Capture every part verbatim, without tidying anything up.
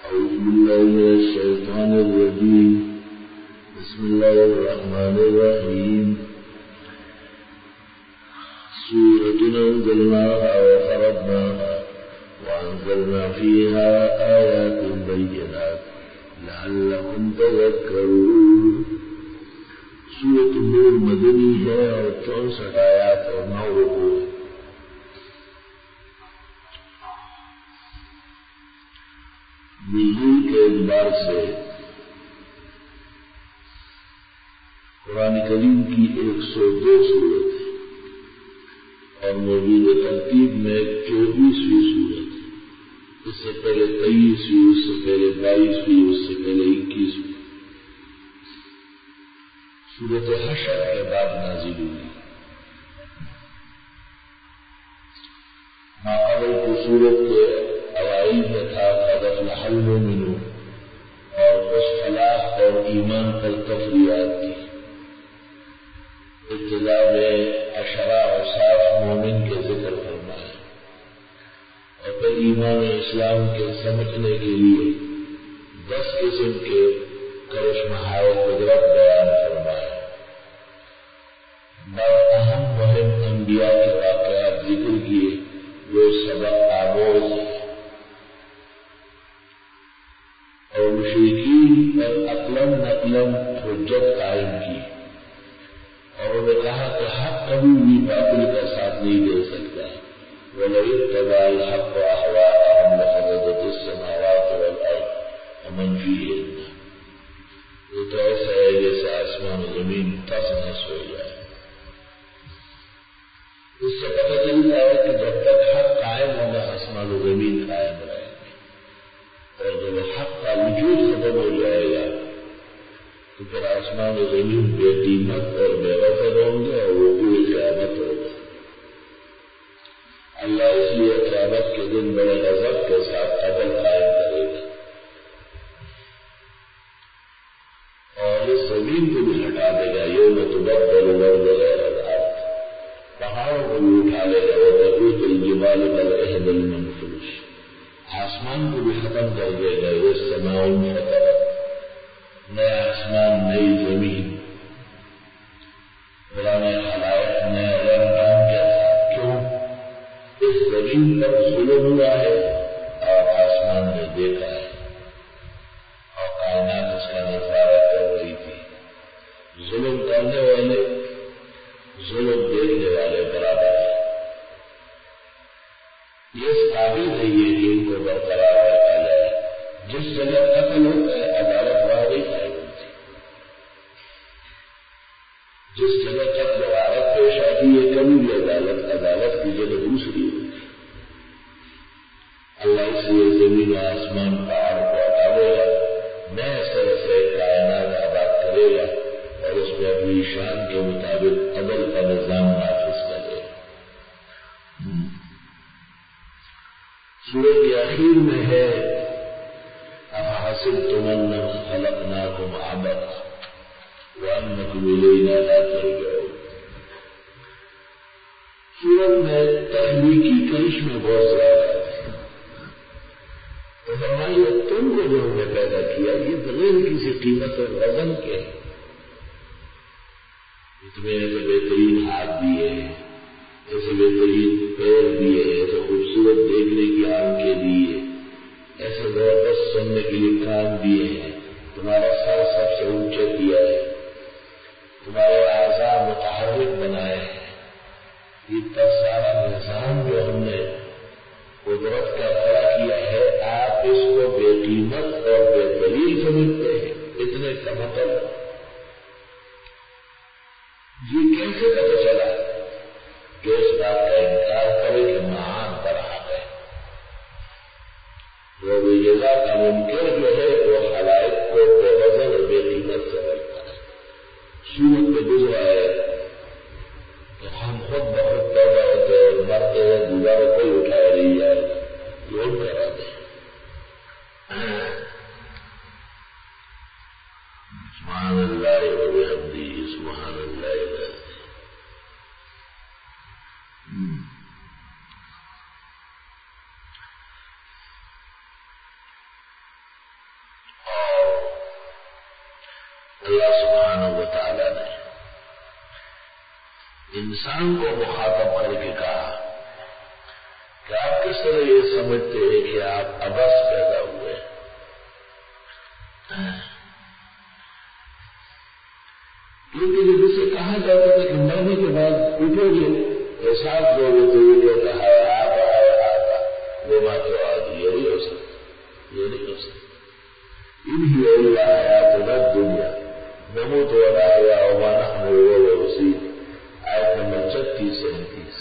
أعوذ بالله من الشيطان الرجيم. بسم الله الرحمن الرحيم. سورة أنزلناها وفرضناها وأنزلنا فيها آيات بينات لعلكم تذكرون. سورة النور مدنی ہے اور چونسٹھ آیات اور نو رکوع. نزول کے اعتبار سے قرآن کریم کی ایک سو دو سورت ہے اور موجودہ ترتیب میں چوبیسویں سورت ہے. اس سے پہلے تیئیسویں، اس سے پہلے بائیسویں، اس سے پہلے اکیسویں. سورت حشر کے بعد نازل ہوئی. ماقبل کی سورت کے اوائل میں تھا قد افلح المؤمنون اور اس فلاح اور ایمان پر تفریحات تھی. ابتدا میں عشرہ اور صاف مومن کے ذکر فرمائے اور پھر ایمان و اسلام کے سمجھنے کے لیے دس قسم کے کرشمہائے قدرت بیان فرمائے. بعض اہم مہم انبیاء کے واقعات ذکر کیے جو سبق آموز ہیں اور مشرکین پر عقلاً نقلاً حجت قائم کی اور انہوں نے کہا کہ حق کبھی بھی باطل کا ساتھ نہیں دے سکتا. وَلَوِ اتَّبَعَ الْحَقُّ أَهْوَاءَهُمْ لَفَسَدَتِ السَّمَاوَاتُ وَالْأَرْضُ وَمَنْ فِيهِنَّ. یہ تو ایسا ہے جیسے آسمان و زمین تس نس ہو جائے. اس سے پتہ چلتا ہے کہ جب تک حق قائم ہوگا آسمان و زمین قائم رہے گی اور جب حق کا وجود ختم ہو جائے گا تو پھر آسمان و زمین بے قیمت اور بے وفر ہوں گے اور وہ کوئی قیامت ہوگا. اللہ اس لیے قیامت کے دن بڑے غضب کے ساتھ عدل قائم کرے گا اور اس زمین کو بھی ہٹا دے گا. یوم تبدل الارض غیر الارض. پہاڑوں کو بھی اٹھا لے گا. وتکون الجبال کالعہن المنفوش. آسمان کو بھی ختم کر دے گا. والسماء انفطرت. نیا آسمان، نئی زمین، پرانے خلائق نئے رنگ ڈھنگ کے ساتھ. کیوں؟ اس زمین پر ظلم ہوا ہے اور آسمان نے دیکھا ہے اور کائنات اس کا نظارہ کر رہی تھی. ظلم کرنے والے ظلم دیکھنے والے برابر ہیں. یہ قابل نہیں ہے کہ ان کو برقرار رکھا جائے. جس جگہ قتل ہوتا ہے عدالت وہاں نہیں قائم ہوتی. جس جگہ قتل غارت پیش آتی ہے کبھی بھی عدالت عدالت کی جگہ دوسری ہوتی. اللہ اس لیے زمین و آسمان پہاڑ کو ہٹاوے گا، نئے سر سے کائنات آباد کرے گا اور اس میں اپنی شان کے مطابق عدل کا نظام نافذ کرے گا. سورۃ کے آخر میں ہے أَفَحَسِبْتُمْ أَنَّمَا خَلَقْنَاكُمْ عَبَثًا وَأَنَّكُمْ إِلَيْنَا لَا تُرْجَعُونَ. سورت میں تخلیقی کرشمے بہت زیادہ ہیں. تو فرمایا تم کو جو ہم نے پیدا کیا یہ بغیر کسی قیمت اور وزن کے تمہیں ایسے بہترین ہاتھ دیے ہیں، ایسے بہترین پیر دیے ہیں، ایسے خوبصورت دیکھنے کی آنکھیں دیے، ایسے زبردست سننے کے لیے کان دیے ہیں، تمہارا سر سب سے اونچا کیا ہے، تمہارے اعضاء متحرک بنائے ہیں. یہ تب سارا نظام جو ہم نے قدرت کا کھڑا کیا ہے آپ اس کو بے قیمت اور بے دلیل سمجھتے ہیں. اتنے کا مطلب یہ کیسے پتہ چلا کہ اس بات کا انکار کرے کہ معاد پر حق ہے. وہ جزا کا منکر جو ہے وہ خلائق کو بے وزن اور بے قیمت سمجھتا ہے. سورت میں گزرا ہے کہ ہم خود بخود پیدا ہوتے اور مرتے ہیں، دوبارہ کوئی اٹھایا نہیں جائے گا. یہ کرا دیں. سبحان اللہ وبحمدہ سبحان اللہ العظیم. اللہ سبحانہ و تعالیٰ نے انسان کو مخاطب کر کے کہا کہ آپ کس طرح یہ سمجھتے ہیں کہ آپ ابس پیدا ہوئے، کیونکہ جب اسے کہا جاتا تھا کہ مرنے کے بعد اٹھو گے احساس دو گے تو یہ کہتا ہے آپ آئے آتا وہ ماتر آج یہ نہیں ہو سکتا، یہ نہیں ہو سکتا۔ انہی اللہ حیات نہ دنیا نموت ولا حیا وما نحن بمبعوثین، آیت نمبر چھتیس سے انتیس۔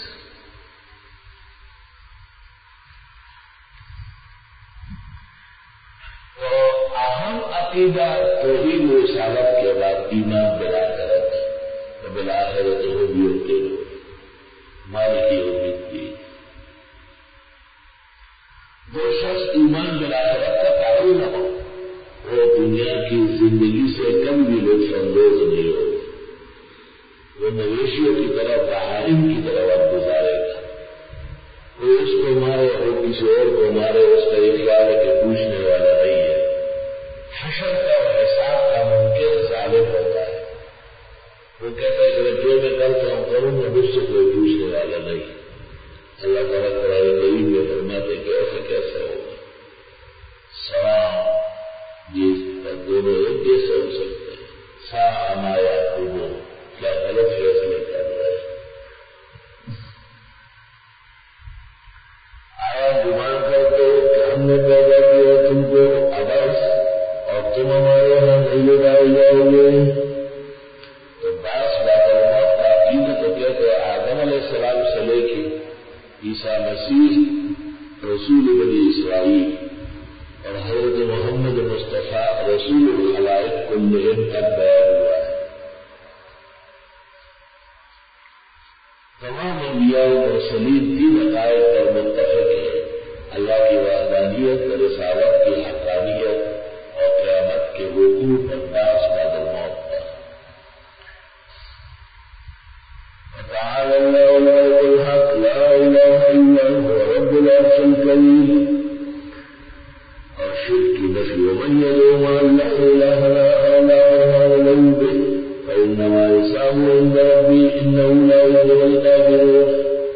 تو اہم عقیدہ توحید و رسالت کے بعد ایمان بالآخرت و بالآخرت هم یوقنون مالک یوم الدین۔ جو شخص ایمان بالآخرت کا قائل نہ ہو وہ دنیا کی زندگی سے کم بھی لطف اندوز نہیں ہوگا، وہ مویشیوں کی طرح بہائم کی طرح وقت گزارے گا، وہ اس کو مارے وہ کسی اور کو مارے اس کا یہ خیال ہے کہ پوچھنے والا نہیں ہے۔ حشر کا اور حساب کا منکر ظالم ہوتا ہے، وہ کہتا ہے کہ جو میں کرتا ہوں کروں گا مجھ سے کوئی پوچھنے والا نہیں۔ اللہ تعالیٰ قرآن کریم میں فرماتے کہ ایسا کیسے ہوگا؟ سلام یہ دونوں ایک جیسے ہو سکتے ہیں۔ سا ہمایا وہ کیا غلط فیصلے کر رہے ہیں؟ آیا گمان کرتے ہو کہ ہم نے پیدا کیا تم کو ابس اور تم ہمارے یہاں نہیں لگائے جاؤ گے؟ تو باس بات کا عقیدہ تو کہتے ہیں آدم علیہ السلام سے لے کے عیسیٰ مسیح رسول بنی اسرائیل اور حضرت محمد مصطفیٰ رسول الخلائق کلہم تک بیان ہوا ہے۔ تمام انبیاء و مرسلین تین عقائد پر متفق ہیں: اللہ کی وحدانیت، رسالت کی حقانیت اور قیامت کے وقوع پر باس بعد الموت پر۔ تعالی اللہ الملک الحق لا الہ الا هو رب العرش الکریم۔ اور شرک کی نفی ومن يدعو مع الله إلها آخر لا برهان له به فإنما حسابه عند ربه إنه لا يفلح الكافرون۔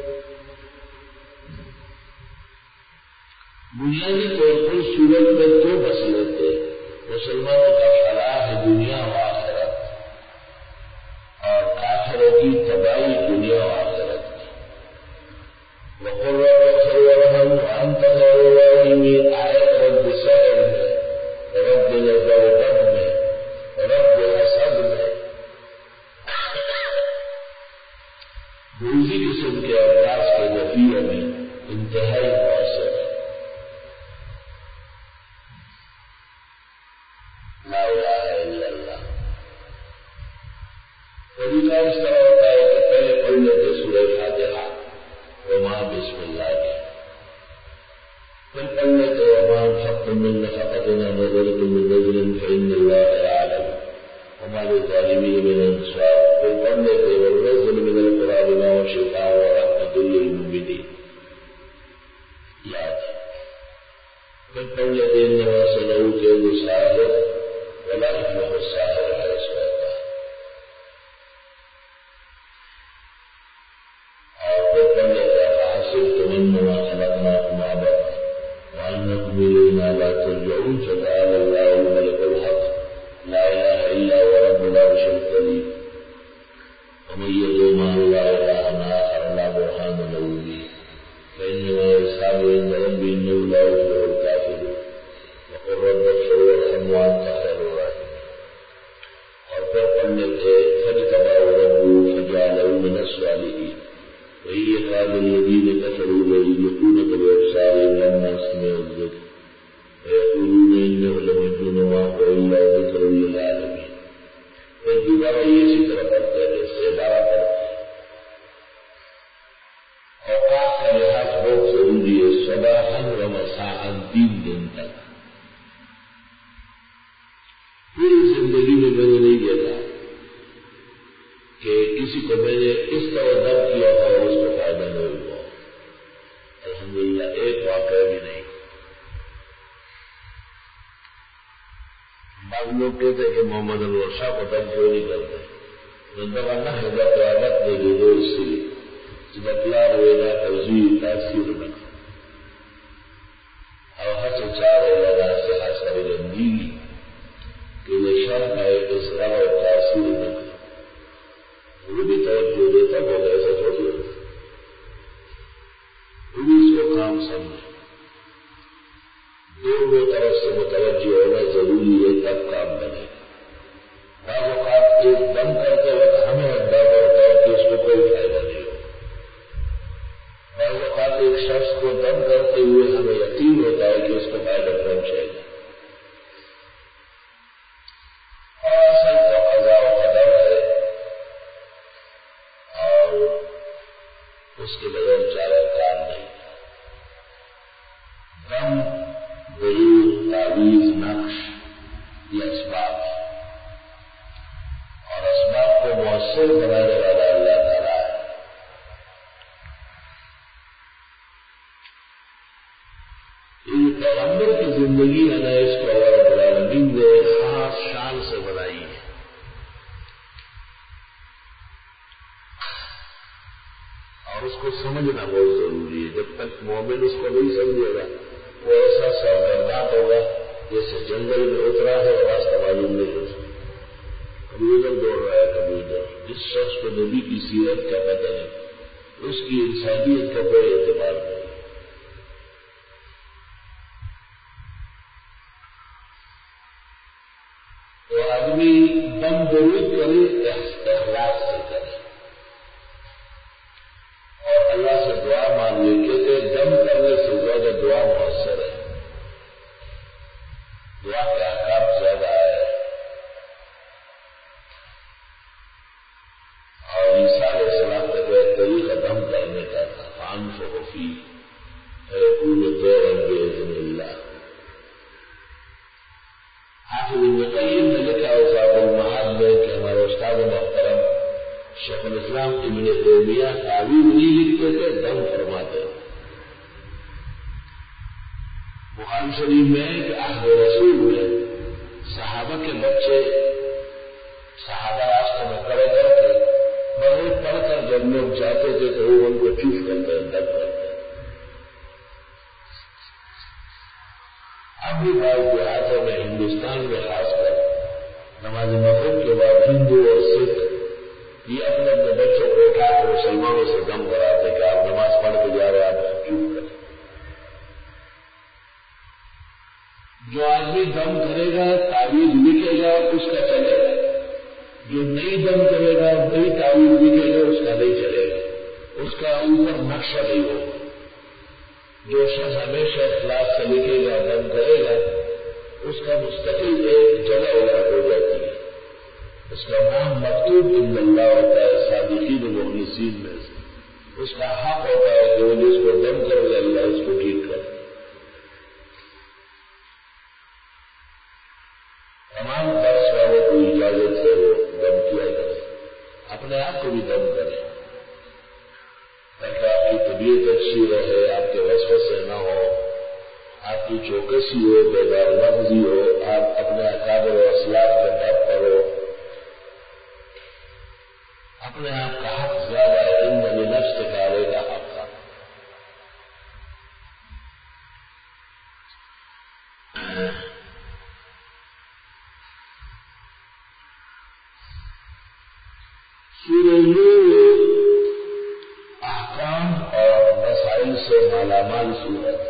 بنیادی طور پر سورت میں دو بصیرت ہے: مسلمانوں کا فلاح دنیا و آخرت اور کافروں کی تباہی دنیا و آخرت میں۔ وقل رب اغفر وارحم وانت خیر الراحمین، آیت رب سحر میں، رب ضربت میں، رب حسد میں دوسری قسم کے انداز کے نفیہ میں انتہائی مؤثر ہے۔ لا الہ الا اللہ طریقہ اس طرح ہوتا ہے کہ پہلے پڑھ لیتے سورہ فاتحہ وما بسم اللہ کے، پھر پڑھ لیتے وما انفقتم من نفقۃ او نذرتم من نذر فإن اللہ یعلم وما للظالمین من انصار، پھر پڑھ لیتے وننزل من القرآن ما هو شفاء ورحمۃ للمؤمنین، یاد ہے۔ پھر پڑھ لیتے انما صنعوا کید ساحر ولا يفلح الساحر حيث أتى، اور پھر پڑھ لیتے فحسبتم انما خلقناكم عبثا وانکم الینا لا ترجعون فتعالى الله الملك الحق لا اله الا هو رب العرش الكريم ومن يدعو مع الله إلها آخر لا برهان له به فإنما حسابه عند ربه إنه لا يفلح الكافرون وقل رب اغفر وارحم وأنت خير الراحمين، اور پھر پڑھ لیتے فاجتباه ربه فجعله من الصالحين وإن يكاد الذين كفروا ليزلقونك بأبصارهم لما سمعوا الذكر ويقولون إنه لمجنون وما هو إلا ذكر للعالمين۔ پھر دوبارہ یہ اسی طرح پڑھتے ہیں جیسے بارہ پڑھتے ہیں۔ اوقات کا لحاظ بہت ضروری ہے، صباحاً و مساءً تین دن تک۔ پوری زندگی میں میں نے نہیں دیکھا کہ کسی کو میں نے اس طرح درد کیا تھا اور اس کو فائدہ نہیں ہوا، الحمدللہ ایک واقعہ بھی نہیں۔ بعض لوگ کہتے ہیں کہ محمد انور شاہ کو دم کیوں نہیں کرتے؟ دبا نہ ہے جب قیادت نے جو سی جبلا ہوئے توجیح تاثیر نہ اور ہس چار لگا سے حاصل گندگی کہ یہ شرط ہے اس غم اور تاثیر نہ وہ بھی توجہ دیتا وہ ایسا تھوڑی ہوتا وہ بھی اس کو کام سمجھے دونوں طرف سے متوجہ ہونا ضروری ہے تب کام بنے بعض اوقات ایک دم کرتے وقت ہمیں اندازہ ہوتا ہے کہ اس کو کوئی فائدہ نہیں ہو بعض اوقات ایک شخص کو دم کرتے ہوئے ہمیں یقین ہوتا ہے کہ اس کو فائدہ پہنچے گا اور اصل تو قضا و قدر ہے اور اس کے بغیر چارہ کار نہیں دم دلیل تعویذ نقش یہ اسباب ہے اور اسباب کو مؤثر بنانے والا اللہ تعالیٰ ہے یہ پیغمبر کی زندگی ہے نا اس کو اللہ رب العالمین نے خاص شان سے بنائی ہے اور اس کو سمجھنا بہت ضروری ہے جب تک مومن اس کو نہیں سمجھے گا وہ ایسا سرگرداں ہوگا جیسے جنگل میں اترا ہے راستہ معلوم نہیں ہو سکتا کبھی ادھر دوڑ رہا ہے کبھی ادھر جس شخص کو نبی کی سیرت کا پتہ نہیں اس کی انسانیت کا کوئی اعتبار نہیں تو آدمی دم درود کرے اخلاص سے کرے اور اللہ سے دعا مانگے کہتے دم کرنے سے زیادہ دعا مؤثر ہے دعا کا احکام زیادہ ہے اور عیسیٰ علیہ السلام کا جو طریقہ دم کرنے کا تھا فان فوفی پورے طور باذن اللہ حافظ ابن قیم نے لکھا ہے زاد المعاد میں کہ ہمارے استاد محترم شیخ الاسلام ابن تیمیہ تعویذ نہیں لکھتے تھے دم فرماتے بخاری شریف میں ہے کہ عہد رسول میں صحابہ کے بچے صحابہ راستے میں کھڑے کر کے بغیر پڑھ کر جب لوگ جاتے تھے تو وہ ان کو چوف کرتے ہیں دم کرتے ہیں اب بھی بعض دیہاتوں میں ہندوستان میں خاص کر نماز مغرب کے بعد ہندو اور سکھ یہ اپنے اپنے بچوں کو اٹھا کر مسلمانوں سے دم کراتے کہ آپ نماز پڑھ کے جا رہے آپ چوف کریں جو آدمی دم کرے گا تعویذ لکھے گا اس کا چلے گا جو نہیں دم کرے گا وہی تعویذ لکھے گا اس کا نہیں چلے گا اس کا اوپر نقشہ نہیں ہوگا جو شخص ہمیشہ اخلاص سے لکھے گا دم کرے گا اس کا مستقل ایک جگہ الگ ہو جاتی ہے اس کا نام مکتوب عند اللہ ہوتا ہے صادقین و مخلصین میں اس کا حق ہوتا ہے کہ وہ جس کو دم کرے گا اللہ اس کو ٹھیک کرے تمام درس والوں کو اجازت ہے وہ دم کیا کرے اپنے آپ کو بھی دم کرے تاکہ آپ کی طبیعت اچھی رہے آپ کے وسوسے نہ ہو آپ کی چوکسی ہو بیدار مغزی ہو آپ اپنے اکابر و اسلاف کے ڈب پر ہو اپنے آپ کا حق زیادہ ہے ان میں نفس کارے کا حق تھا سورہ نور احکام اور مسائل سے مالا مال صورت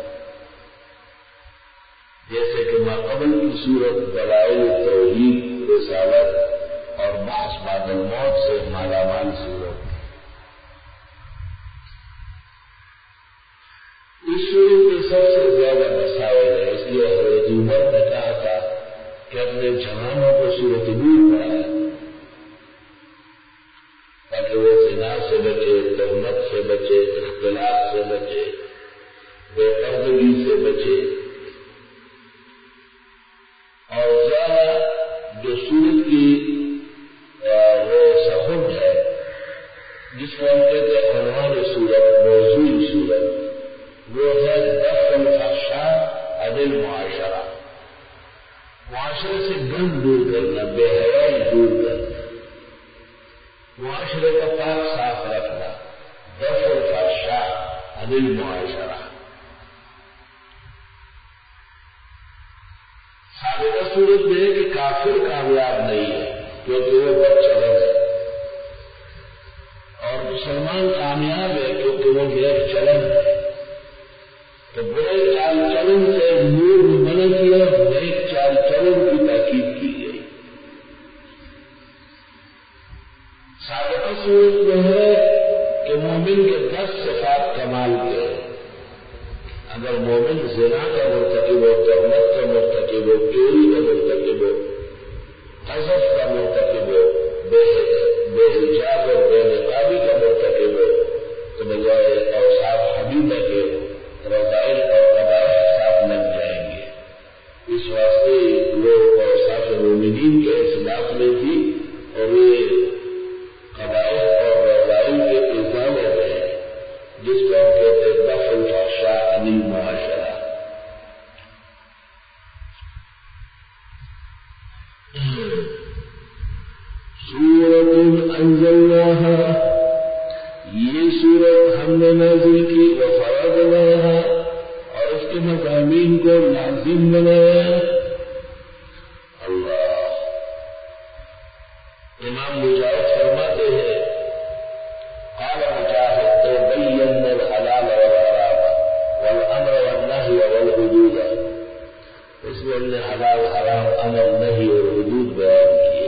جیسے کہ ماقبل کی صورت دلائل توحید رسالت اور بحث بعد الموت سے مالا مال صورت اس صورت میں سب سے زیادہ مسائل ہے اس لیے حضرت عمر نے کہا تھا کہ اپنے جوانوں کو صورت نور پڑھائے تاکہ وہ زنا سے بچے تہمت سے بچے اختلاف سے بچے بے پردگی سے بچے اور زیادہ جو سورت کی وہ سخن ہے جس کو ہم کہتے ہیں عنوان سورت موضوع سورت وہ ہے دفع الفحشاء عن المعاشرہ معاشرے سے گند دور کرنا، بے حیائی دور کرنا، معاشرے کا پاک صاف رکھنا، دفع الفحشاء عن المعاشرہ۔ سابقہ صورت میں ہے کہ کافر کامیاب نہیں ہے کیونکہ وہ بدچلن ہے، اور مسلمان کامیاب ہے کیونکہ وہ نیک چلن ہے۔ تو برے چال چلن سے نور منع کیا، نیک چال چلن کی تاکید کی گئی۔ سابقہ صورت میں ہے کہ مومن کے دس صفات کمال کے ہیں۔ اگر مومن زنا کا مرتکب ہو، تہمت کا مرتکب ہو، چوری کا مرتکب ہو، قذف کا مرتکب ہو، بے بے حجاب اور بے نقابی کا مرتکب ہو، تو بجائے اوصاف حمیدہ کے رذائل اور قبائح ساتھ لگ جائیں گے۔ اس واسطے وہ اوصاف مومنین کے خلاف میں تھی اور یہ قبائح اور رذائل کے الزام ہے جس کو ہم کہتے ہیں دفع الفحشاء عن المعاشرہ۔ سورۃ انزلناہا، یہ سورت ہم نے نازل کی، وفرضناہا، اور اس کے مضامین کو لازم بنایا۔ اللہ امام مجاہد فرماتے ہیں، قال مجاہد تو بینا الحلال والحرام والامر والنہی والحدود، اس میں ہم نے حلال حرام امر نہی اور حدود بیان کیے۔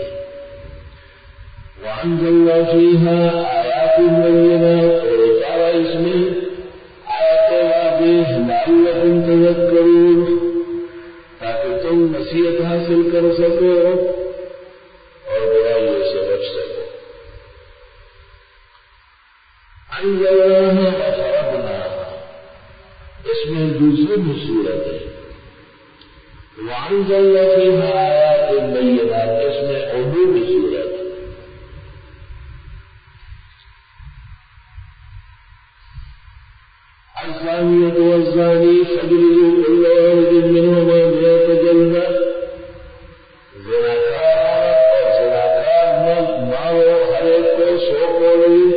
وانزلنا فیہا آیات بینات، اور اتارا اس میں آیات واضح لعلکم تذکرون، تاکہ تم نصیحت حاصل کر سکو اور برائیوں سے بچ سکو۔ انزلناها وفرضناها، اس میں دوسری صورت ہے۔ وانزلنا فیہا آیات بینات، اس میں عمومی صورت ہے۔ الزانیۃ والزانی فاجلدوا کل واحد منہما مئۃ جلدہ، زناکار عورت اور زناکار مرد مارو ہر ایک کو سو کوڑی۔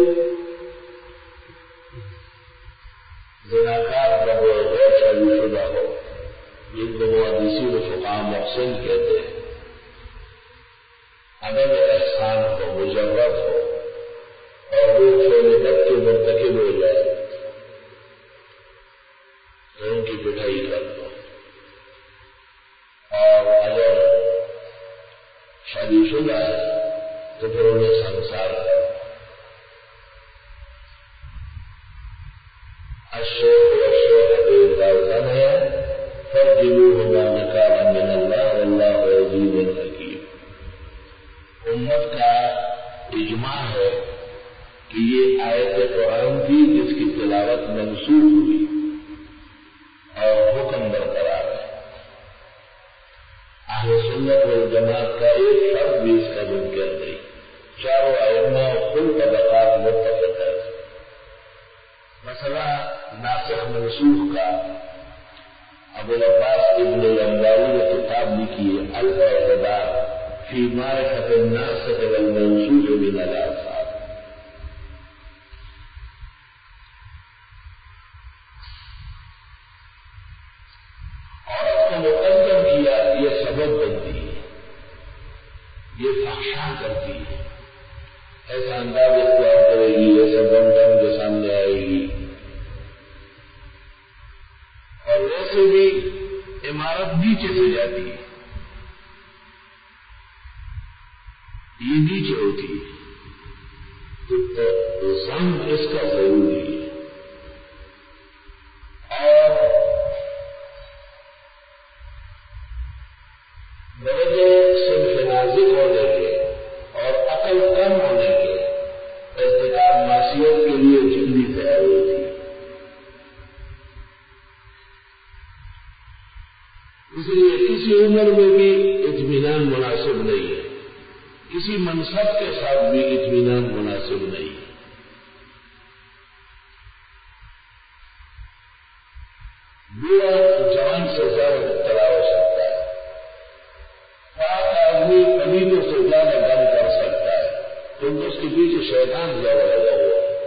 زناکار جب غیر شادی شدہ ہو، جن کو محدثین و فقہاء محسن کہتے ہیں، عدم احسان ہو، مجرد ہو اور وہ فعل بد کے مرتکب ہو جائے تو ان کی پٹائی کر دو، اور اگر شادی شدہ ہے تو پھر انہیں سنسار کرو۔ الشیخ والشیخۃ اذا زنیا فارجموہما نکالا من اللہ واللہ عزیز حکیم۔ امت کا اجماع ہے کہ یہ آیت قرآن تھی جس کی تلاوت منسوخ ہوئی اور حکم برقرار ہے۔ اہل سنت والجماعت کا ایک فرد بھی اس کا منکر نہیں، چاروں ائمہ کل طبقات متفق ہے۔ مسئلہ ناسخ منسوخ کا ابو العباس ابن الانباری نے کتاب لکھی ہے الاعتبار فی معرفۃ الناسخ والمنسوخ من الالفاظ۔ عورت کو مقدم کیا، یہ سبب بنتی ہے، یہ فحشا کرتی ہے، ایسا انداز اختیار کرے گی، ایسا بن ٹن کے سامنے آئے گی، اور ویسے بھی عمارت نیچے سے جاتی ہے، یہ نیچے ہوتی ہے، تو ضم اس کا ضروری ہے۔ اور درجے صنف نازک ہونے کے اور عقل کم ہونے کے ارتکاب معصیت کے لیے جلدی تیار ہوتی ہے۔ اس لیے کسی عمر میں بھی اطمینان مناسب نہیں ہے، کسی منصب کے ساتھ بھی اطمینان مناسب نہیں ہے۔ بوڑھا جوان سے زیادہ مبتلا ہو سکتا ہے، پیچھے شیطان زیادہ لگا ہوا ہے.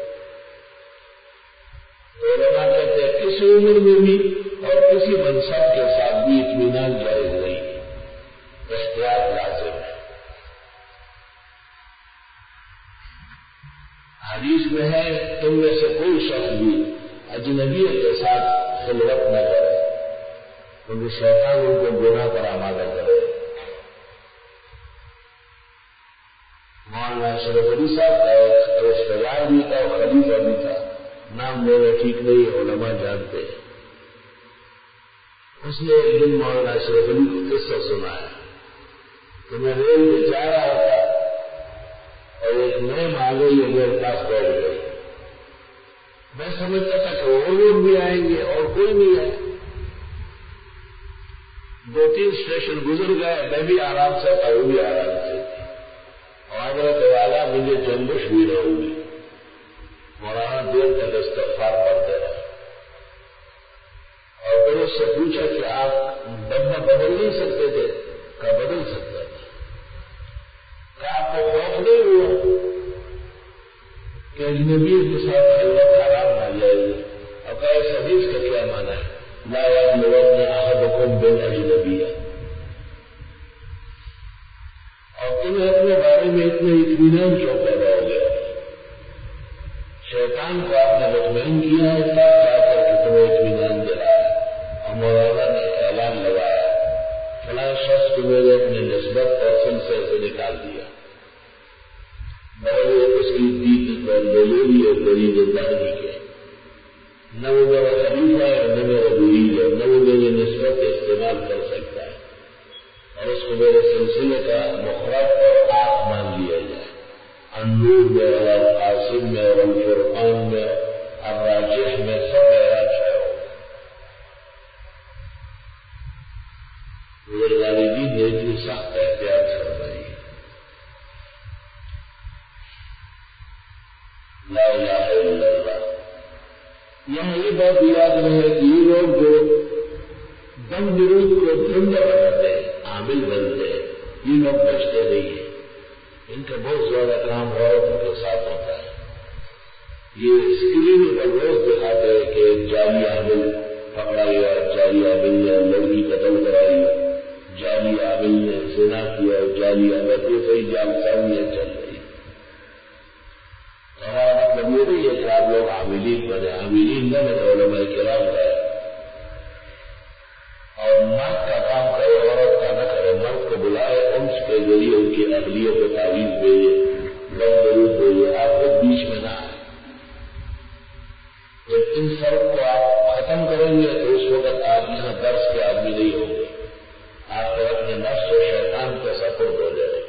تو علماء کہتے ہیں کسی عمر میں بھی اور کسی منصب کے ساتھ بھی اطمینان جائز نہیں ہے، احتیاط لازم ہے. حدیث میں ہے تم میں سے کوئی شخص بھی اجنبیت کے ساتھ خلوت نہ کرے کیونکہ شیطان ان کو گناہ پر آمادہ کرے. مولانا اشرف علی صاحب کا ایک رشتہ دار بھی تھا اور خلیفہ بھی تھا، نام میرا ٹھیک نہیں ہے، علماء جانتے ہیں. اس نے ایک دن مولانا اشرف علی کو قصہ سنایا کہ میں ریل میں جا رہا تھا اور ایک میم آ گئی اور میرے پاس بیٹھ گئی. میں سمجھتا تھا کہ وہ لوگ بھی آئیں گے اور کوئی نہیں آیا. دو تین اسٹیشن گزر گئے، میں بھی آرام سے تھا، وہ بھی آرام سے تھی، اور حضرت والا مجھے جنبش بھی نہ ہوئی. مولانا دیر تک استغفار پڑھتے رہے اور پھر اس سے پوچھا کہ آپ ڈبہ بدل نہیں سکتے تھے؟ کہا بدل سکتا تھا. کیا آپ کو خوف نہیں ہوا کہ اجنبی کے ساتھ خلوت حرام نہ جائے گی؟ اور کہا اس حدیث کا کیا معنی ہے؟ لا یبلغن احدکم بالاجنبیہ. اور تمہیں اپنے بارے میں اتنے اطمینان کیوں پیدا ہو گیا؟ شیطان کو آپ نے مطمئن کیا ہے تب جا کر کے تمہیں اطمینان دے رہا ہے. اور مولانا نے اعلان لگایا فلاں شخص کو میرے اپنے نسبت اور سلسلے سے نکال دیا. بغیر اس کی دید پر ضروری اور غریب دہنی کے نہ وہ میرا خلیفہ ہے نہ میرا مرید ہے، نہ وہ میری نسبت استعمال کر سکتا ہے، اور اس کو میرے سلسلے کا مخرج اور آنکھ مان لیا جائے. النور میں اور قاسم میں اور الفرقان میں اور راجح میں سب میرا چھایا ہو. والدین نے اتنی سخت احتیاط فرمائی. لا الہ الا اللہ. یہاں یہ بات یاد رہے کہ یہ لوگ جو دم درود کو زندہ بناتے ہیں، عامل بنتے ہیں، یہ لوگ بچتے نہیں ہیں. ان کا بہت زیادہ کام عورتوں کے ساتھ ہوتا ہے. یہ اسکرین پر روز دکھاتے ہیں کہ جعلی عامل پکڑا گیا، جعلی عامل نے لڑکی قتل کرائی، جعلی عامل نے زنا کیا، جعلی عامل یہ کئی جعلساریاں چل رہی. ہمارا مطلب یہ نہیں ہے کہ آپ لوگ عاملین بنے، عاملین نہ بنے، علماء کرام رہے. اور مرد کا کام کرے، عورت کا نہ کرے. مرد کو بلائے، انس کے ذریعے ان کی اہلیوں کو تعویذ بھیجے، بد ضرور بھیجے، آپ خود بیچ میں نہ آئے. جب ان فرق کو آپ ختم کریں گے تو اس وقت آپ یہاں درس کے آدمی نہیں ہوں گے. آپ کو اپنے نفس و شیطان کو سپرد ہو جائے.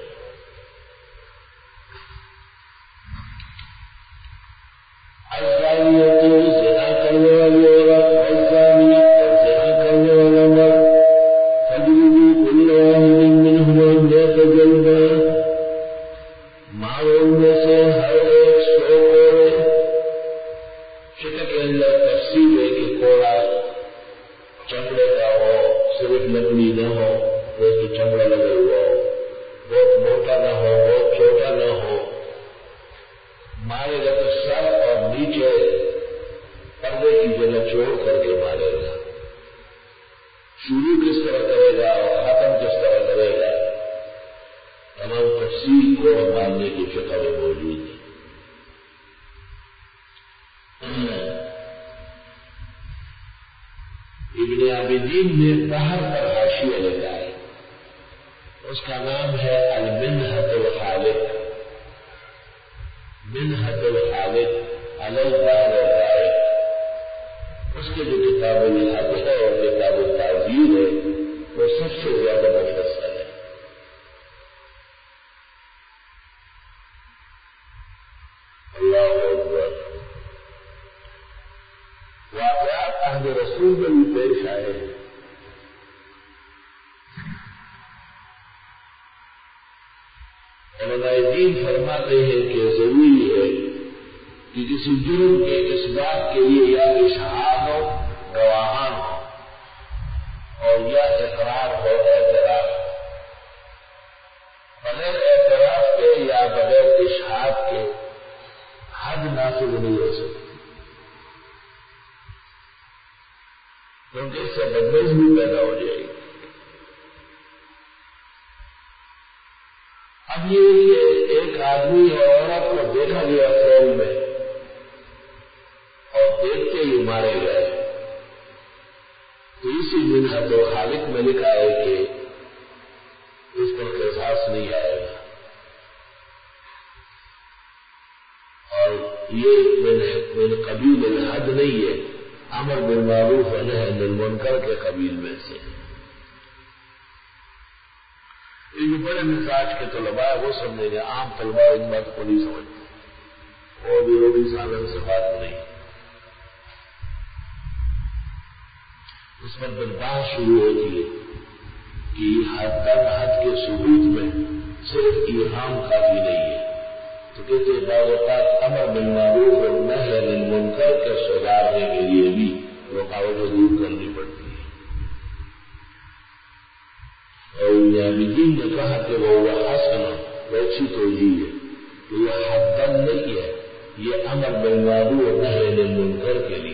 زنا کرنے والی عورت، والزانی اور زنا کرنے والا مرد، فاجلدوا كل واحد منهما مئة جلدة، مارو ان میں سے ہر ایک سو کوڑے. فقہ کے اندر تفصیل ہے کہ کوڑا چمڑے کا ہو، صرف لکڑی نہ ہو، جیسے چمڑا لگا ہوا ہو، بہت موٹا نہ ہو، بہت چھوٹا نہ ہو. مارے گا تو سر اور نیچے پردے کی جگہ چھوڑ کر کے مارے گا. شروع کس طرح کرے گا اور ختم کس طرح کرے گا، تمام تفصیل کو ماننے کی فقہ میں موجود ہے. ابن عابدین نے بہر پر حاشیہ لگا ہے، اس کا نام ہے المنہۃ الخالق. منہۃ الخالق علی البحر الرائق. اس کے جو کتاب الحق ہے اور کتاب التعزیر ہے وہ سب سے زیادہ مفصل ہے. اللہ اکبر. واقعات اہل رسول میں بھی پیش آئے ہیں. علماء دین فرماتے ہیں کہ ضروری ہے کہ کسی جرم کے اس بات کے لیے یا اشہاد ہو، گواہان ہو، اور یا اقرار ہو، اعتراف. بغیر اعتراف کے یا بغیر اشہاد کے بدمزگی پیدا ہو جائے گی۔ اب یہ کہ ایک آدمی اور عورت کو دیکھا گیا فیل میں اور دیکھتے ہی مارے گئے، تو اسی منحت و خالق میں لکھا ہے کہ اس پر قصاص نہیں آئے گا، اور یہ من قبیل الحد نہیں ہے، امر بالمعروف و نہی عن المنکر کے قبیل میں سے۔ یہ بڑے مزاج کے طلباء ہے وہ سمجھیں گے، عام طلباء اس بات کو نہیں سمجھتے، اور بھی روٹی سالن سے بات نہیں۔ اس پر پھر بات شروع ہوتی ہے کہ حد تک حد کے ثبوت میں صرف ایہام کافی نہیں ہے، تو کہتے ہیں بعض اوقات امر بالمعروف اور نہی عن المنکر کے سدھارنے کے لیے بھی رکاوٹیں دور کرنی پڑتی ہے۔ اور عابدین نے کہا کہ وہ حسن، وہ اچھی توجیہ ہے کہ یہ حدن نہیں ہے، یہ امر بالمعروف اور نہی عن المنکر کے لیے۔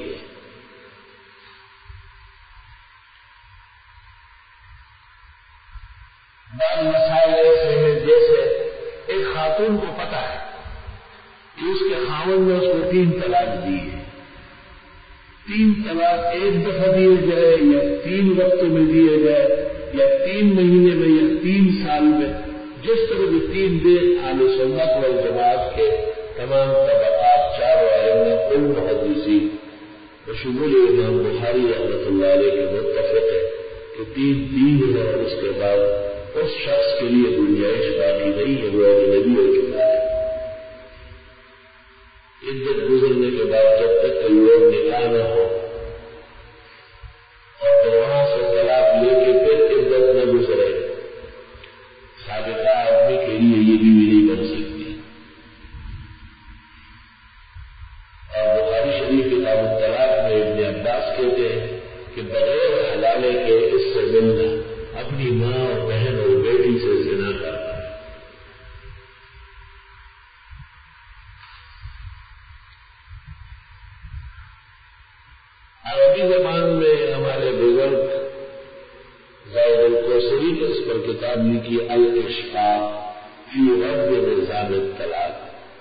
بعض مسائل ایسے ہیں جیسے ایک خاتون کو پتا ہے کہ اس کے خاوند نے اس کو تین طلاق دی ہے، تین طلاق ایک دفعہ دیے جائے یا تین وقتوں میں دیے جائے یا تین مہینے میں یا تین سال میں، جس طرح بھی تین دے، اہل سنت والجماعت کے تمام طبقات چاروں ائمہ کل محدثین بشمول امام بخاری رحمۃ اللہ علیہ کے متفق ہے کہ تین تین ہے، اور اس کے بعد اس شخص کے لیے گنجائش باقی نہیں ہے، وہ اجنبی ہو چکا ہے۔ عدت گزرنے کے بعد جب تک کوئی اور نکاح نہ ہو اور پھر وہاں سے طلاق لے کے پھر عدت نہ گزرے، سابقہ آدمی کے لیے یہ بیوی نہیں بن سکتی۔ اور بخاری شریف کتاب الطلاق میں ابن عباس کہتے ہیں کہ بغیر حلالے کے اس سے ملنا اپنی ماں اور بہن اور بیٹی سے زنا کرنا ہے۔ عربی زبان میں ہمارے بزرگ زید الکوثری نے اس پر کتاب لکھی الاشفاق فی رد نظام الطلاق۔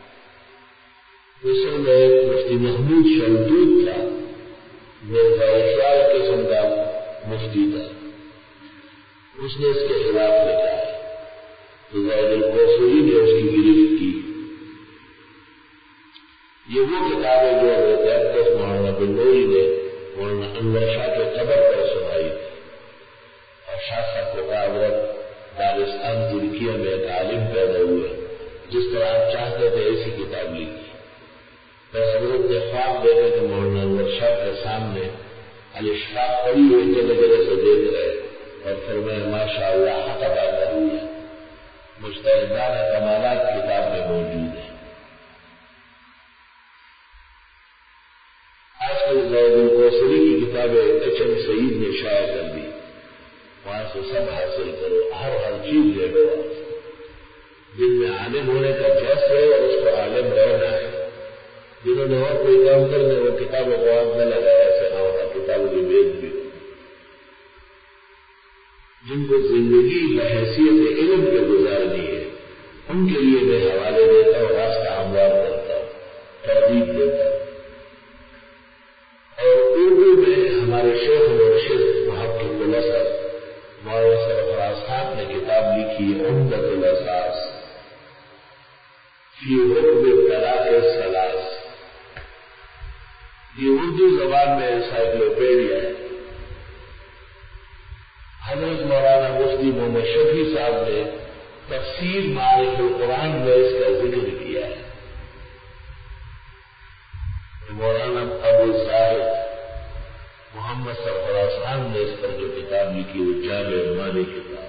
مصر میں ایک مفتی محمود شلتوت تھا، مرزا اشفاق قسم کا مفتی تھا، اس نے اس کے خلاف لکھا ہے، تو زید الکوثری نے اس کی گرفت کی۔ یہ وہ کتاب ہے جو حضرت اقدس مولانا بنوری نے مولانا انور شاہ کے قبر پر سنائی تھی، اور شاہ صاحب کو کہا حضرت داغستان ترکیہ میں ایک عالم پیدا ہوا، جس طرح آپ چاہتے تھے ایسی کتاب لکھی۔ پھر حضرت نے خواب دیکھا کہ مولانا انور شاہ کے سامنے الاشفاق پڑی ہوئی جگہ جگہ سے دیکھ رہے، اور فرمایا ماشاء اللہ حق ادا کر لیا، مجتہدانہ کمالات کتاب میں موجود ہے۔ آج کل زید الکوثری کی کتابیں ایچ ایم سعید نے شائع کر دی، وہاں سے سب حاصل کرو، ہر ہر چیز لے لو، جن میں عالم ہونے کا جس ہے اور اس کو عالم رہنا ہے۔ جنہوں نے اور کوئی کام کرنے وہ کتابوں کو ہاتھ نہ لگایا، ایسے نہ ہوتا کتابوں کی بیچ بھی۔ جن کو زندگی بحیثیت علم کے گزارنی ہے ان کے لیے میں حوالے دیتا ہوں، راستہ ہموار کرتا ہوں، ترغیب دیتا ہوں۔ اور اردو میں ہمارے شیخ مرشد محقق الاسد مولانا سرفراز خان نے کتاب لکھی عمدۃ الاساس فی حکم طلاق الثلاث۔ یہ اردو زبان میں انسائکلوپیڈیا ہے۔ حضرت مولانا مفتی محمد شفیع صاحب نے تفسیر معارف القرآن میں اس کا ذکر کیا ہے۔ مولانا ابو زاہد محمد سرفراز خان نے اس پر جو کتاب لکھی وہ جامع مانی کتاب۔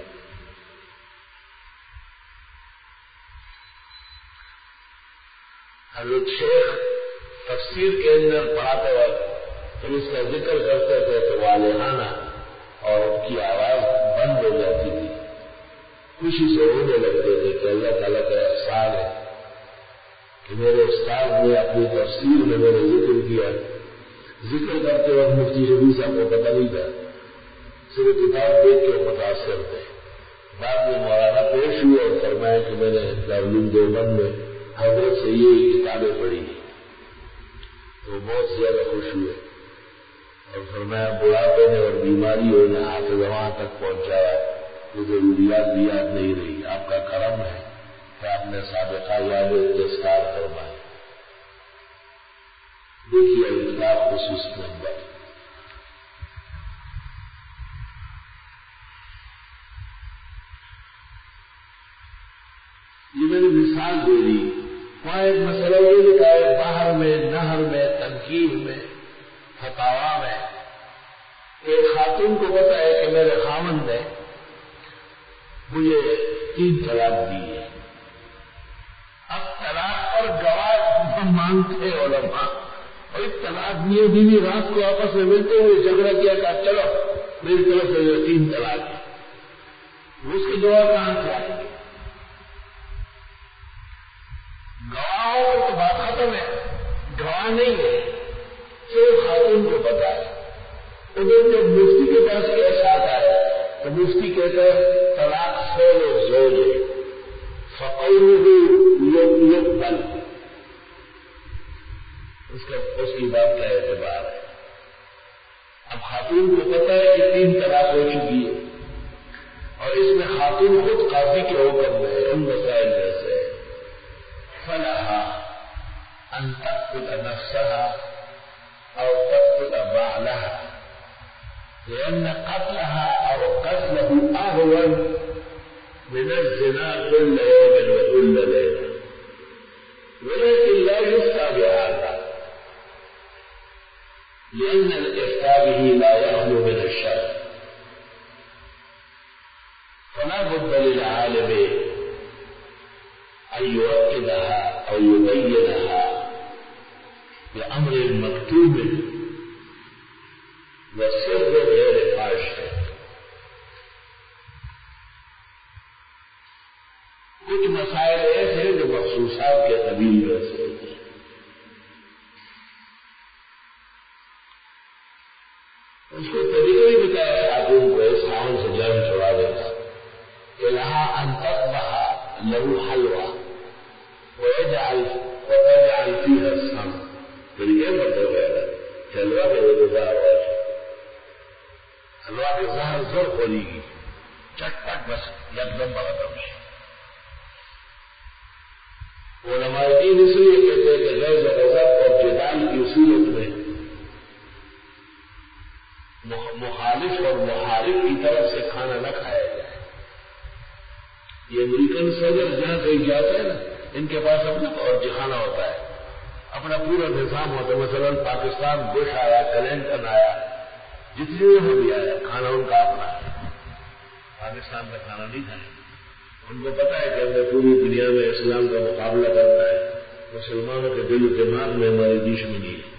حضرت شیخ تفسیر کے اندر پڑھاتے وقت جب اس کا ذکر کرتے تھے تو والہانہ اور ان کی آواز بند ہو جاتی تھی، خوشی سے رونے لگتے تھے کہ اللہ تعالیٰ کا احسان ہے کہ میرے استاد نے اپنی تفسیر میں میرے ذکر کیا۔ ذکر کرتے وقت مفتی شفیع صاحب کو پتہ نہیں تھا صرف کتاب دیکھ کے متاثر تھے. بعد میں مولانا پیش ہوئے اور فرمایا کہ میں نے دارالعلوم دیوبند میں حضرت سے یہ کتابیں پڑھی تو بہت زیادہ خوش ہوئے اور فرمایا بڑھاپے نے اور بیماریوں نے حافظ وہاں تک پہنچایا تو ضروریات بھی یاد نہیں رہی. آپ کا کرم ہے کہ آپ نے سابقہ یاد تذکار فرمائے. دیکھیے اطلاق خصوص نمبر یہ میں نے مثال دے دی. وہاں ایک مسئلہ یہ لکھا ہے باہر میں نہر میں تنقید میں فتاوا میں ایک خاتون کو پتا ہے کہ میرے خاوند نے مجھے تین طلاق دی ہے. اب طلاق اور گواہ مانگتے علماء اور اس طلاق دیے بیوی رات کو آپس میں ملتے ہوئے جھگڑا کیا کہ چلو میری طرف سے تین طلاق ہے. اس کے گواہ کہاں سے آئیں گے؟ گواہوں کو تو بات ختم ہے. گواہ نہیں ہے صرف خاتون کو پتا ہے. ادھر جب مفتی کے پاس کیس آتا ہے تو مفتی کہتا ہے طلاق فعل زوج ہے فقوله يقبل. اس کا اس کی بات کا اعتبار ہے. اب خاتون کو پتا ہے کہ تین طلاق ہو چکی ہے اور اس میں خاتون خود قاضی کے حکم میں ان مسائل میں سے فلها ان تقتل نفسها او تقتل بعلها لأن قتلها أو قتله أهون من الزنا كل يوم وكل ليلة ولكن لا يفتى بهذا لأن الإفتاء به لا يخلو من الشر. فلا بد للعالم أن يؤكدها أو يبينها بأمر مكتوب وسر غیر فاش ہے. کچھ مسائل ایسے ہیں جو مخصوصات کے قبیل میں سے ہوتے ہیں. اس کو طریقہ بھی بتایا خاتون کو اس خاون سے جان چھڑا دیتا کہ لہا ان تصبح له حلوہ ويجعل وتجعل فيها السم. طریقہ مطلب ہے حلوہ کے روزگار حلوہ کے زہر زر کھولی گی چٹ پٹ بس یک دم ختم. علماء دین اس لیے کہتے ہیں کہ غیر غضب اور جدال کی صورت میں مخالف اور محارب کی طرف سے کھانا نہ کھایا جائے. یہ امریکن صدر جہاں کہیں جاتے ہیں نا ان کے پاس اپنا فوجی خانہ ہوتا ہے, اپنا پورا نظام ہوتا ہے. مثلا پاکستان بش آیا, کلنٹن آیا, جتنے ہو بھی آیا, کھانا ان کا اپنا ہے. پاکستان کا کھانا نہیں کھائیں. ان کو پتا ہے کہ ہمیں پوری دنیا میں اسلام کا مقابلہ کرنا ہے. مسلمانوں کے دل و دماغ میں ہماری دشمنی ہے.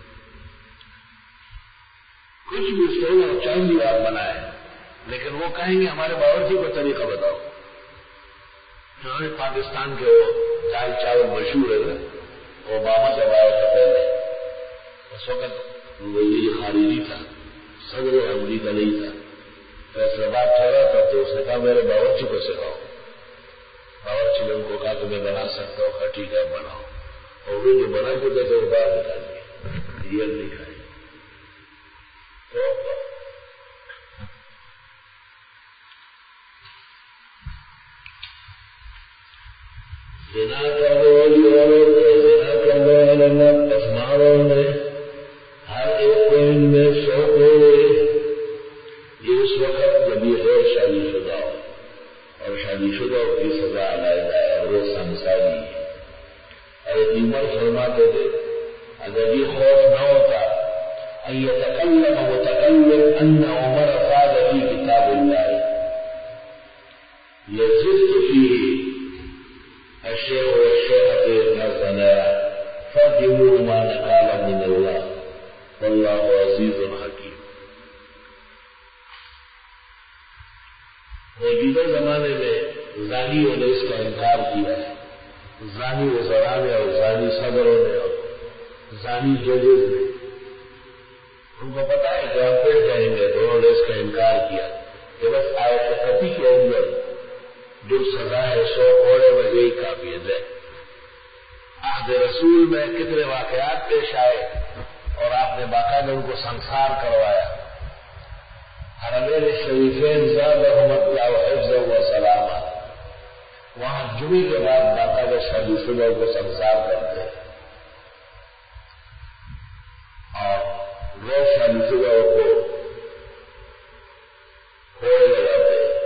کچھ بھی سونا چاندی آپ بنائے لیکن وہ کہیں گے ہمارے باورچی کو طریقہ بتاؤ. ہمارے پاکستان کے وہ دال چاول مشہور ہے نا, اوباما جب آیا تھا پہلے اس وقت وزیر خارجی تھا, صدر امریکہ نہیں تھا. فیصلہ باد ٹھہرا تھا تو اس نے کہا میرے باورچی کو سکھاؤ. باورچی نے ان کو کہا کہ میں بنا سکتا ہوں. کہا ٹھیک ہے بناؤ. اور وہ جو بنا چکے تھے وہ باہر نکال دیا, ریئل نہیں کھائے. زنا کرنے والی عورت اور زنا کرنے والے مرد پسمانوں میں ہر ایک کو ان میں شوق ہو گئے. یہ اس وقت جب یہ غیر شادی شدہ ہو اور شادی شدہ کی سزا علیحدہ ہے اور وہ سنساری ہے. اور عمر فرماتے تھے اگر یہ خوف نہ ہوتا ان يتكلم متكلم ان عمر فاز في كتاب الله لزدت فيه الشيخ والشيخة نزلا فارجموهما نكالا من الله والله عزيز حكيم. موجودہ زمانے میں زانیوں نے اس کا انکار کیا ہے. زانی وزراء نے اور زانی صدروں نے اور زانی ججز نے ان کو پتا ہے کہ ہم پیش جائیں گے تو انہوں نے نے اس کا انکار کیا کہ بس آیت قطعی کے اندر جو سزا ہے سو کوڑے میں یہی کافی ہے. عہد رسول میں کتنے واقعات پیش آئے اور آپ نے باقاعدہ ان کو سنسار کروایا. حرمین شریفین زادہم اللہ حفظا و سلاما، وہاں جمعے کے بعد باقاعدہ شادی شدہ کو سنسار کرتے ہیں اور روز شادی شدہ کو کوڑے لگاتے ہیں.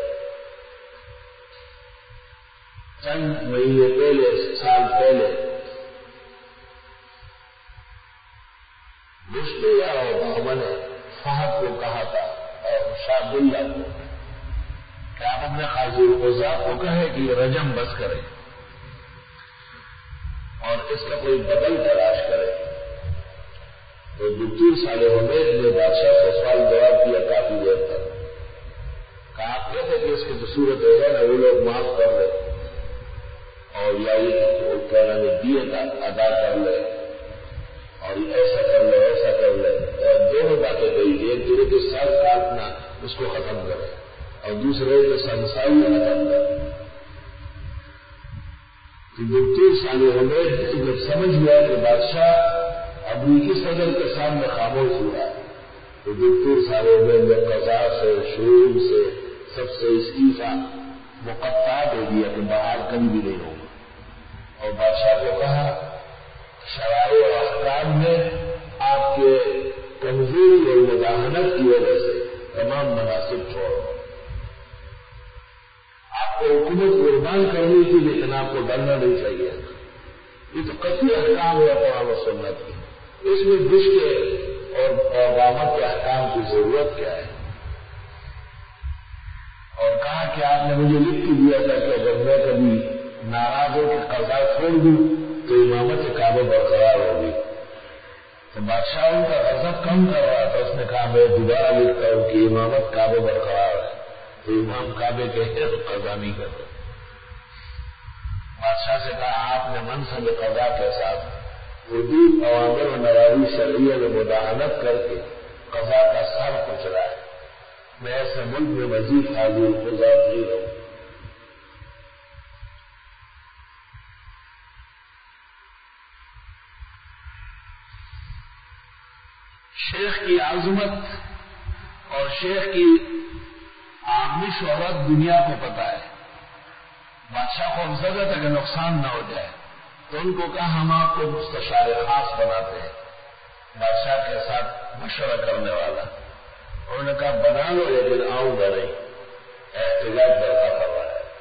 چند مہینے پہلے سال پہلے مشکل یا اوباما نے فہد کو کہا تھا اور شاہ عبداللہ کو کہ آپ اپنے قاضی القضات کو کہیں کہ یہ رجم بس کرے اور اس کا کوئی بدل تلاش کرے. تو دکتور صالح حمید نے بادشاہ سے سوال جواب کیا کافی دیر تک. کہا آپ کہتے کہ اس کی جو صورت ہے نا وہ لوگ معاف کر لے اور یا یہ کہنا نے دیے ادا کر لے اور ایسا کر لے ایسا کر لے. دونوں باتیں کہی. ایک تو کہ سر کاٹنا اس کو ختم کرے اور دوسرے کہ سنسائی ختم کرے. تو دکتور صالح حمید نے جب سمجھ گیا کہ بادشاہ امریکی صدر کے سامنے خاموش ہوا تو دکتور صالح حمید نے قضا سے شعور سے سب سے استعفا مقطع دے دیا کہ بحال کبھی بھی نہیں ہوگا. اور بادشاہ کو کہا شرائع و احکام میں آپ کے کمزوری اور مداحنت کی وجہ سے تمام مناسب چھوڑ آپ کو حکومت قربان کرنی تھی لیکن آپ کو ڈرنا نہیں چاہیے. یہ تو قطعی احکام ہے قرآن و سنت کی. اس میں بش کے اور اوباما کے احکام کی ضرورت کیا ہے. اور کہا کہ آپ نے مجھے لکھ کے دیا تھا کہ اگر میں کبھی ناراض ہو کہ قضا چھوڑ دوں تو امامت کعبہ برقرار ہوگی. تو بادشاہ ان کا غضب کم کر رہا تھا. اس نے کہا میں دوبارہ لکھتا ہوں کہ امامت کعبہ برقرار ہے. تو امام کعبے کہتے ہیں تو قضا نہیں کرتے. بادشاہ سے کہا آپ نے منصب قضا کے ساتھ حدود عوامر و نوامی شرعیہ میں مداحنت کر کے قضا کا سر کچلا ہے. میں ایسے ملک میں مزید حاضر قضات نہیں رہوں. شیخ کی عظمت اور شیخ کی عالمی شہرت دنیا کو پتا ہے. بادشاہ کو افزا تھا کہ نقصان نہ ہو جائے تو ان کو کہا ہم آپ کو مستشار خاص بناتے ہیں بادشاہ کے ساتھ مشورہ کرنے والا. انہوں نے کہا بنا لو لیکن آؤں گا نہیں. احتجاج برپا کر رہا ہے.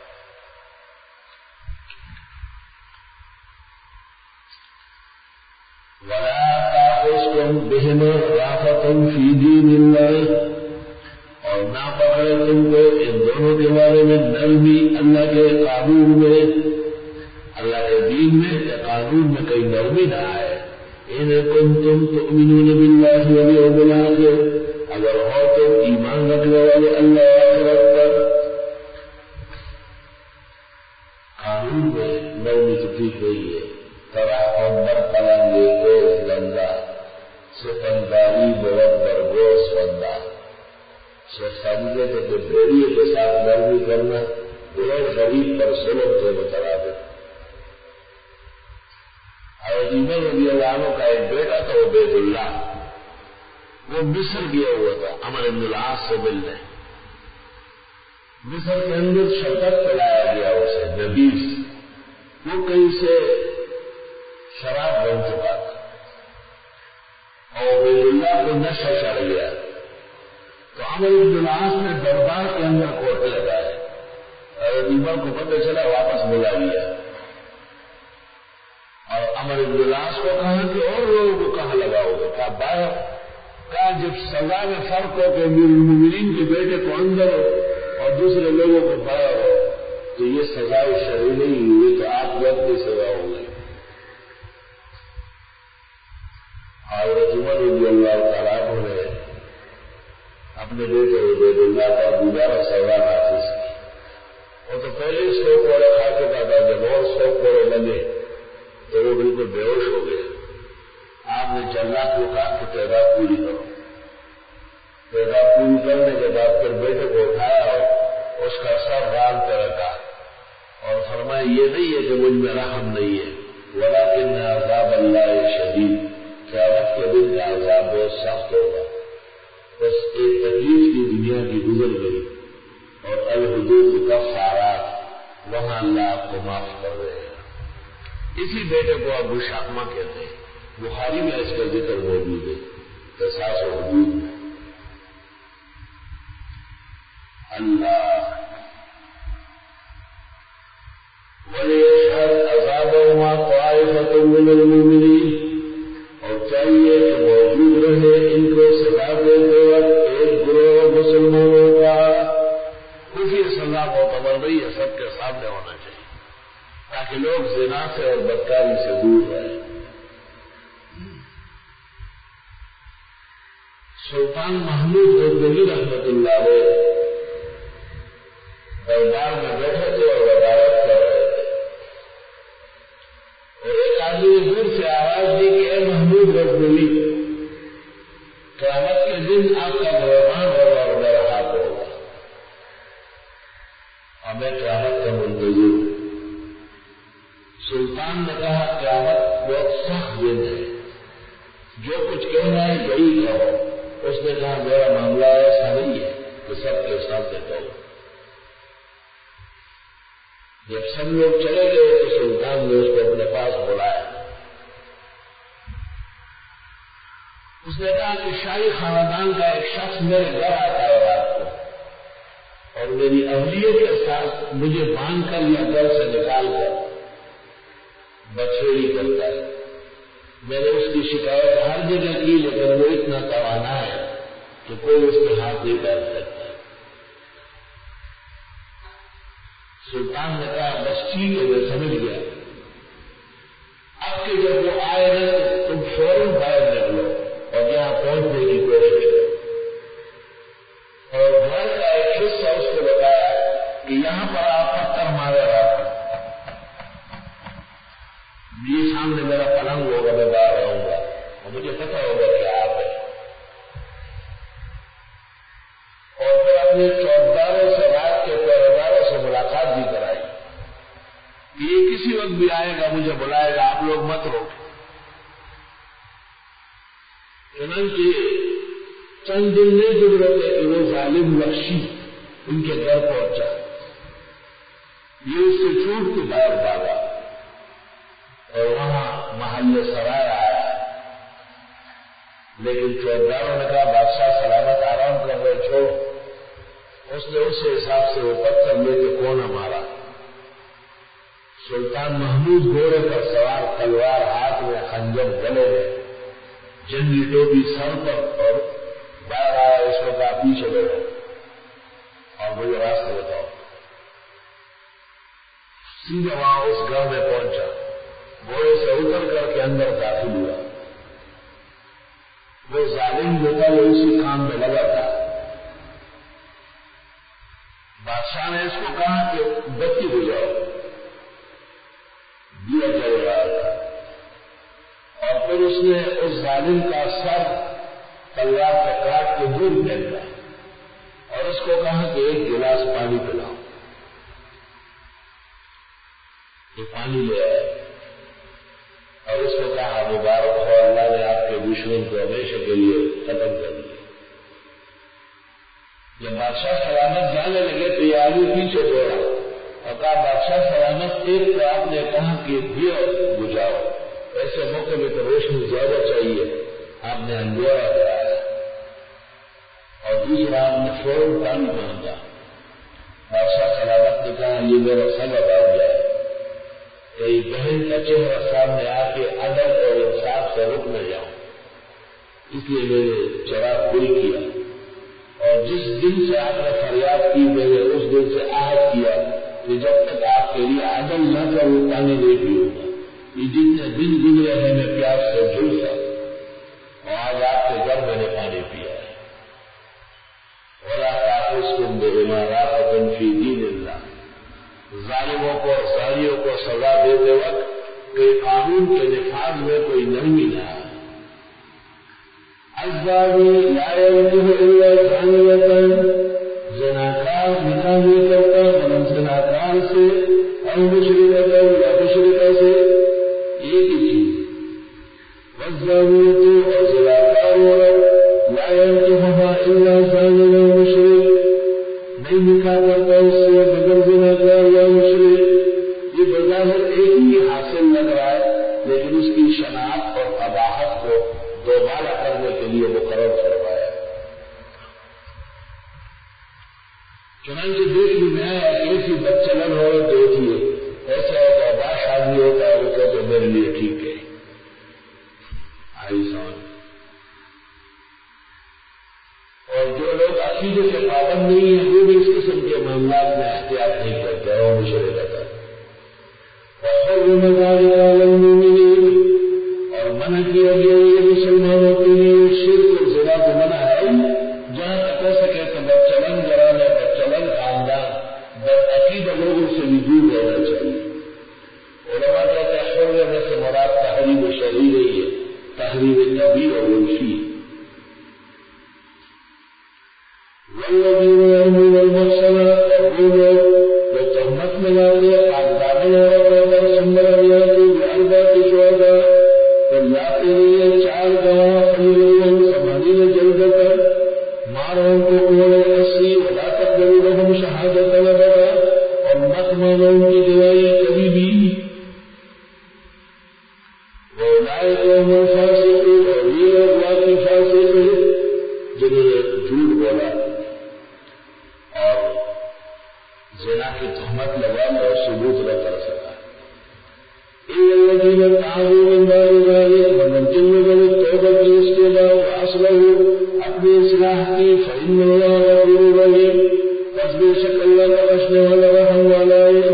وَلَا تَأْخُذْكُمْ بِهِمَا رَأْفَةٌ فِي دِينِ اللَّهِ، اور نہ پکڑے تم کو ان دونوں کے بارے میں نرمی اللہ کے قانون میں، اللہ کے دین میں یا قانون میں کئی نرمی نہ آئے. إِن كُنتُمْ تُؤْمِنُونَ بِاللَّهِ وَالْيَوْمِ الْآخِرِ، اگر ہو تو ایمان رکھنے والے اللہ آخرت پر. قانون میں نرمی تو ٹھیک نہیں ہے. ترحم بر پلنگے کوز لندہ، سپنداری بہت برگوز فندہ. شیخ سادی کہتے کہ بیڑیے کے ساتھ نرمی کرنا غیر غریب پر ظلم کے مترادف. حضرت عمر رضی اللہ عنہ کا ایک بیٹا تھا عبید اللہ، وہ مصر گیا ہوا تھا عمر بن العاص سے ملنے. مصر کے اندر شرکت پلایا گیا اسے نبیس. وہ کہیں سے شراب بن چکا تھا اور عبید اللہ کو نشہ چڑھ گیا. تو عمر بن العاص نے دربار کے اندر کوٹے لگائے. حضرت عمر کو پتہ چلا واپس بلا لیا اور عمر بن العاص کو کہا کہ اور لوگوں کو کہاں لگاؤ گے. کہا باہر. کہا جب سزا میں فرق ہو کہ امیر المومنین کے بیٹے کو اندر ہو اور دوسرے لوگوں کو باہر ہو تو یہ سزا شرعی نہیں ہوئی تو آپ لوگ کی سزا ہو گئی. حضرت عمر رضی اللہ تعالیٰ عنہ نے اپنے بیٹے عبید اللہ کا دوبارہ سزا نافذ کی. وہ تو پہلے سو کوڑے کھا چکا تھا. جب اور سو کوڑے لگے تو وہ بالکل بے ہوش ہو گئے. آپ نے جلات کو کہا کہ تعداد پوری کرو. پیدا پوری کرنے کے بعد پھر بیٹے کو اٹھایا اور اس کا سر رال پہ رکھا اور فرمایا یہ نہیں ہے کہ مجھ میں رحم نہیں ہے، ولیکن عذاب اللہ شدید، قیامت کے دن کا عذاب بہت سخت ہوگا۔ بس ایک تکلیف کی دنیا کی گزر گئی اور الحدود کفارات، وہاں اللہ آپ کو معاف کر رہے ہیں۔ اسی بیٹے کو ابو شاہمہ کہتے ہیں، بخاری میں اس کا ذکر موجود ہے قصاص و حدود میں۔ اللہ وَلِيَشْهَدْ عَذَابَهُمَا طَائِفَةٌ مِّنَ الْمُؤْمِنِينَ، اور چاہیے کہ موجود رہے ان کو سزا دیتے وقت ایک گروہ مسلمانوں کا۔ خفیہ سزا معتبر نہیں ہے، سب کے سامنے ہونا چاہیے تاکہ لوگ زنا سے اور بدکاری سے دور رہیں۔ سلطان محمود غزنوی رحمت اللہ علیہ دربار میں بیٹھے تھے اور وزارت کر رہے تھے، اور ایک آدمی نے دور سے آواز دی کہ اے محمود غزنوی، قیامت کے دن آپ کا مہمان ہوگا اور میرا ہاتھ ہوگا، اور میں قیامت کا منتظر ہوں۔ سلطان نے کہا قیامت بہت سخت دن ہے، جو کچھ کہنا ہے یہی کہو۔ اس نے کہا میرا معاملہ ایسا نہیں ہے کہ سب کے سامنے کہو۔ جب سب لوگ چلے گئے تو سلطان نے اس کو اپنے پاس بلایا۔ اس نے کہا کہ شاہی خاندان کا ایک شخص میرے گھر آتا ہے رات کو اور میری اہلیت کے ساتھ مجھے باندھ کر یا گھر سے نکال کر بچھیڑی کرتا ہے۔ میں نے اس کی شکایت ہر جگہ کی لیکن وہ اتنا توانا ہے کہ کوئی اس کے ہاتھ نہیں ڈال سکتا۔ سلطان نے کہا بس ٹھیک ہے میں سمجھ گیا، اب کہ جب وہ آئے نا تو تم فوراً باہر نکلو اور یہاں پہنچنے کی کوشش کرو۔ اور گھر کا ایک حصہ اس کو بتایا کہ یہاں پر آپ پتھر مارے رہا، یہ سامنے میرا پلنگ ہوگا، میں باہر رہوں گا اور مجھے پتا ہوگا کہ آپ ہیں۔ اور پھر اپنے چوکیداروں سے رات کے پہرےداروں سے ملاقات بھی کرائی کہ یہ کسی وقت بھی آئے گا مجھے بلائے گا، آپ لوگ مت روکیں۔ چنانچہ چند دن نہیں گزرے تھے کہ وہ ظالم وحشی ان کے گھر پہنچا، یہ اس سے چھوٹ کے باہر بھاگا اور وہاں محل سرائے آیا، لیکن چوکیداروں نے کہا بادشاہ سلامت آرام کر رہے چھوڑو۔ اس نے اس حساب سے وہ پتھر لے کے کونا مارا۔ سلطان محمود گھوڑے پر سوار، تلوار ہاتھ میں، خنجر گلے میں، جنگی ٹوپی سر پر، اور باہر آیا، اس کو کہا پیچھے بیٹھو اور مجھے راستہ بتاؤ۔ سیدھا وہاں اس گھر میں پہنچا، گھوڑے سے اتر کر کے اندر داخل ہوا۔ وہ ظالم جو تھا وہ اسی کام میں لگا تھا۔ بادشاہ نے اس کو کہا کہ بتی بجھاؤ، دیا جل رہا تھا، اور پھر اس نے اس ظالم کا سر تلوار پہ کاٹ کے دور پھینکا اور اس کو کہا کہ ایک گلاس پانی پلاؤ۔ یہ پانی لے آئے اور اس کو کہا مبارک ہو، اللہ نے آپ کے دشمن کو ہمیشہ کے لیے ختم کر دیا۔ جب بادشاہ سلامت جانے لگے تو یہ آدمی پیچھے دوڑا اور کہا بادشاہ سلامت، ایک تو آپ نے کہا کہ دیا بجھاؤ، ایسے موقع میں تو روشنی زیادہ چاہیے، آپ نے اندھیرا کرایا، اور دوسرا آپ نے فوراً پانی مانگا۔ بادشاہ سلامت نے کہا یہ میرا سبب آ گیا ہے، کئی بہن کا چہرہ سامنے آ کے عدل اور انصاف سے رک نہ جاؤں، اس لیے میں نے چراغ گل کیا، اور جس دن سے آپ نے فریاد کی میں نے اس دن سے عہد کیا کہ جب تک آپ کے لیے عدل نہ کروں پانی نہیں پیوں گا۔ یہ جتنے دن گزرے ہیں میں پیاس سے جھلسا، اور آج آپ کے گھر میں نے پانی پیا ہے۔ وَلَا تَأْخُذْكُم بِهِمَا رَأْفَةٌ فِي دِينِ اللَّهِ، ظالموں کو اور زانیوں کو سزا دیتے وقت کہ قانون کے نفاذ میں کوئی نرمی نہ آئے۔ الزانی لا ينكح الا زانیة، زناکار نکاح نہیں کرتا مگر زناکار سے، اور مشرکۃ یا مشرکہ سے، ایک ہی چیز۔ والزانیۃ اور زناکار عورت لا ينكحها الا زان و مشرک، نہیں نکاح کرتا اس سے مگر زناکار یا مشرک۔ یہ بظاہر ایک ہی حاصل لگ رہا ہے، لیکن اس کی شناخت اور قباحت کو دوبارہ کرنے کے لیے مقرر فرمایا۔ چنانچہ دیکھ میں آیا ایسی بچلن عورت ہوتی ہے، ایسا ایک اباش آدمی ہوتا ہے وہ کہتے میرے لیے ٹھیک ہے، آئی سمجھ۔ اور جو لوگ عقیدے کے پابند نہیں ہیں وہ بھی اس قسم کے معاملات میں احتیاط نہیں کرتے، وہ مشورے کرتا ہے۔ وحرم ذلك على المؤمنين، اور منع کیا گیا یہ مسلمانوں کے لیے شرک اور زنا کو منع ہے، جہاں تک ہو سکے تو بدچلن گھرانے بدچلن خاندان بدعقیدہ لوگوں سے بھی دور رہنا چاہیے۔ علماء کہتے ہیں حرم سے مراد تحریم شرعی نہیں ہے، تحریم طبیعی اور عرفی۔ والذین یرمون المحصنات، اور وہ لوگ جو تہمت لگاتے ہیں پاکدامن عورتوں پر، ثم لم یأتوا بأربعة شہداء، اور لاتے ہیں چار گواہ، فجلدوہم ثمانین جلدۃ، مارو ان کو کوڑے اسی، ولا تقبلوا لهم شہادۃ ابدا، اور مت مانو ان کی گواہی کبھی بھی۔ وأولئک هم الفاسقون، اور یہ لوگ واقعی فاسق ہیں جنہوں نے جھوٹ بولا اور زنا کی تہمت لگانے اور ثبوت نہ کر سکا۔ إِلَّا الَّذِينَ تَابُوا مِن بَعْدِ ذَلِكَ، مگر جن لوگوں نے توبہ کی اس کے بعد وَأَصْلَحُوا، اپنی اصلاح کی، فَإِنَّ اللَّهَ غَفُورٌ رَحِيمٌ، پس بے شک اللہ بخشنے والا رحم والا ہے۔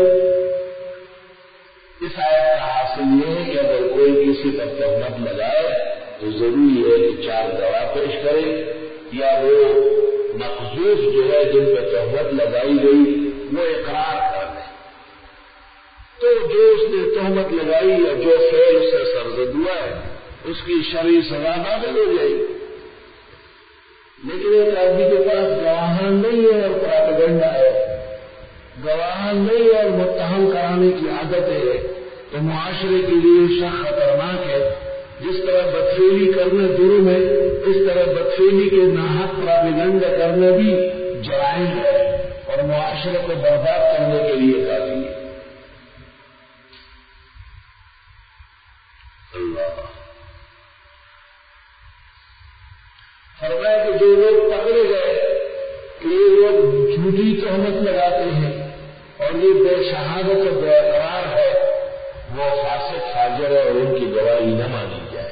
اس آیت کا حاصل یہ ہے کہ اگر کوئی کسی پر تہمت لگائے تو ضروری ہے کہ چار گواہ پیش کرے، یا وہ مقذوف جو ہے جن پہ تہمت لگائی گئی وہ اقرار کر لے، تو جو اس نے تہمت لگائی یا جو فعل اس سے سرزد ہوا ہے اس کی شرعی سزا نافذ ہو جائے گی۔ لیکن ایک آدمی کے پاس گواہان نہیں ہے اور پراپیگنڈا ہے، گواہان نہیں ہے اور متہم کرانے کی عادت ہے، تو معاشرے کے لیے شخص خطرناک ہے۔ جس طرح بدفعلی کرنا جرم ہے، اس طرح بدفعلی کے ناحق پراپیگنڈا کرنا بھی جرائم ہے اور معاشرے کو برباد کرنے کے لیے کافی ہے۔ اللہ فرمایا کہ جو لوگ پکڑے گئے کہ یہ لوگ جھوٹی تہمت لگاتے ہیں اور یہ بے شہادت و بے اقرار ہے، وہ فاسق فاجر ہے اور ان کی گواہی نہ مانی جائے۔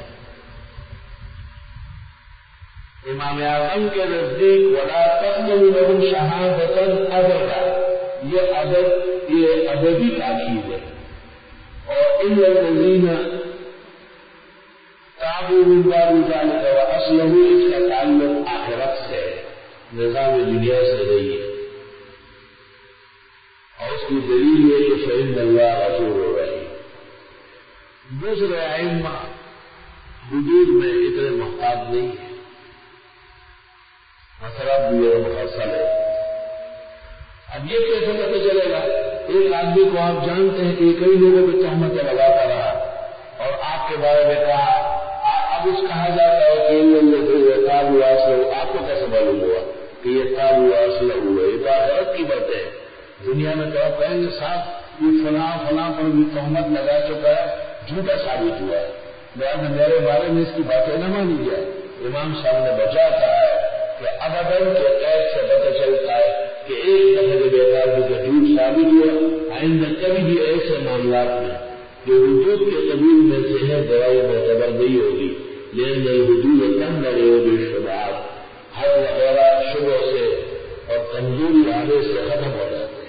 امام اعظم کے نزدیک ولا تقبلوا لهم شہادۃ ابدا، یہ ابد یہ ابدی تاکید ہے، اور الا الذین تابوا من بعد ذلك واصلحوا، اس کا تعلق آخرت سے ہے، نظام دنیا سے نہیں ہے، اور اس کی دلیل ہے کہ فإن اللہ غفور رحیم۔ دوسرے ائمہ حدود میں اتنے محتاط نہیں ہے، مسئلہ بھی اور مفصل ہے۔ اب یہ کیسے پتہ چلے گا؟ ایک آدمی کو آپ جانتے ہیں کہ کئی لوگوں پہ تہمت لگاتا رہا اور آپ کے بارے میں کہا، اب اس کہا جاتا ہے کہ یہ تاب واصل، آپ کو کیسے معلوم ہوا کہ یہ تاب واصل ہوا؟ یہ تو آخرت کی بات ہے۔ دنیا میں تو آپ کہیں گے صاحب یہ فلاں فلاں پر بھی تہمت لگا چکا ہے، جھوٹا ثابت ہوا ہے، لہٰذا میرے بارے میں اس کی باتیں نہ مانی جائے۔ امام صاحب نے بچا کہا ہے کہ ابداً کے قید سے پتہ چلتا ہے کہ ایک دفعہ جب ایک آدمی کا جھوٹ ثابت ہوا، آئندہ کبھی بھی ایسے معاملات میں جو حدود کے قبول میں سے ہے گواہی معتبر نہیں ہوگی، لیکن الحدود تنبع بالشبہات، حد وغیرہ شبہوں سے اور کمزوری آنے سے ختم ہو جاتے ہیں۔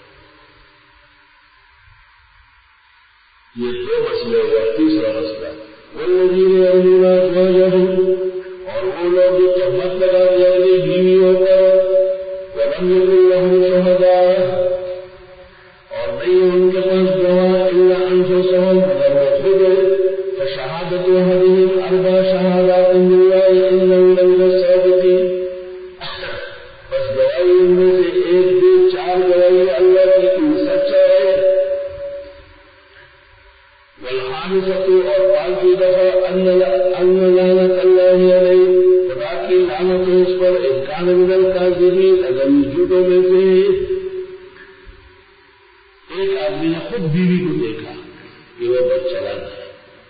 یہ دو مسئلے ہوا۔ تیسرا مسئلہ والذین یرمون ازواجہم، اور وہ لوگ جو تہمت لگاتے ہیں اپنی بیویوں پر، ولم یکن لہم شہداء، اور نہیں ان کے پاس گواہ الا انفسہم، مگر وہ خود، فشہادت احدہم اربع شہادات باللہ انہ ایک آدمی نے خود بیوی کو دیکھا کہ وہ بدچلن ہے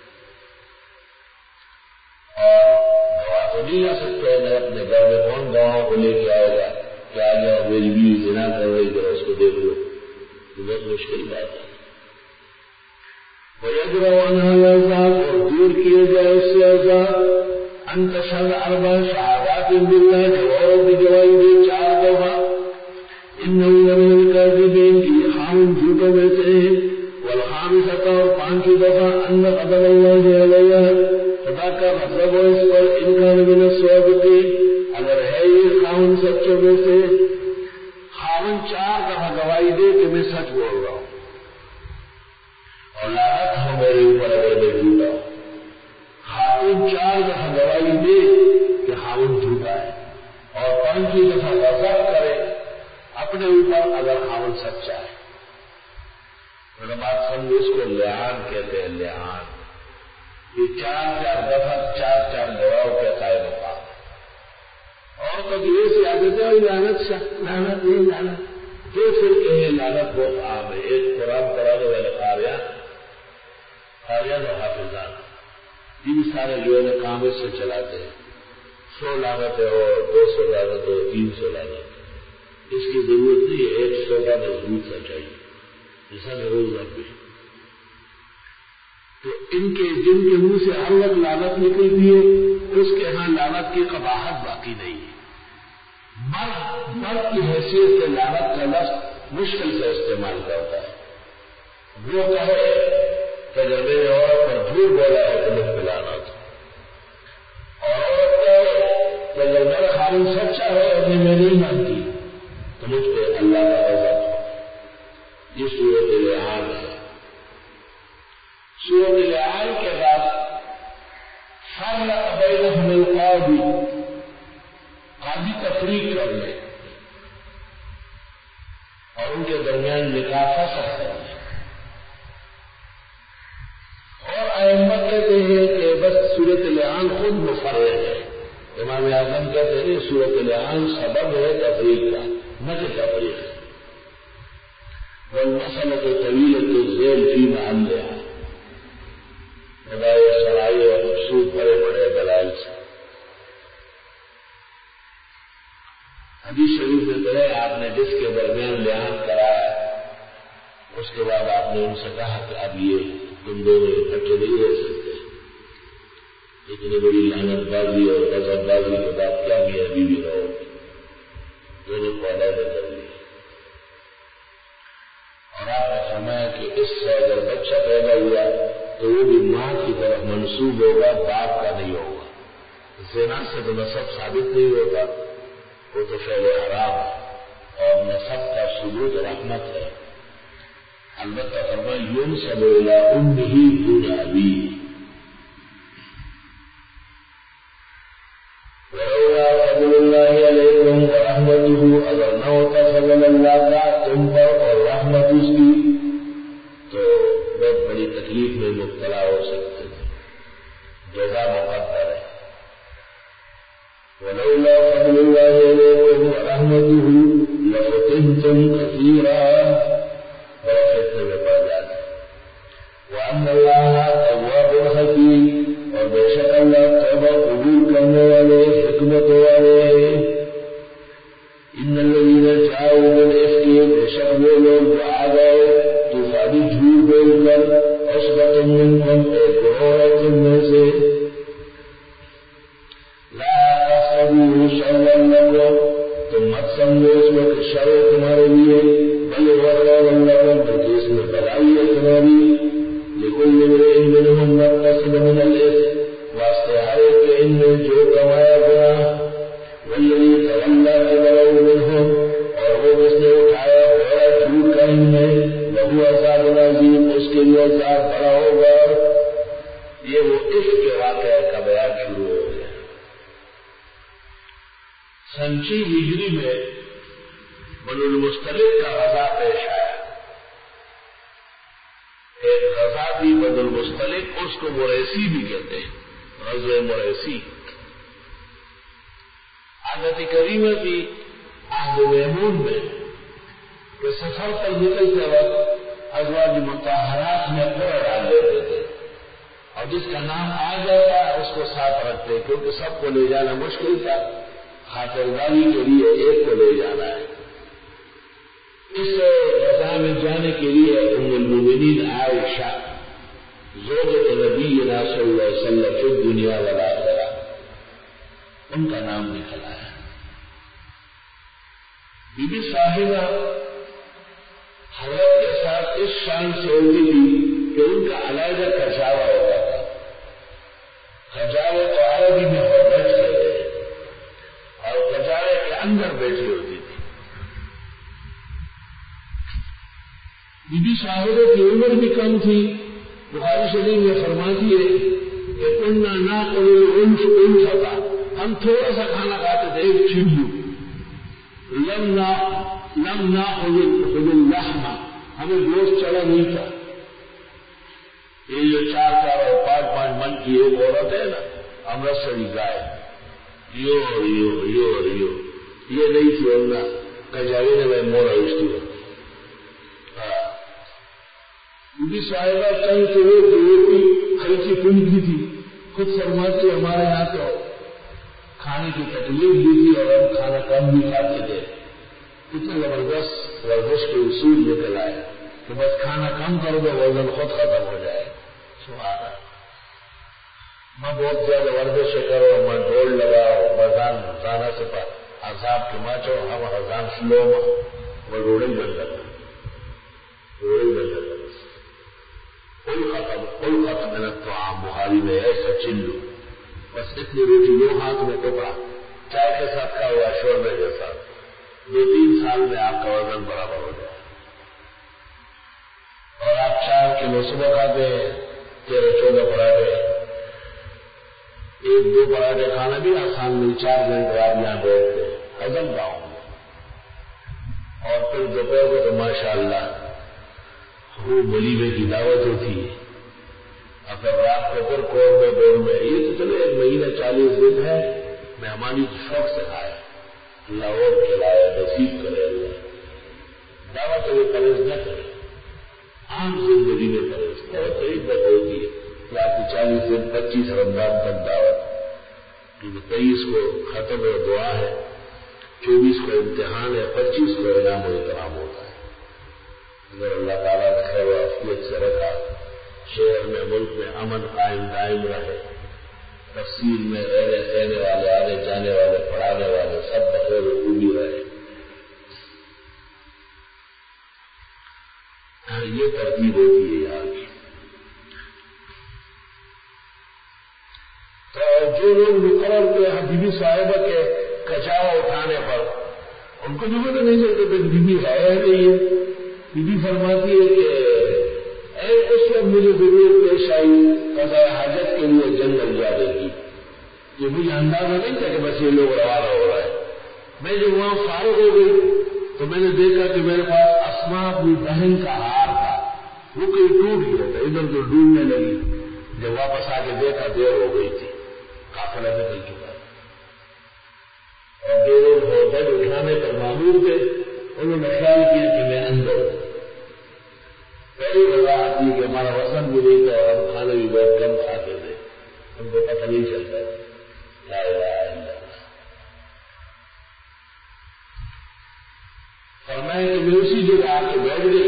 اور گواہ تو نہیں آ سکتے، میں اپنے گھر میں کون گواہوں کو لے کے آئے گا کہ آ جاؤ میری بیوی زنا کر رہی ہے اس کو دیکھ لو، بہت مشکل بات ہے۔ وَيَدْرَوْ عَنْهَا الْعَذَابُ، اور دور کیے جائے اس سے عذاب، ان تشهد اربع شہادات باللہ، جو عورت بھی گواہی دے چار دفعہ، انه لمن الكاذبین، کی خامن جھوٹوں میں سے ہے، والخامسۃ، اور پانچویں دفعہ، ان غضب اللہ علیہا، خدا کا غضب ہو اس پر، ان کان من الصادقین، اگر ہے یہ خامن سچوں میں سے۔ خامن چار دفعہ گواہی دے کہ میں سچ بول رہا ہوں اور لعنت ہو میرے اوپر اگر میں جھوٹا ہوں۔ خاتون چار دفعہ گواہی دے کہ خاوند جھوٹا ہے اور پانچویں دفعہ غضب کرے اپنے اوپر اگر خاوند سچا ہے۔ میرا بات سمجھو، اس کو لعان کہتے ہیں، لعان۔ یہ چار چار دفعہ چار چار گواہوں کے قائم مقام ہے۔ اور تو یہ سے آگے ہوئی لعنت سے لعنت نہیں لعنت دو فرقے ہیں، لعنت بہت عام ہے۔ ایک قرآن پڑھانے والے قاریان قاریان و حافظان، یہ بھی سارے جو ہے کام اس سے چلاتے ہیں، سو لعنتیں ہو، دو سو لعنت ہو، تین سو لعنت، اس کی ضرورت نہیں ہے، ایک سو کا مضبوط سا چاہیے، جیسا میں روز رکھتی۔ تو ان کے جن کے منہ سے ہر وقت لعنت نکلتی ہے اس کے ہاں لعنت کی قباحت باقی نہیں ہے۔ مرد مرد کی حیثیت سے لعنت کا لفظ مشکل سے استعمال کرتا ہے۔ وہ کہے کہ اگر میرے عورت پر جھوٹ بولا ہے تو مجھ پہ لعنت، اور عورت کہے کہ اگر میرا خاوند سچا ہے اور میں نہیں مانتی تو مجھ پہ اللہ کا غضب ہو۔ یہ صورت لعان ہے۔ صورت لعان کے بعد فرق بینہم القاضی، قاضی تفریق کر لے اور ان کے درمیان نکاح فسخ کر لے۔ اور ائمہ کہتے ہیں کہ بس صورت لعان خود مفرق ہے۔ امام اعظم کہتے ہیں صورت لعان سبب ہے تفریق کا، نہ کہ تفریق ہے۔ والمسألة طويلة الذيل في محلها، بدائے سرائی اور مقصود بڑے بڑے دلائل سے۔ حدیث شریف میں تو ہے آپ نے جس کے درمیان لعان کرایا اس کے بعد آپ نے ان سے کہا کہ اب یہ تم دونوں اکٹھے نہیں رہ سکتے، اتنی بڑی لعنت بازی اور غضب بازی کے بعد کیا میاں بیوی رہو، دونوں کو علیحدہ کر لیا۔ اور آپ نے فرمایا کہ اس سے اگر بچہ پیدا ہوا تو وہ بھی ماں کی طرف منسوب ہوگا، باپ کا نہیں ہوگا۔ زنا سے تو نسب ثابت نہیں ہوتا، وہ تو فعل حرام ہے، اور نسب کا ثبوت رحمت ہے۔ البتہ فرمایا ينسب الى امه دون ابيه، ولولا فضل الله عليكم ورحمته، اگر نہ ہوتا فضل اللہ کا تم پر اور رحمت اس کی تو بہت بڑی تکلیف میں مبتلا ہو سکتے تھے۔ جزا مقدر ہے۔ ولولا فضل الله عليكم ورحمته لفتنتم كثيرا، بڑے فتنے میں پڑ جاتے۔ وان اللہ تواب حکیم، اور بے شک اللہ توبہ قبول کرنے والے حکمت والے ہیں۔ ان الذین جاؤوا بالافک، بے شک وہ لوگ جو آ گئے طوفانی جھوٹ بول کر، عصبۃ منکم، ایک گروہ ہے تم میں سے، لا تحسبوه شرا لکم، تم مت سمجھو اس میں کہ شر ہے تمہارے لیے، بل هو خیر لکم، بلکہ اس میں بھلائی ہے تمہاری، لکل امرئ منہم ما اکتسب من الاثم، واسطے ہر ایک کے ان میں جو کمایا گناہ، والذی تولى کبرہ منہم، اور وہ جس نے اٹھایا بڑا جھوٹ کا ان میں، لہو عذاب عظیم، اس کے لیے عذاب بڑا ہوگا۔ یہ وہ عشق کے واقعہ کا بیان شروع ہو گیا۔ سنچی ہجری میں بنو المصطلق کا غزا پیش آیا، ایک غزا تھی بنو المصطلق، اس کو مریسی بھی کہتے ہیں، غزوہ مریسی۔ حضرت کریمہ کی عہد میمون میں کہ سفر پر نکلتے وقت ازواج مطہرات میں پورا ڈال دیتے تھے، اور جس کا نام آ جاتا اس کو ساتھ رکھتے، کیونکہ سب کو لے جانا مشکل تھا، خاطرداری کے لیے ایک کو لے جانا ہے۔ اس غزا میں جانے کے لیے ام المؤمنین عائشہ زوجۃ نبینا صلی اللہ علیہ وسلم فی الدنیا والآخرہ، ان کا نام نکلا ہے۔ بی بی صاحبہ حضرت کے ساتھ اس شان سے ہوتی تھی کہ ان کا علیحدہ کچاوا ہوتا تھا۔ کچاوے تو عربی میں ہورج کہتے ہیں، اور کچاوے کے اندر بیٹھی ہوتی تھی۔ بی بی صاحبہ کی عمر بھی کم تھی، بخاری شریف میں فرماتی ہے کہ کننا ناکل الانف انفتا، ہم تھوڑا سا کھانا کھاتے تھے، ایک چیلو، لم نا لم ناخذ اللحم، ہمیں گوشت چڑھا نہیں تھا۔ یہ جو چار چار اور پانچ پانچ من کی ایک عورت ہے نا، امرتسری گائے، یو یو یو یو یہ نہیں تھی، ورنہ کجاوے نے میں مورا اٹھتی ہوں۔ بی صاحبہ چند تو وہ روٹی ہلکی پھلکی تھی، خود فرماتی ہمارے یہاں تو کھانے کی تکلیف بھی تھی اور ہم کھانا کم بھی کھاتے تھے، اتنا زبردست ورزش کے اصول نکل آئے کہ بس کھانا کم کر دو وزن خود ختم ہو جائے۔ سبحان اللہ، میں بہت زیادہ ورزش کرو، میں ڈول لگاؤ، بزان زانا سے پر عذاب کے ماچو، ہم ہزان سلو وہ روڑی بن لگا روڑی بن لگا کل ختم کل ختم میں تو عام بخاری میں ایسا چلو، بس اتنی روٹی دو ہاتھ میں ٹکڑا، چائے کے ساتھ کا ہوا شوربے کے ساتھ، دو تین سال میں آپ کا وزن برابر ہو جائے۔ اور آپ چار کلو صبح کھاتے ہیں، تیرہ چودہ پراٹھے، ایک دو پراٹھے کھانا بھی آسان نہیں، چار گھنٹے آپ یہاں بیٹھتے ہزم پاؤں گے، اور پھر دوپہر کو تو ماشاء اللہ وہ ولیمے کی دعوت ہوتی ہے، اور پھر رات کو پھر کور میں دور میں، یہ تو چلو ایک مہینہ چالیس دن ہے، مہمانی شوق سے کھائے، اللہ اور کھلائے، نصیب کرے اللہ، دعوت وہ پرہیز نہ کرے، عام زندگی میں پرہیز بہت عزت ہوتی ہے کہ آپ کی چالیس دن پچیس رمضان تک دعوت، کیونکہ تیئیس کو ختم ہے دعا ہے، چوبیس کو امتحان ہے، پچیس کو انعام و اکرام ہوتا ہے۔ اگر اللہ تعالیٰ نے خیر و عافیت سے رکھا، شہر میں ملک میں امن قائم دائم رہے، تفسیر میں رہنے کہنے والے آنے جانے والے پڑھانے والے سب بخیر و خوبی رہے، یہ ترتیب ہوتی ہے یہاں کی۔ تو جو لوگ مقرر تھے بی بی صاحبہ کے کچاوا اٹھانے پر، ان کو جو پتہ نہیں چلتا کہ بی بی ہے نہیں ہے، بی بی فرماتی ہے کہ اے اس وقت مجھے ضرورت پیش آئی قضاء حاجت کے لیے جنگل جانے کی، یہ مجھے اندازہ نہیں تھا کہ بس یہ لوگ روانہ ہو رہا ہے۔ میں جب وہاں فارغ ہو گئی تو میں نے دیکھا کہ میرے پاس اسماء اپنی بہن کا ہار تھا، وہ کہیں ٹوٹ گیا تھا، ادھر ادھر ڈوبنے لگی، جب واپس آ کے دیکھا دیر ہو گئی تھی، قافلہ نکل چکا تھا، اور جو لوگ ہوٹل اٹھانے پر معمور تھے انہوں نے خیال کیا کہ میں اندر ہوں۔ پہلی وضاحت تھی کہ ہمارا وزن بھی نہیں تھا اور ہم کھانا بھی بہت کم کھاتے تھے، ہم کو پتہ نہیں چلتا تھا۔ لا الہ الا اللہ، فرمایا کہ میں اسی جگہ آ کے بیٹھ گئی،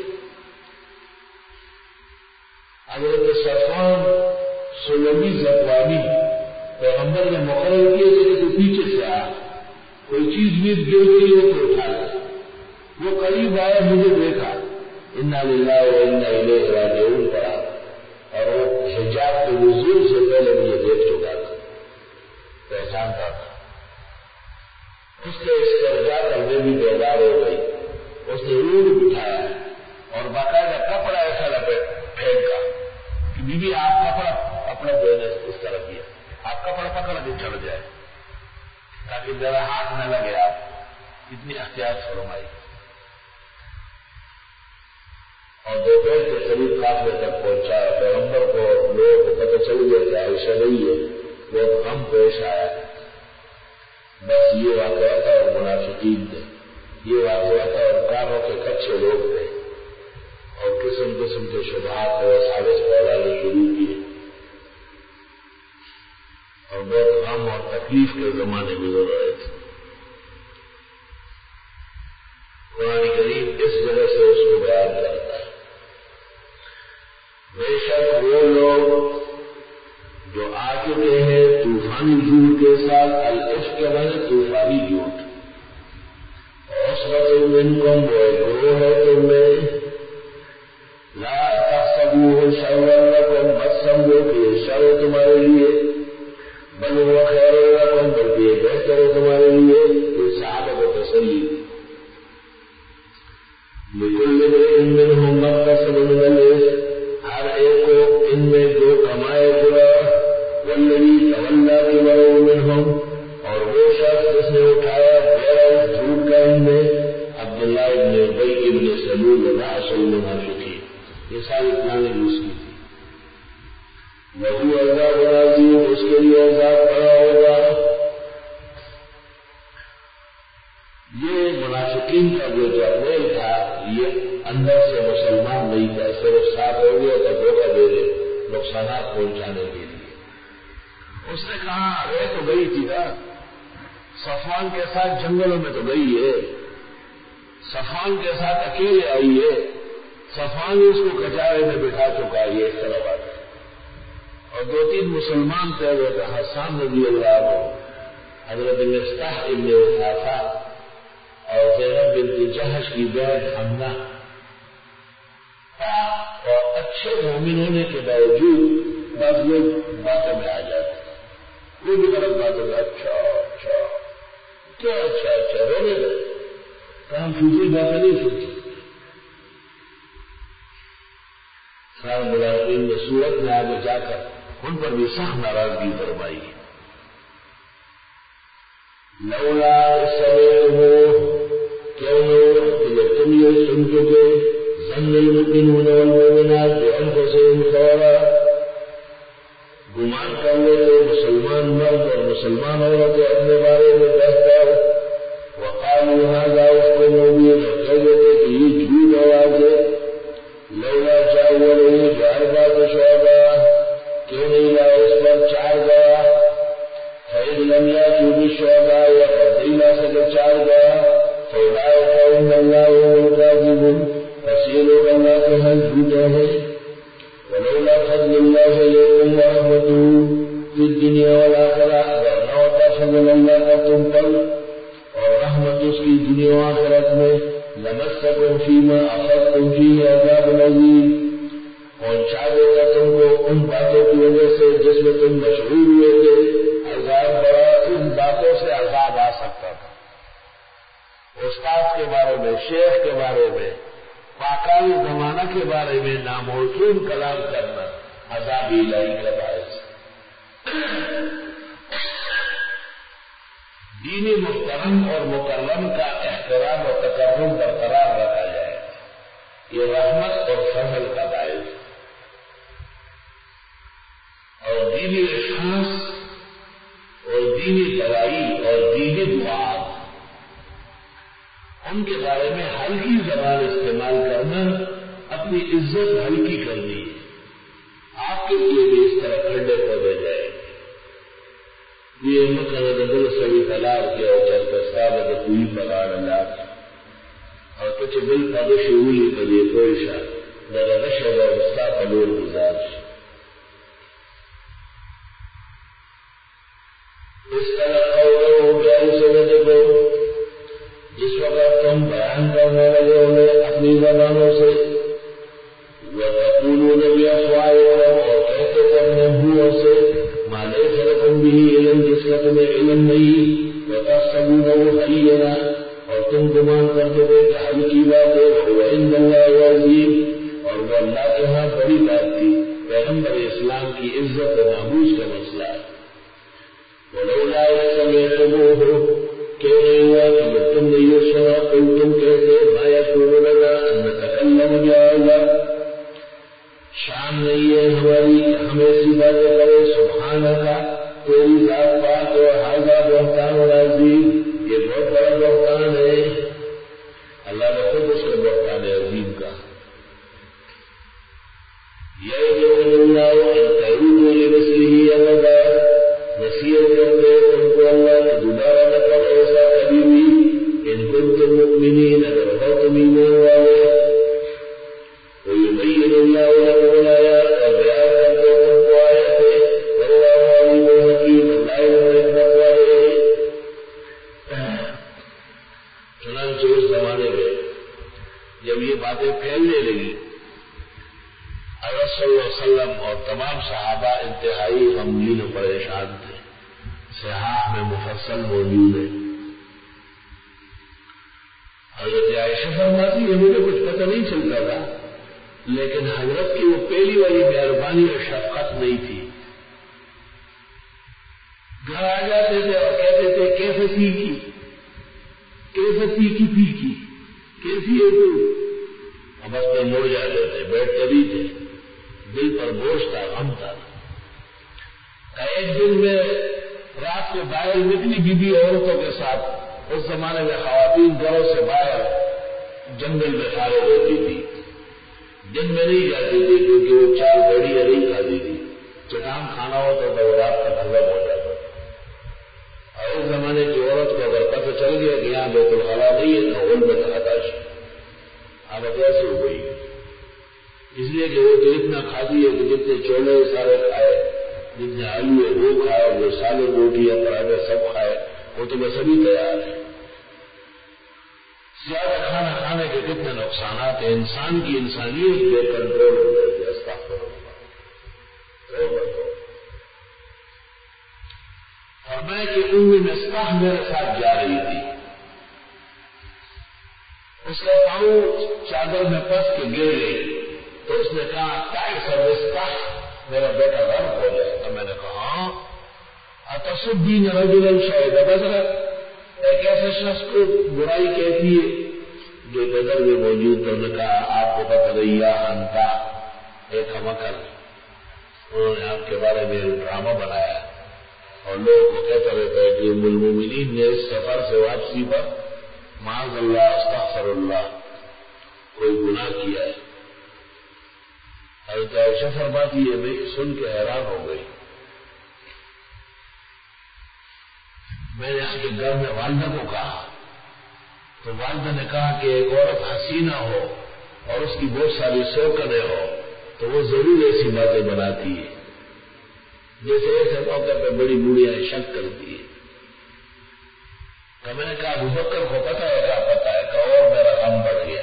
حضرت صفوان سلمی زکوانی پیغمبر نے مقرر کیے کہ تو پیچھے سے آ، کوئی چیز بھی گر گئی ہو تو اٹھا لے۔ وہ قریب آیا، مجھے دیکھا، انا للہ و انا الیہ راجعون پڑا، اور وہ حجاب کے نزول سے پہلے مجھے دیکھ چکا تھا، پہچانتا تھا۔ اس کے استرجاع کرنے بھی بیدار ہو گئی، اس نے اونٹ بٹھایا اور باقاعدہ کپڑا ایسا لپیٹ پھینکا کہ بی بی آپ کپڑا اپنا دینے اس طرح کیا، آپ کپڑا پکڑ کے چڑھ جائے تاکہ ذرا ہاتھ نہ لگے، آپ اتنی احتیاط فرمائی۔ اور دوپہر کے قریب قافلے تک پہنچا، پیغمبر کو لوگوں کو پتہ چل گیا کہ عائشہ نہیں ہے، بہت غم پیش آیا۔ بس یہ واقعہ تھا اور منافقین تھے، یہ واقعہ تھا اور کانوں کے کچے لوگ تھے، اور قسم کے شبہات اور وساوس پھیلانے شروع کیے اور بہت غم اور تکلیف کے زمانے گزر رہے تھے. قرآن کریم اس جگہ سے اس کو بیان کرتا ہے. بے شک وہ لوگ جو آ چکے ہیں طوفانی جھوٹ کے ساتھ، العفق کے بنے طوفانی جھوٹ، عصبۃ منکم وہ ایک گروہ ہے تم میں، لا تحسبوہ شرا لکم مت سمجھو کہ یہ شر ہے تمہارے لیے، بل ہوا خیر لکم بلکہ یہ بہتر ہے تمہارے لیے. یہ صحابہ کو تسلی دی. لکل امرئ منہم ما اکتسب من الاثم، ہر ایک کو ان میں جو کمائے برا، والذی تولی کبرہ منہم، اور وہ شخص جس نے اٹھایا بڑا جھوٹ کا ان میں، عبداللہ ابن ابی ابن سلول رأس المنافقین. یہ ساری پلاننگ اس کی تھی. لہو عذاب عظیم، اس کے لیے عذاب بڑا ہوگا. یہ منافقین کا جو جرنیل تھا یہ اندر سے مسلمان نہیں تھا، صرف ساتھ ہو گیا تو دھوکہ دے دے نقصانات پہنچانے کے لیے. اس نے کہا ارے تو گئی تھی نا صفوان کے ساتھ جنگلوں میں تو گئی ہے، صفوان کے ساتھ اکیلے آئی ہے، صفوان اس کو کچارے میں بٹھا چکا ہے. یہ اس طرح بات ہے. اور دو تین مسلمان تھے، وہ تھے حسان رضی اللہ عنہ، حضرت مصطح ابن وثاقہ اور زینب بنت جہش کی بہن حمنہ. اور اچھے مومن ہونے کے باوجود بعض لوگ باتوں میں آ جاتے ہیں، کوئی بھی غلط بات ہوگا اچھا اچھا کیا اچھا اچھا رونے لگے. کام فضول باتیں نہیں سوچی. سارے ملازمین نے صورت میں آگے جا کر ان پر بھی سخت ناراضگی فرمائی. لولا سمعتموہ، کیوں نہ کہ جب تم یہ سن چکے، ظن المؤمنون والمؤمنات بانفسہم خیرا، گمان کر لیتے مسلمان مرد اور مسلمان عورتیں اپنے بارے میں بہتر، وقالوا ھذا افک مبین، اور کہہ دیتے کہ یہ جھوٹ آواز ہے. لولا جاءوا علیہ باربعۃ شہداء، کیوں نہیں لائے اس پر چار گواہ، فإذ لم يأتوا بالشهداء، وقد لا سکے چار گواہ، فأولئک عند اللہ هم الكاذبون، پس یہ لوگ اللہ کے ہاں جھوٹے ہیں. ولولا فضل اللہ علیکم ورحمتہ فی الدنیا والآخرہ، اگر نہ ہوتا فضل اللہ کا تم پر اور رحمت اس کی دنیا و آخرت میں، لمسکم فیما اخذتم فیہ عذاب عظیم، پہنچا دیتا تم کو ان باتوں کی وجہ سے جس میں تم مشغول ہوئے تھے عذاب بڑا. ان باتوں سے عذاب آ سکتا تھا. استاد کے بارے میں، شیخ کے بارے میں، پاکالی زمانہ کے بارے میں ناموزون کلام کرنا عذاب الہی کا باعث. دینی محترم اور مکرم کا احترام اور تکرم برقرار رکھا جائے، یہ رحمت اور فضل کا باعث. اور دینی اشخاص اور دینی دوائی اور دینی دعا، ان کے بارے میں ہلکی زبان استعمال کرنا اپنی عزت ہلکی کرنی ہے. آپ کے لیے بھی اس طرح کھڈے پودے جائے یہ مکہ دل سڑی تلاب کیا اور چلتا سابق کوئی پگاڑ اللہ اور کچھ بل پاگے شعولی کے لیے کوئی شاہ در رشد اور مستاق علور گزارش. اس طرح قولوں بیان سمجھے کو جس وقت تم بیان کرنے لگے انہیں اپنی زبانوں سے، وَتَقُولُونَ بِأَفْوَاهِكُمْ، اور کہتے تھے اپنے منہوں سے، مَا لَيْسَ لَكُمْ بِهِ عِلْمٌ، جس کا تمہیں علم نہیں، وَتَحْسَبُونَهُ هَيِّنًا، اور تم گمان کرتے تھے کہ ہلکی بات ہے، وَهُوَ عِندَ اللَّهِ عَظِيمٌ، اور وہ اللہ کے ہاں بڑی بات تھی. پیغمبر اسلام کی عزت و ناموس کا مسئلہ ہے. ولولا إذ سمعتموه، کیوں نہیں ہوا کہ جب تم نے یہ سنا قلتم کہتے ما یکون لنا ان نتکلم بهذا، شان نہیں ہے ہماری ہم ایسی باتیں کریں، سبحانک تیری ذات پاک ہے، ھذا بہتان عظیم، یہ بہت بڑا بہتان ہے. اللہ نے خود اس کو بہتان عظیم کہا. اللہ علیہ بلایا اور بیان کرتے تم کو آئے تھے اللہ علیم الحکیم اللہ حکمت والے. چنانچہ اس زمانے میں جب یہ باتیں پھیلنے لگی حضرت صلی اللہ علیہ وسلم اور تمام صحابہ انتہائی غمگین و پریشان تھے. صحاح میں مفصل موجود ہے. حضرت عائشہ فرماتی ہے مجھے کچھ پتہ نہیں چلتا تھا لیکن حضرت کی وہ پہلی والی مہربانی اور شفقت نہیں تھی. گھر آ جاتے تھے اور کہتے تھے کیسے سیکھی کیسے سیکھی سیکھی کیسی ہے تو اب بس پہ مڑ جاتے تھے. بیٹھتے بھی تھے دل پر بوجھ تھا غم تھا. ایک دن میں رات کو باہر نکلی بیوی عورتوں کے ساتھ. اس زمانے میں خواتین گھروں سے باہر جنگل میں فارغ ہوتی تھی. دن میں نہیں جاتی تھی کیونکہ وہ چار بڑی نہیں کھاتی تھی. چٹان کھانا ہوتا تھا وہ رات کا ہزم ہو جاتا تھا. اور اس زمانے کی عورت کو اگر پتہ چل گیا کہ یہاں بیت الخلا نہیں ہے تو ان میں ہتاش اب کیسے ہو گئی. اس لیے کہ وہ تو اتنا کھاتی ہے کہ جتنے چولے سارے کھائے جتنے آلو ہے وہ کھائے وہ سالن روٹیاں پراٹھے سب کھائے وہ تو میں سبھی تیار ہے. زیادہ کھانا کھانے کے کتنے نقصانات ہیں. انسان کی انسانیت بے کنٹرول ہو جاتی ہے. استغفر اللہ. اور میں کہ ام مصطح میرے ساتھ جا رہی تھی. اس کا پاؤں چادر میں پس کے گر گئی تو اس نے کہا تائر سر مصطح میرا بیٹا غرق ہو جائے. تو میں نے کہا اتصدین رجلا شہید بدر ایک ایسے شخص کو برائی کہتی ہے جو بدر میں موجود. تو نے کہا آپ کو پتہ نہیں یا انتا ایک ہمکر انہوں نے آپ کے بارے میں ڈرامہ بنایا اور لوگوں کو کہتا رہتا ہے کہ ام المومنین نے اس سفر سے واپسی پر معاذ اللہ استغفر اللہ کوئی گناہ کیا ہے. حضرت عائشہ فرماتی ہے میں سن کے حیران ہو گئی. میں نے آ کے گھر میں والدہ کو کہا تو والدہ نے کہا کہ ایک عورت حسینہ ہو اور اس کی بہت ساری سوکنے ہو تو وہ ضرور ایسی باتیں بناتی ہے جیسے ایسے موقع پہ بڑی بوڑھیاں شک کرتی ہے. تو میں نے کہا ابو بکر کو پتہ ہے کیا پتہ ہے کہ اور میرا غم بڑھ گیا.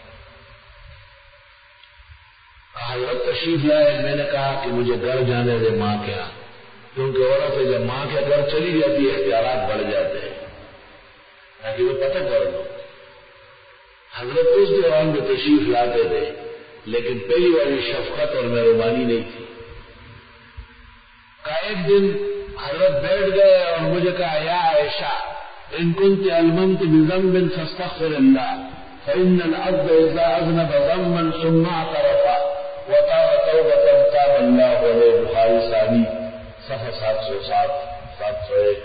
حضرت تشریف لائے. میں نے کہا کہ مجھے گھر جانے دے ماں کے یہاں کیونکہ عورت جب ماں کے گھر چلی جاتی ہے اختیارات بڑھ جاتے ہیں تاکہ وہ پتہ کر لو. حضرت اس دوران میں تشریف لاتے تھے لیکن پہلی والی شفقت اور مہربانی نہیں تھی. کا ایک دن حضرت بیٹھ گئے اور مجھے کہا یا عائشہ ان كنت علمت بذنب فاستغفر الله فإن العبد إذا أذنب ذنبا ثم اعترف وتاب توبة تاب الله عليه. بخاری ثانی صفحہ سات سو سات سات سو ایک.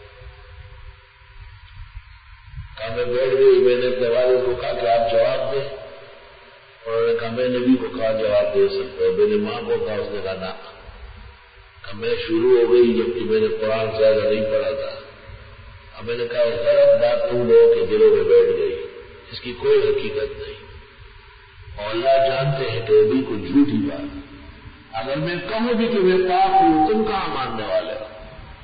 کہا میں بیٹھ گئی. میں نے اپنے والد کو کہا کہ آپ جواب دیں. انہوں نے کہا میں نبی کو کہا جواب دے سکتے ہو. میں نے ماں کو کہا اس نے کہا نہ. میں شروع ہو گئی جبکہ میں نے قرآن زیادہ نہیں پڑھا تھا. اب میں نے کہا غلط بات تم لوگوں کے دلوں میں بیٹھ گئی اس کی کوئی حقیقت نہیں اور اللہ جانتے ہیں کہ وہ بالکل جھوٹی بات. اگر میں کہوں بھی کہ میں پاک ہوں تم کہاں ماننے والے ہو.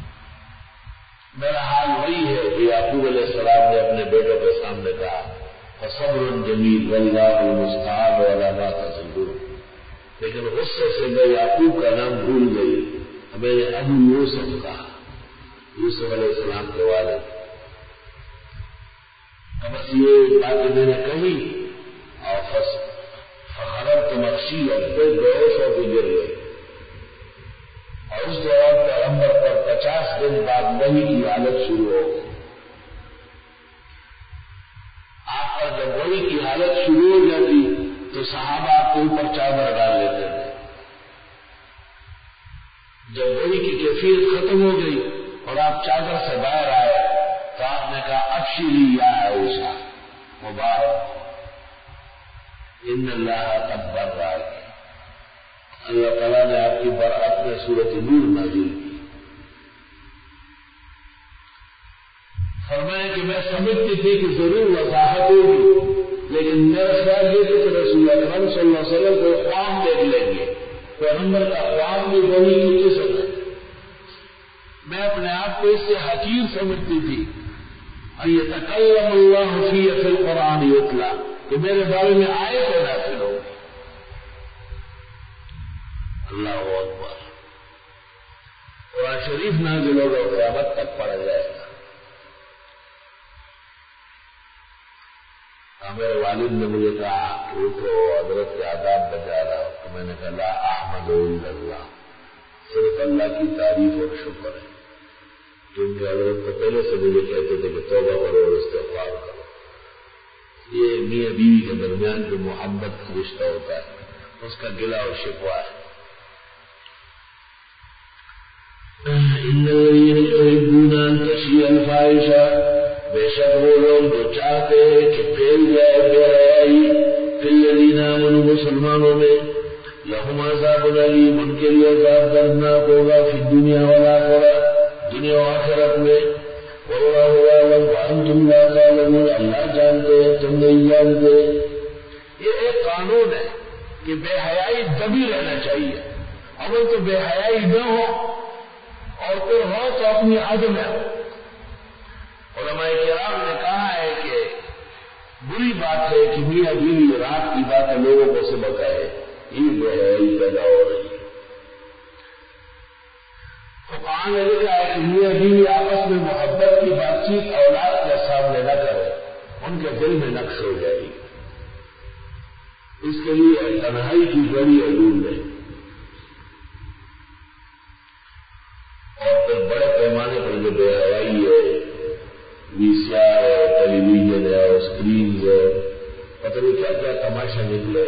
میرا حال وہی ہے کہ یعقوب علیہ السلام نے اپنے بیٹوں کے سامنے کہا فصبر جمیل واللہ المستعان علی ما تصفون. لیکن غصے سے میں یعقوب کا نام بھول گئی. میں نے ابو یوسف کہا یوسف علیہ السلام کے والد. بس یہ باتیں میں نے کہی اور فخرت مخشی اور پھر بیہوش ہو کے گر گئے. اور اس دوران پیغمبر پر پچاس دن بعد وحی کی حالت شروع ہو گئی. آپ پر جب وحی کی حالت شروع ہو جاتی تو صحابہ آپ کے اوپر چادر ڈال لیتے تھے. جب وحی کی کیفیت ختم ہو گئی اور آپ چادر سے باہر آئے تو آپ نے کہا ابشری یا عائشہ مبارک ان اللہ قد برأک. اللہ تعالیٰ نے آپ کی برأت میں سورۃ نور نازل کی. فرمایا کہ میں سمجھتی تھی کہ ضرور وضاحت ہوگی لیکن میرا خیال یہ تھا کہ رسول اکرم صلی اللہ علیہ وسلم کو خواب میں پیغمبر کا خواب بھی وہی کی قسم ہے. میں اپنے آپ کو اس سے حقیر سمجھتی تھی. یتکلم اللہ فی فی القرآن یتلا کہ میرے بارے میں آئے تو نازل ہوگی. اللہ اکبر. قرآن شریف نازل ہوگا قیامت تک پڑھا جائے گا. میرے والد نے مجھے کہا کہ اٹھو حضرت کے آداب بجا رہا ہو. تو میں نے کہا لا احمد الا اللہ، صرف اللہ کی تعریف اور شکر ہے. کیونکہ حضرت تو پہلے سے مجھے کہتے تھے کہ توبہ کرو اور استغفار کرو. یہ میاں بیوی کے درمیان جو محبت کا رشتہ ہوتا ہے اس کا گلہ اور شکوہ ہے. ان الذین یحبون ان تشیع الفاحشہ، بے شک وہ لوگ جو چاہتے ہیں کہ پھیل جائے بے حیائی فی الذین آمنوا، مسلمانوں میں، لہم عذاب علیم، ان کے لیے عذاب دردناک ہوگا، فی الدنیا والآخرہ، دنیا و آخرت میں. واللہ اعلم وانتم لا تعلمون، اللہ جانتے ہیں تم نہیں جانتے. یہ ایک قانون ہے کہ بے حیائی دبی رہنا چاہیے. اول تو بے حیائی نہ ہو اور پھر ہو تو اپنی حد میں ہو. علماء کرام نے کہا ہے کہ بری بات ہے کہ میاں بیوی رات کی باتیں لوگوں کو سبق ہے، یہ بے حیائی پیدا ہو رہی ہے. قرآن نے لکھا ہے کہ میاں بیوی آپس میں محبت کی بات چیت اولاد کے سامنے نہ کرے، ان کے دل میں نقش ہو جائے گی. اس کے لیے تنہائی کی بڑی علوم ہے. اور پھر بڑے پیمانے پر جو بے حیائی ہے، وی سی آر ہے، ٹیلی ویژن ہے، اسکرین ہے، پتہ نہیں کیا کیا تماشا نکلے.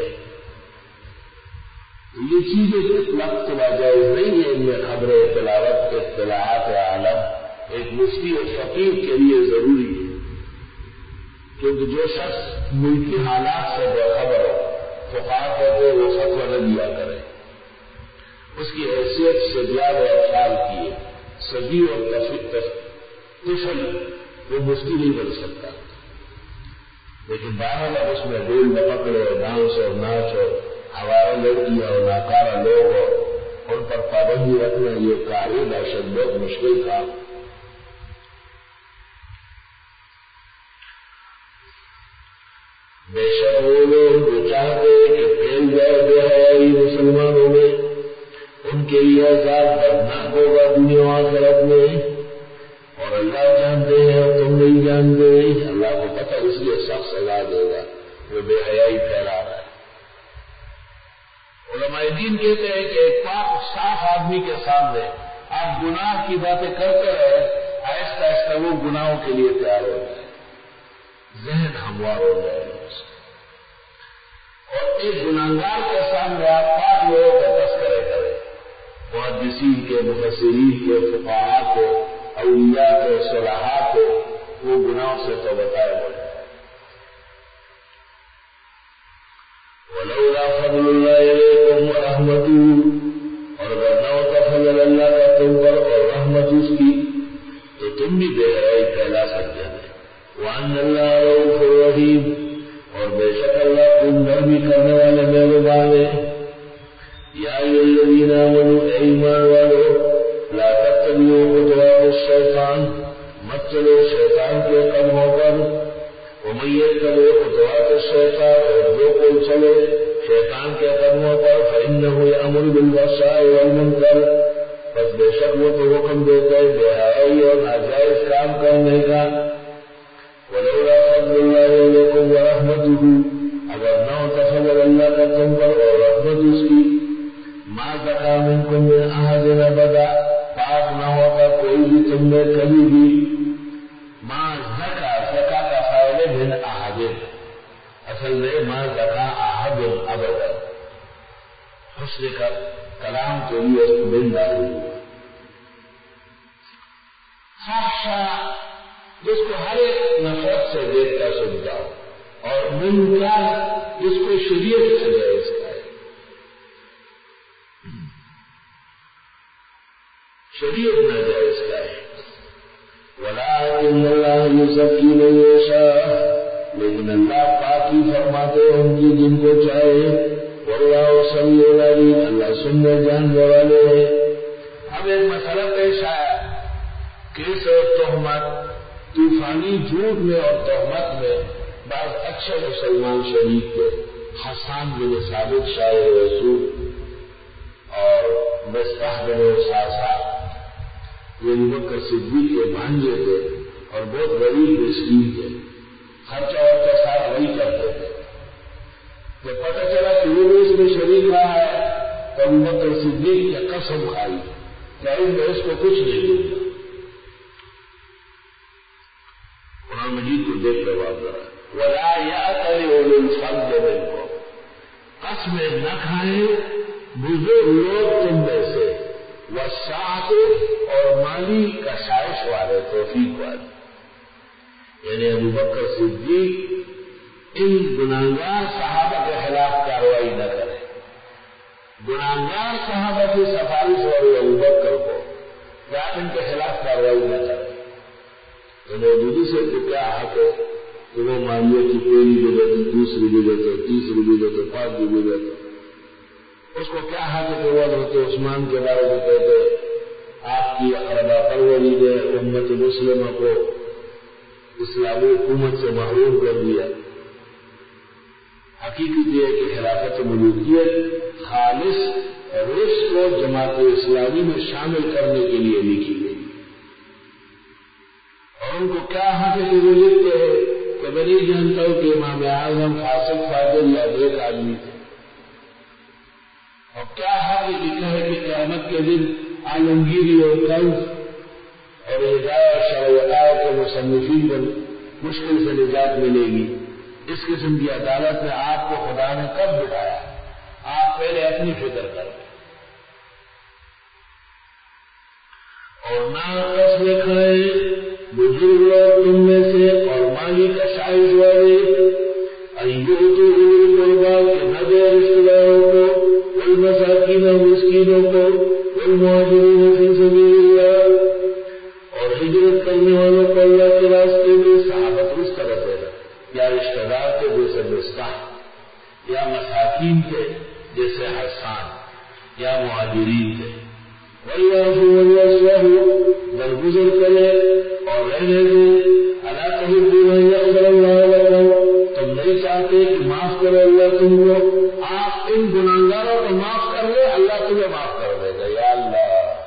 یہ چیزیں اطلاق تو ناجائز نہیں ہے. ان میں خبریں، تلاوت، اطلاعات عالم ایک مفتی اور فقیر کے لیے ضروری ہے. کیونکہ جو شخص ملکی حالات سے باخبر ہو، فقہا کہتے ہیں وہ فتویٰ نہ دیا کرے. اس کی حیثیت سے زیادہ اطفال کی ہے. صدی اور طفل وہ مفتی نہیں بن سکتا. لیکن بہرحال اب اس میں ڈول نہ پکڑے، ڈانس اور ناچ اور ہمارے لڑکیاں اور ناکارہ لوگ اور ان پر پابندی رکھنا یہ کاری دہشت بہت مشکل کام. بے شک وہ لوگ جو چاہتے کہ پھیل جائے بے حیائی مسلمانوں میں، ان کے لیے عذاب دردناک ہوگا دنیا و آخرت میں. اور اللہ جانتے ہیں اور تم نہیں جانتے. اللہ کو پتہ، اس لیے سخت سزا دے گا جو بے حیائی پھیلا رہا ہے. علماء دین کہتے ہیں کہ ایک پاک صاف آدمی کے سامنے آپ گناہ کی باتیں کرتے رہے، آہستہ آہستہ وہ گناہوں کے لیے تیار ہو جائے، ذہن ہموار ہو جائے. اور ایک گناہگار کے سامنے آپ پاک لوگوں کا تذکرے کریں، محدثین کے، مفسرین کے، فقہاء کے، اولیاء کے، صلحاء کے، وہ گناہوں سے تو بتائے ہو جائے. ولولا فضل اللہ علیکم ورحمتہ، اور اگر نہ ہوتا فضل اللہ کا تم پر اور رحمت اس کی تو تم بھی بے حیائی پھیلا سکتے ہیں. وان اللہ رؤوف رحیم، اور بے شک اللہ تم نرمی کرنے والے مہربان ہے. یا ایھا الذین آمنوا، اے ایمان والو، لا تتبعوا خطوات الشیطان، مت چلو شیطان کے قدموں پر. ومن یتبع خطوات الشیطان، اور جو کوئی چلے شیطان کے قدموں پر، فإنہ یأمر بالفحشاء والمنکر، پس بے شک وہ تو حکم دیتا ہے بے حیائی اور ناجائز کام کرنے کا. ولولا فضل اللہ علیکم ورحمتہ، اگر نہ ہوتا فضل اللہ کا تم پر اور رحمت اس کی، ما زکا منکم من احد ابدا، پاک نہ ہوتا کوئی بھی تم میں کبھی بھی. ما زکا، زکا کا فائل من احد، اصل میں ما زکا احد ابدا، حسن کا کلام کے لیے من داخل ہوا. فحشا، جس کو ہر ایک نفرت سے دیکھتا سنتا ہو، اور منکر، جس کو شریعت سے جائز کا ہے. شریعت ناجائز کا ہے. ولکن اللہ یزکی من یشاء، لیکن اللہ پاکی فرماتے ہیں ان کی جن کو چاہے. واللہ سمیع علیم، اللہ سننے جاننے والے ہیں۔ اب ایک مسئلہ پیش آیا کہ اس تہمت طوفانی جھوٹ میں اور تہمت میں بعض اچھے مسلمان شریک تھے، حسان بن ثابت شاعر رسول اور مصطح بن اساسہ یہ ابو بکر صدیق کے بھانجے تھے اور بہت غریب مسکین تھے، خرچہ ورچہ سارا وہی کرتے تھے۔ جب پتہ چلا کہ وہ بھی اس میں شریک رہا ہے تو ابو بکر صدیق نے قسم کھائی کہ میں اس کو کچھ نہیں دوں گا۔ قرآن مجید کو دیکھ کر بات کرا ولا یأتل اولو الفضل منکم، قسمیں نہ کھائیں بزرگ لوگ تم میں سے، والسعۃ اور مالی کشائش والے توفیق والے، یعنی ابو بکر صدیق ان گناہگار صحابہ کے خلاف کارروائی نہ کرے۔ گناہگار صحابہ کی سفارش والی ابو بکر کو کیا ان کے خلاف کارروائی نہ کرے؟ تو مودودی سے تو کیا حق ہے کہ وہ مالیہ کی پہلی جگہ تھی، دوسری جگہ تھے، تیسری جگہ تھے، پانچ جگہ تھے، اس کو کیا حق ہے کہ وہ حضرت عثمان کے بارے میں کہتے آپ کی اقربا پروری نے امت مسلمہ کو اسلامی حکومت سے محروم کر دیا۔ حقیقت یہ ہے کہ خلافت ملوکیت خالص روس کو جماعت اسلامی میں شامل کرنے کے لیے لکھی گئی، اور ان کو کیا حق ہے کہ وہ لکھتے ہیں کہ میں نہیں جانتا ہوں کہ امام اعظم فاسق فاضل یا ایک آدمی تھے، اور کیا حق لکھا ہے کہ قیامت کے دن عالمگیری اور قرض اور ہدایت شرعیات کے مصنفین کو مشکل سے نجات ملے گی۔ اس قسم کی عدالت میں آپ کو خدا نے کب بٹھایا؟ آپ پہلے اپنی فکر کریں اور نہ قسمیں کھائیں بزرگ لوگ تم میں سے اور مالی کشائش والے، ایوتوا اولی القربی کہ نہ دے رشتہ داروں کو، والمساکین مسکینوں کو، والمہاجرین فی سبیل اللہ اور ہجرت کرنے والوں کو اللہ کے راستے میں۔ صحابت اس طرح دینا یا رشتہ دار تھے جیسے مصطح، یا مساکین تھے جیسے حسان، یا مہاجرین تھے۔ وَلْيَعْفُوا وَلْيَصْفَحُوا درگزر کرے اور رہنے دیں۔ الا تحبون ان یغفر اللہ لکم، تم نہیں چاہتے کہ معاف کرے اللہ تم کو؟ آپ ان گناہگاروں کو معاف کر لے، اللہ تمہیں معاف کر دے گا۔ یا اللہ!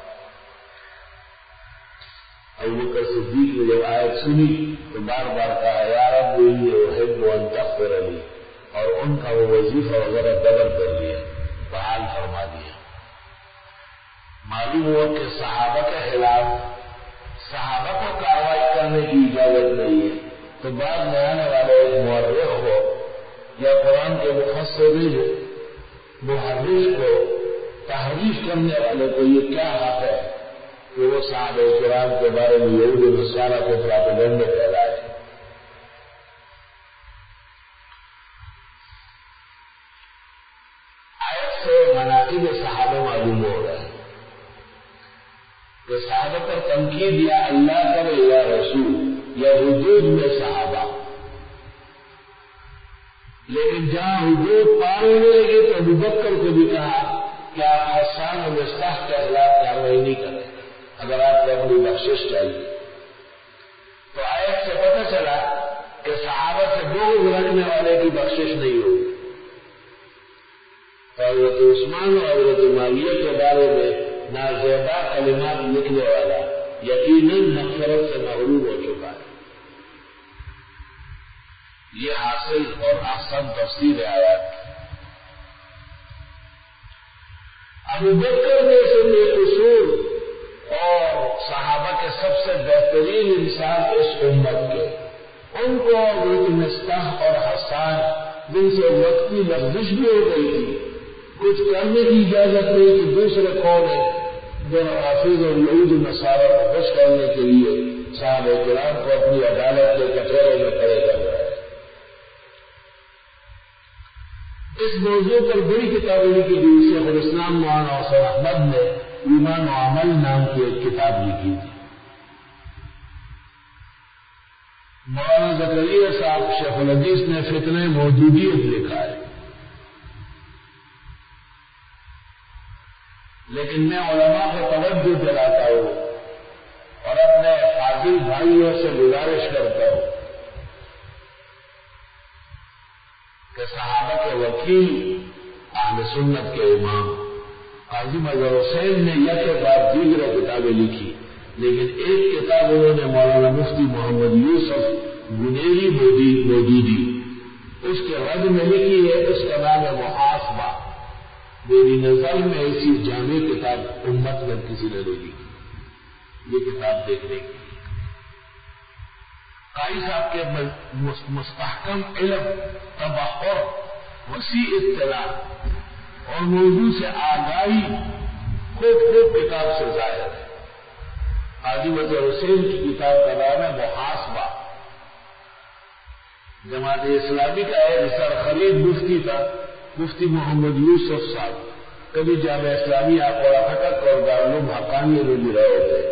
ابو بکر صدیق نے جب آیت سنی تو بار بار کہا یا رب انی احب ان تغفر لی، اور ان کا وہ وظیفہ وغیرہ ڈبل کر لیا، بحال فرما دیا۔ معلوم ہوا کہ صحابہ کے خلاف صحابہ کو کارروائی کرنے کی اجازت نہیں ہے، تو بعد میں آنے والے ایک مورخ ہو یا قرآن کے مفسرین محرف کو تحریف کرنے والے کو یہ کیا حق ہے کہ وہ صحابہ کرام کے بارے میں یہود و نصارہ کو پراپیگنڈا پھیلائے؟ آیت سے مناقب صحابہ معلوم ہو رہا ہے کہ صحابہ پر تنقید یا اللہ کرے یا رسول یا حدود میں صحابہ، لیکن جہاں حدود پار ہونے لگے تو ابو بکر کو بھی کہا کہ آپ حسان اور مصطح کے خلاف کارروائی نہیں کریں اگر آپ کو اپنی بخشش چاہیے۔ تو آیت سے پتہ چلا کہ صحابہ سے بغض رکھنے والے کی بخشش نہیں ہوگی۔ حضرت عثمان اور حضرت معاویہ کے بارے میں نازیبا کلمات لکھنے والا یقیناً مغفرت سے محروم ہو چکا ہے۔ یہ حاصل اور احسن تفسیر آیات۔ ابو بکر میں سے بے قصور اور صحابہ کے سب سے بہترین انسان اس امت کے، ان کو حضرت مصطح اور حسان جن سے وقتی لغزش بھی ہو گئی تھی، کچھ کرنے کی اجازت نہیں کہ دوسرے کون ہے جو حافظ اور یہود نصارہ کو خوش کرنے کے لیے صحابہ کرام کو اپنی عدالت کے کٹہرے میں کھڑے کر رہے ہیں۔ اس موضوع پر بڑی کتاب لکھی گئی، شیخ الاسلام مولانا حسین احمد نے ایمان و عمل نام کی ایک کتاب لکھی تھی۔ مولانا زکریا صاحب شیخ الحدیث نے فتنہ موجودیت لکھا ہے۔ لیکن میں علماء کو توجہ دلاتا ہوں اور اپنے فاضل بھائیوں سے گزارش کرتا ہوں کہ صحابہ کے وکیل اہل سنت کے امام قاضی مظہر حسین نے یک کے بعد دیگر کتابیں لکھی، لیکن ایک کتاب انہوں نے مولانا مفتی محمد یوسف گنیری موجودی اس کے رد میں لکھی ہے، اس کا نام ہے محاسبہ۔ میری نظر میں ایسی جامع کتاب امت میں کسی نے نہیں لکھی، یہ کتاب دیکھنے کی قاضی صاحب کے مستحکم علم، تبحر، وسیع اطلاع اور موضوع سے آگاہی خوب خوب کتاب سے ظاہر ہے۔ قاضی مظہر حسین کی کتاب کا نام ہے محاسبہ۔ جماعت اسلامی کا ایک سر خرید مفتی تھا، مفتی محمد یوسف صاحب، کبھی جامعہ اسلامی آقوڑا پھٹک اور دارالعلوم حقانی میں بھی رہے تھے۔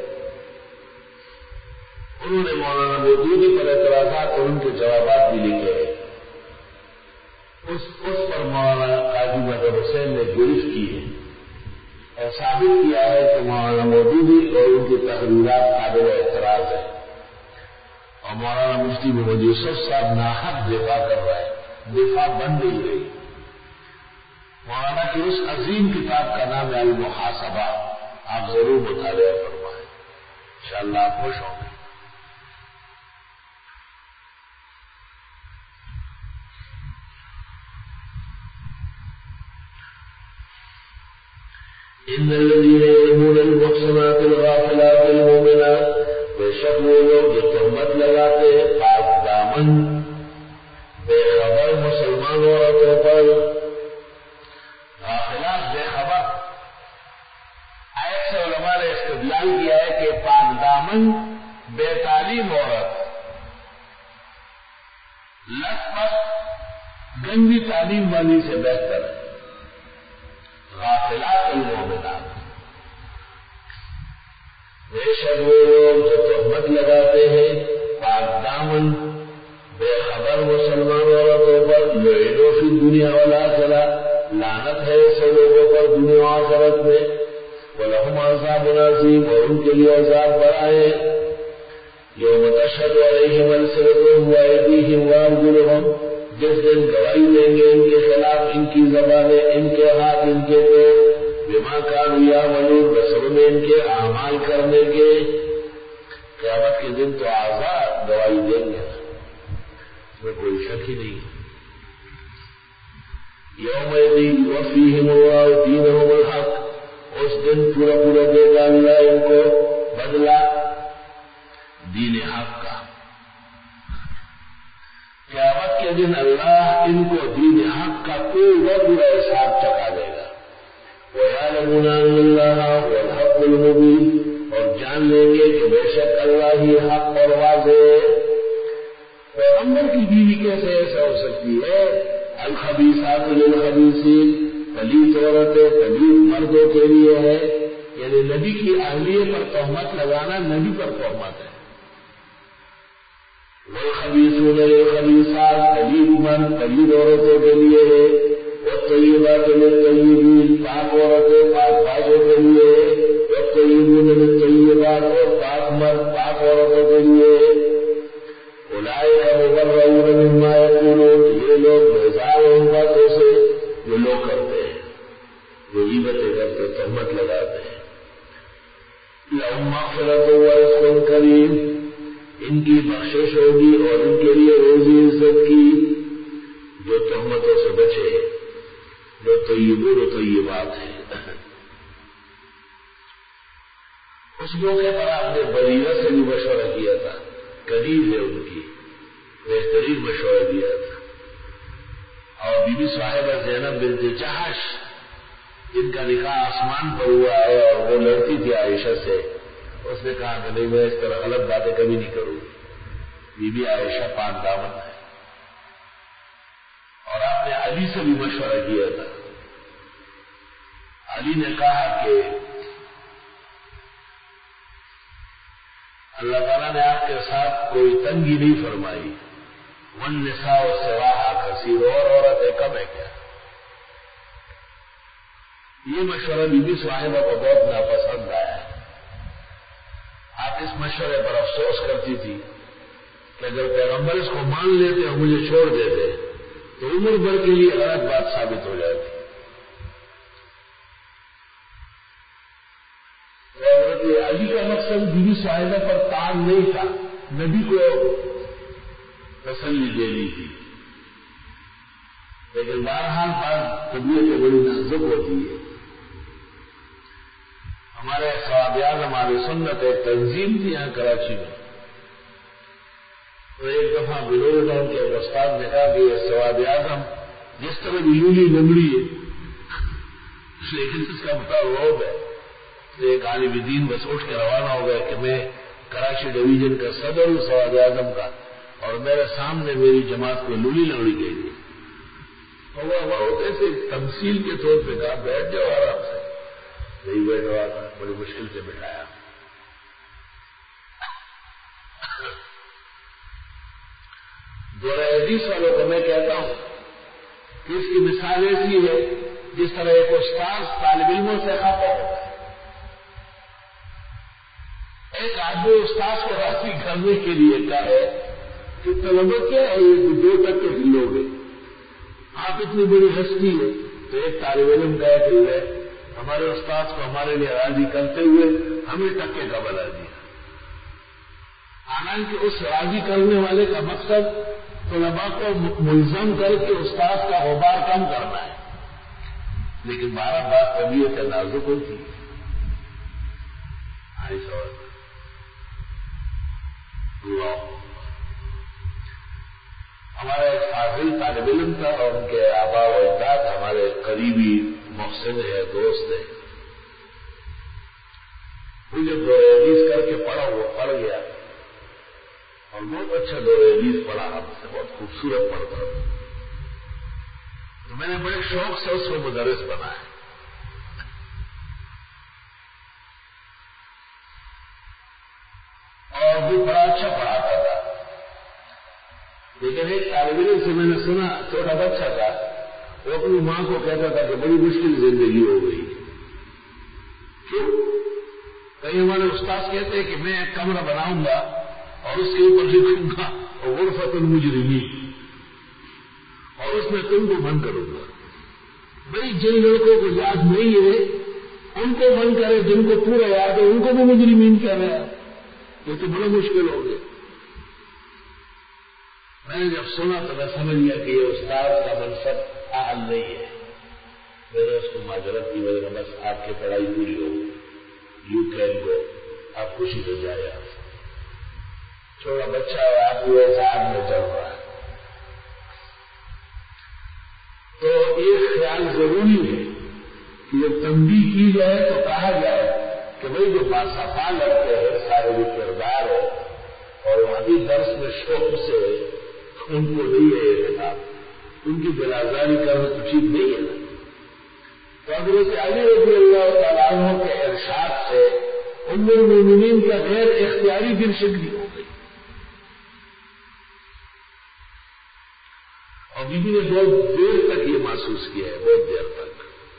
انہوں نے مولانا مودودی پر اعتراضات اور ان کے جوابات بھی لکھے ہیں۔ اس اس پر مولانا قاضی مظہر حسین نے گرفت کی ہے اور ثابت کیا ہے کہ مولانا مودودی اور ان کی تحریرات قابل اعتراض ہے، اور مولانا مفتی محمد یوسف صاحب ناحق دفاع کر رہے ہیں، دفاع بن نہیں رہی۔ مولانا کی اس عظیم کتاب کا نام ہے المحاسبہ، آپ ضرور مطالعہ فرمائیں، انشاءاللہ آپ خوش ہوں گے۔ ان الذين يرمون المحصنات الغافلات المؤمنات، بے شک وہ لوگ جو تہمت لگاتے ہیں پاک دامن بے خبر مسلمان عورتوں پر، غافلات بے خبر، آیت سے علماء نے استدلال کیا ہے کہ پاک دامن بے تعلیم عورت لت پت گندی تعلیم والی سے بہتر ہے۔ غافلات المؤمنات، بے شک وہ لوگ جو تہمت لگاتے ہیں پاک دامن بے خبر مسلمان عورتوں پر، لعنوا فی الدنیا والآخرہ، لعنت ہے ایسے لوگوں پر دنیا و آخرت میں، ولہم عذاب عظیم، اور ان کے لیے عذاب بڑا ہے۔ یوم تشہد علیہم السنتہم وایدیہم وارجلہم، جس دن گواہی دیں گے ان کے خلاف ان کی زبانیں، ان کے ہاتھ، ان کے پیر، بما کانوا یعملون، بسبب ان کے اعمال کرنے کے۔ قیامت کے دن تو آزاد گواہی دیں گے، اس میں کوئی شک ہی نہیں۔ یومئذ یوفیہم اللہ دینہم الحق، اس دن پورا پورا دے گا اللہ ان کو بدلہ دین حق کا۔ قیامت کے دن اللہ ان کو دین حق کا پورا پورا حساب چکا دے گا۔ وَيَعْلَمُونَ أَنَّ اللَّهَ هُوَ الْحَقُّ الْمُبِينُ، اور جان لیں گے کہ بے شک اللہ ہی حق اور واضح ہے۔ پیغمبر کی بیوی کیسے ایسا ہو سکتی ہے؟ الخبیثات للخبیثین، پلیت عورتیں پلیت مردوں کے لیے ہے، یعنی نبی کی اہلیہ پر تہمت لگانا نبی پر تہمت ہے۔ والخبیثون للخبیثات، پلیت مرد پلیت عورتوں کے لیے ہے، والطیبات للطیبین، پاک عورتیں پاک بازوں کے لیے ہے، والطیبون للطیبات، اور پاک مرد پاک عورتوں کے لیے ہے۔ اولئک مبرؤون مما یقولون، یہ لوگ بیزار ہیں ان باتوں سے جو لوگ کرتے ہیں، جو غیبتیں کرتے، تہمت لگاتے ہیں۔ لہم مغفرۃ ورزق کریم، ان کی بخشش ہوگی اور ان کے لیے روزی عزت کی، جو تہمتوں سے بچے، جو طیبون و طیبات ہیں۔ اس موقع پر آپ نے بریرہ سے بھی مشورہ کیا تھا، قریب ہے ان کی، بہترین مشورہ دیا تھا، اور بی بی صاحبہ زینب بنت جحش جن کا نکاح آسمان پر ہوا ہے اور وہ لڑتی تھی عائشہ سے، اس نے کہا کہ نہیں میں اس طرح غلط باتیں کبھی نہیں کروں گی، بی بی عائشہ پاک دامن ہے۔ اور آپ نے علی سے بھی مشورہ کیا تھا، علی نے کہا کہ اللہ تعالیٰ نے آپ کے ساتھ کوئی تنگی نہیں فرمائی، والنساء سواها کثیر، اور عورتیں کم ہے کیا؟ یہ مشورہ بی بی صاحبہ کو بہت ناپسند آیا. آپ اس مشورے پر افسوس کرتی تھی کہ اگر پیغمبر اس کو مان لیتے اور مجھے چھوڑ دیتے تو عمر بھر کے لیے غلط بات ثابت ہو جاتی. حضرت علی کا مقصد بی بی صاحبہ پر تان نہیں تھا، نبی کو تسلی دینی تھی. لیکن بہرحال بات طبیعت بڑی نازک ہوتی ہے. ہمارے ثواب اعظم اہل سنت ایک تنظیم تھی یہاں کراچی میں. تو ایک دفعہ بلور ڈاؤن کے استاد نے کہا کہ یہ ثواب اعظم جس طرح لولی لمڑی ہے لیکن اس کا بڑا روب ہے. تو ایک عالم دین بس اٹھ کے روانہ ہو گیا کہ میں کراچی ڈویژن کا صدر ہوں ثواب اعظم کا، اور میرے سامنے میری جماعت کو لولی لمڑی گئی ہے. اور ایسے تمثیل کے طور پہ کہا بیٹھ جاؤ آرام سے. نہیں بیٹھا تھا، بڑی مشکل سے بٹھایا. دورہ حدیث والوں کو میں کہتا ہوں کہ اس کی مثال ایسی ہے جس طرح ایک استاد طالب علموں سے خفا ہوتا ہے. ایک آدمی استاد کو راضی کرنے کے لیے کہا ہے کہ طلبہ کیا ہے یہ دو تک کے لوگ ہیں، آپ اتنی بڑی ہستی ہے. تو ایک طالب علم کا ہے کہ ہے ہمارے استاد کو ہمارے لیے راضی کرتے ہوئے ہمیں ٹکے کا بنا دیا. حالانکہ اس راضی کرنے والے کا مقصد طلباء کو ملزم کر کے استاد کا غبار کم کرنا ہے. لیکن بارہ بات طبیعت نازک ہوتی ہے. ہمارا ایک فاضل طالب علم تھا اور ان کے آبا و اجداد ہمارے قریبی محسن ہے، دوست ہے. وہ جب دورہ حدیث کر کے پڑھا وہ پڑھ گیا اور بہت اچھا دورہ حدیث پڑھا، ہم سے بہت خوبصورت پڑھتا تھا. تو میں نے بڑے شوق سے اس کو مدرس بنایا. اور وہ بڑا اچھا پڑھاتا تھا. لیکن ایک طالب علم سے میں نے سنا، چھوٹا بچہ تھا، وہ اپنی ماں کو کہتا تھا کہ بڑی مشکل زندگی ہو گئی. کیوں؟ کئی ہمارے استاد کہتے ہیں کہ میں ایک کمرہ بناؤں گا اور اس کے اوپر لکھوں گا غرفۃ المجرمین، اور اس میں تم کو بند کروں گا. بھائی جن لڑکوں کو یاد نہیں ہے ان کو بند کرے، جن کو پورا یاد ہے ان کو بھی مجرمین کہہ رہے ہیں. یہ تو بڑا مشکل ہو گیا. میں نے جب سنا تو میں سمجھ گیا کہ یہ استاد کا منصب اہل نہیں ہے. میں نے اس کو معذرت کی، میں نے کہا بس آپ کی پڑھائی پوری ہو گئی، یو کین گو، آپ خوشی سے جائے. آپ چھوٹا بچہ ہے، آپ کو ایسا آگ میں چل رہا ہے. تو ایک خیال ضروری ہے کہ جب تنبیہ کی جائے تو کہا جائے کہ بھائی جو باصفا لڑکے ہیں، سارے جو کردار ہو اور وہی درس میں شوق سے ان کو نہیں ہے یہ کتاب، ان کی بلازاری کرنا تو ٹھیک نہیں ہے نا. تو حضرت علی رضی اللہ تعالیٰ عنہ کے ارشاد سے ام المومنین کا غیر اختیاری دل شکنی ہو گئی. اور بیوی نے بہت دیر تک یہ محسوس کیا ہے، بہت دیر تک.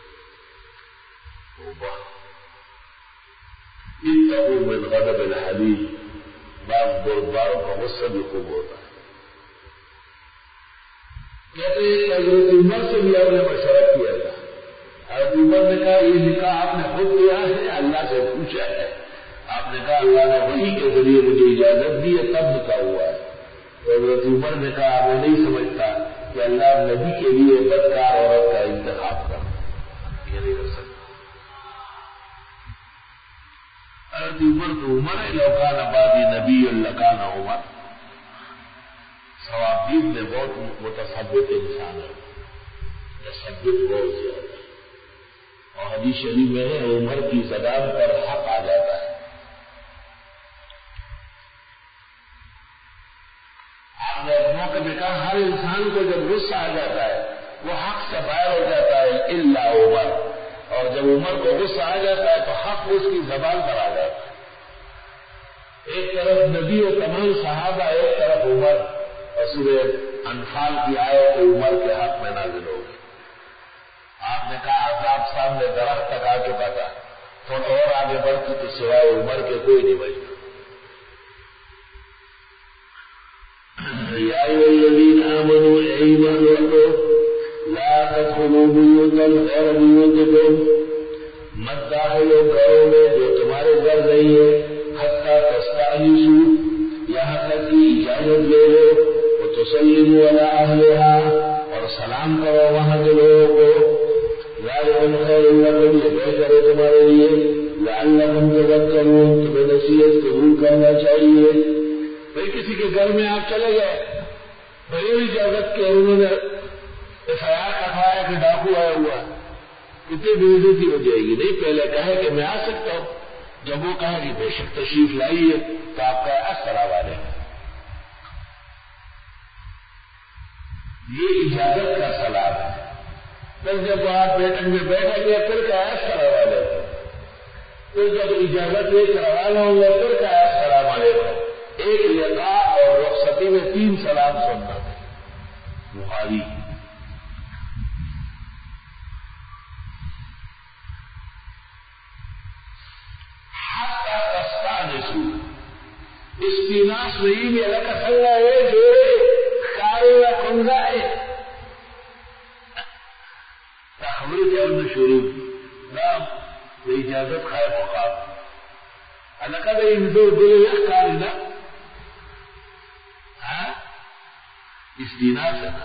اتقوا من غضب الحلیم، بعض بردباروں کا غصہ بھی خوب ہوتا ہے. کہتے ہیں حضرت عمر سے بھی آپ نے مشورہ کیا تھا. حضرت عمر نے کہا یہ نکاح آپ نے خود کیا ہے، اللہ سے پوچھا ہے؟ آپ نے کہا اللہ نے وحی کے ذریعے مجھے اجازت دی ہے تب نکاح ہوا ہے. تو حضرت عمر نے کہا آپ نہیں سمجھتا کہ اللہ نبی کے لیے بدکار عورت کا انتخاب کر یہ نہیں کر سکتا. حضرت عمر تو عمر ہے، لوکان آبادی نبی لکان عمر. ثوابدید میں بہت متصبت انسان ہے، تصبت بہت زیادہ. اور حدیث شریف میں ہے عمر کی زبان پر حق آ جاتا ہے. آپ نے ایک موقع میں کہا ہر انسان کو جب غصہ آ جاتا ہے وہ حق سے باہر ہو جاتا ہے الا عمر، اور جب عمر کو غصہ آ جاتا ہے تو حق اس کی زبان پر آ جاتا ہے. ایک طرف نبی و تمام صحابہ، ایک طرف عمر. اور سورہ انفال کی آیت عمر کے حق میں نازل ہو گئی. آپ آپ نے کہا عذاب سامنے درخت تک آ چکا تھا، تھوڑا اور آگے بڑھتی تو سوائے عمر کے کوئی نہیں بچتا۔ یا ایھا الذین آمنوا اے ایمان والو لا تدخلوا بیوتا غیر بیوتکم، مت داخل ہو گھروں میں جو تمہارے گھر نہیں ہے، حتی تستأنسوا، یہاں تک کہ اجازت لے لو، وتسلموا علی اہلہا، اور سلام کرو وہاں کے لوگوں کو، ذالکم خیر لکم، یہ بہتر ہے تمہارے لیے، لعلکم تذکرون، تمہیں نصیحت قبول کرنا چاہیے۔ بھائی کسی کے گھر میں آپ چلے گئے بغیر اجازت کے، انہوں نے ایف آئی آر کٹوایا کہ ڈاکو آیا ہوا، کتنی بے عزتی ہو جائے گی۔ نہیں پہلے کہے کہ میں آ سکتا ہوں، جب وہ کہے کہ بے شک تشریف لائیے تو آپ کا السلام علیکم، یہ اجازت کا سلام ہے۔ پھر جب آپ بیٹھک میں بیٹھیں گے پھر کہا السلام علیکم، پھر جب اجازت لے کر روانہ ہوں گے پھر کہا السلام علیکم۔ ایک لقاء اور رخصتی میں تین سلام سننا تھا۔ بخاری۔ حتی تستأنسوا، استئناس نہیں ہے لکا سنگا ہے جو خارے و کنگا ہے خبریں کیا انہوں نے شروع نام بے اجازت خائے مقام الکا دے اندو دل یک کاری نا استئناس ہے نا،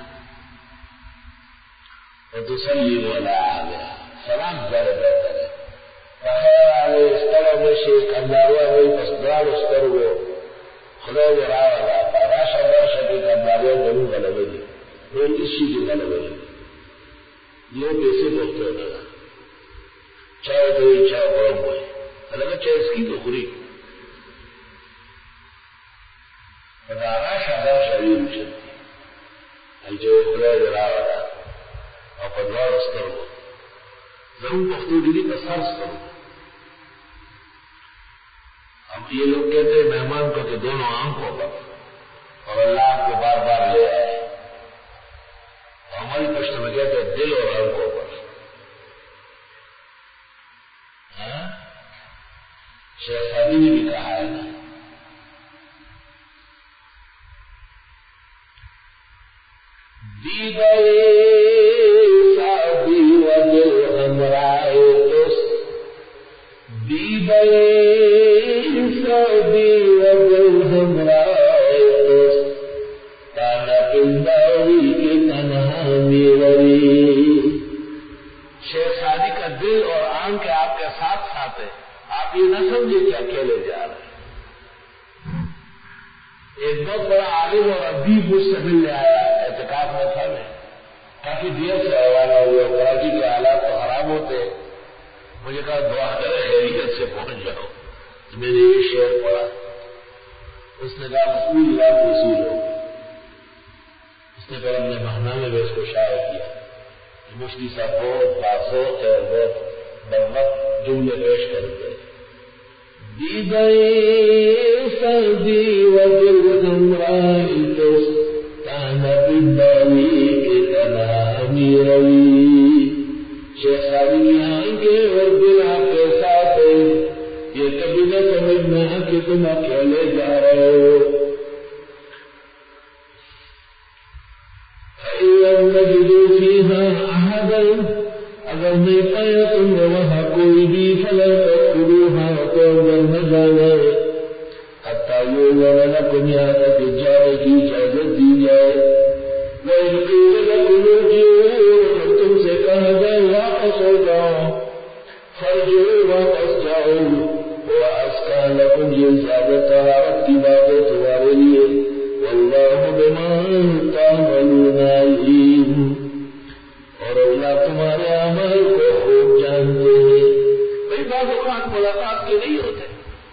وتسلموا علی اہلہا، سلام کرے بہتر ہے۔ بخیر آگے استرہ میں شیخ کنداروا ہوئی پسدار استرگو خدا دے راولا پاراشا برشا کی کنداروا بنو غلبہ دی پھر اسی کی غلبہ دی یہ پیسے بہتے ہونا گا چاہے تو ہی چاہے برم ہوئے الگ چاہے اس کی تو خوری پاراشا برشا بھی روشن جو خدا دے راولا اور پدوار استرگو ضرور پختو دیدی کا سر استرگو۔ اب یہ لوگ کہتے ہیں مہمان کو کہ دونوں آنکھوں پر، اور اللہ آپ کو بار بار لے آئے، ہماری پشت میں کہتے ہیں دل اور آنکھوں پر۔ شیخ سادی نے بھی کہا ہے نا دیدے سادی و دل ہمرائے تس، دیدے سادی و دل ہمرائے تس، تانا پنداری کے تنہا میروی۔ شیخ سادی کا دل اور آنکھ آپ کے ساتھ ساتھ ہے، آپ یہ نہ سمجھے کہ اکیلے جا رہے ہیں۔ ایک بہت بڑا عالم اور ادیب مجھ سے ملنے آیا، اعتکاف میں تھا، میں کافی دیر سے روانہ ہوئے، کراچی کے حالات تو خراب ہوتے، مجھے کہا دعا کرے خیریت سے پہنچ جاؤ، میں نے یہ شعر پڑھا، اس نے کہا مقبول بات وصول ہو گئی۔ اس نے پھر اپنے ماہنامے میں اس کو شائع کیا کہ مفتی صاحب بہت باذوق ہے اور بہت بدوقت جملے پیش کرتے ہیں۔ دیدے سادی و دل ہمرائی تس، تانا پنداری کے تنہا میروی۔ شیخ سادی کی آنکھیں اور دل آپ کے ساتھ ہے، یہ کبھی نہ سمجھنا کہ تم اکیلے جا رہے ہو۔ فَإِن لَّمْ تَجِدُوا فِيهَا أَحَدًا، اگر نہیں پایا تم نے وہاں کوئی بھی، فَلَا تَدْخُلُوهَا، تو اندر نہ جانا، حتیٰ یؤذن لکم، یہاں تک جانے کی اجازت دی جائے۔ وَإِن قِیلَ لَکُمُ ارْجِعُوا، اگر تم سے کہا جائے واپس ہو جاؤ، فَارْجِعُوا، واپس جاؤ، وَأَزْکَىٰ لَکُمْ، یہ زیادہ طہارت کی بات ہے تمہارے لیے۔ وَاللَّهُ بِمَا تَعْمَلُونَ عَلِيمٌ، اور اللہ تمہارے اعمال کو خوب جانتے ہیں۔ بھئی بعض اوقات ملاقات کے نہیں ہوتے۔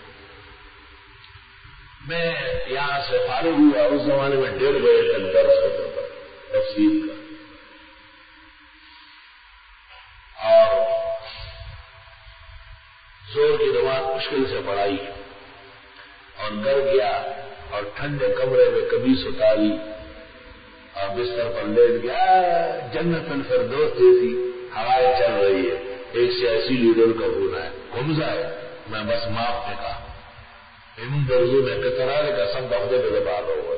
میں یہاں سے فارغ ہوا، اس زمانے میں ڈیڑھ بجے تک درس ہوتا تھا تفسیر کا، اور زور کی نماز مشکل سے پڑھائی، اور گھر گیا اور ٹھنڈے کمرے میں قمیص اتاری اور بستر پر لیٹ گیا، جنت الفردوس جیسی ہوائیں چل رہی ہے، ایک سیاسی لیڈر کا ہونا ہے، حمزہ ہے، میں بس معاف نے کہا ان درزو میں کترا کا سب بہت بڑا ہوا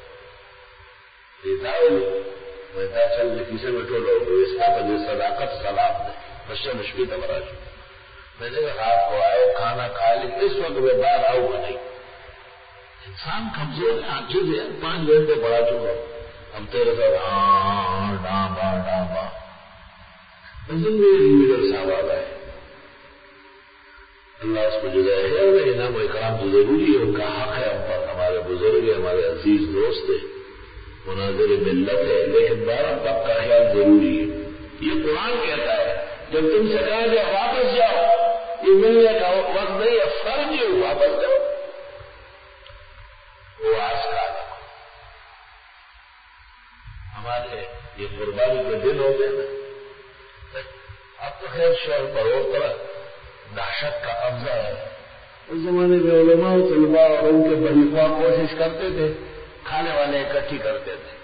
میں چل کسی میں ٹو لوگ اس کا بجے صداقت سلام دے بچہ مشکل تمراج میں نے کہا آپ کو آئے کھانا کھا لی اس وقت میں باہر آؤں گا نہیں، انسان کمزور ہے، آنکھیں دے پانچ گھنٹے پڑا چکا ہم تیرے ساتھ ہاں ڈانبا ڈانبا لیڈر صاحب آ گئے، اللہ اس کو جزائے خیر میں انعام و اکرام تو ضروری ہے، ان کا حق ہے ہم پر، ہمارے بزرگ ہیں، ہمارے عزیز دوست ہیں، مناظر ملت ہے، لیکن بارہ تک کا خیال ضروری ہے۔ یہ قرآن کہتا ہے جب تم سے کہا کہ واپس جاؤ، یہ ملنے کا وقت نہیں ہے، فرض ہے واپس جاؤ، وہ آج کا ہمارے یہ قربانی کے دن ہو گئے نا، اب تو خیر شہر پر ہو طرح دہشت کا قبضہ ہے۔ اس زمانے میں علماء و طلباء اور ان کے بڑی خواہ کوشش کرتے تھے، کھانے والے اکٹھی کرتے تھے۔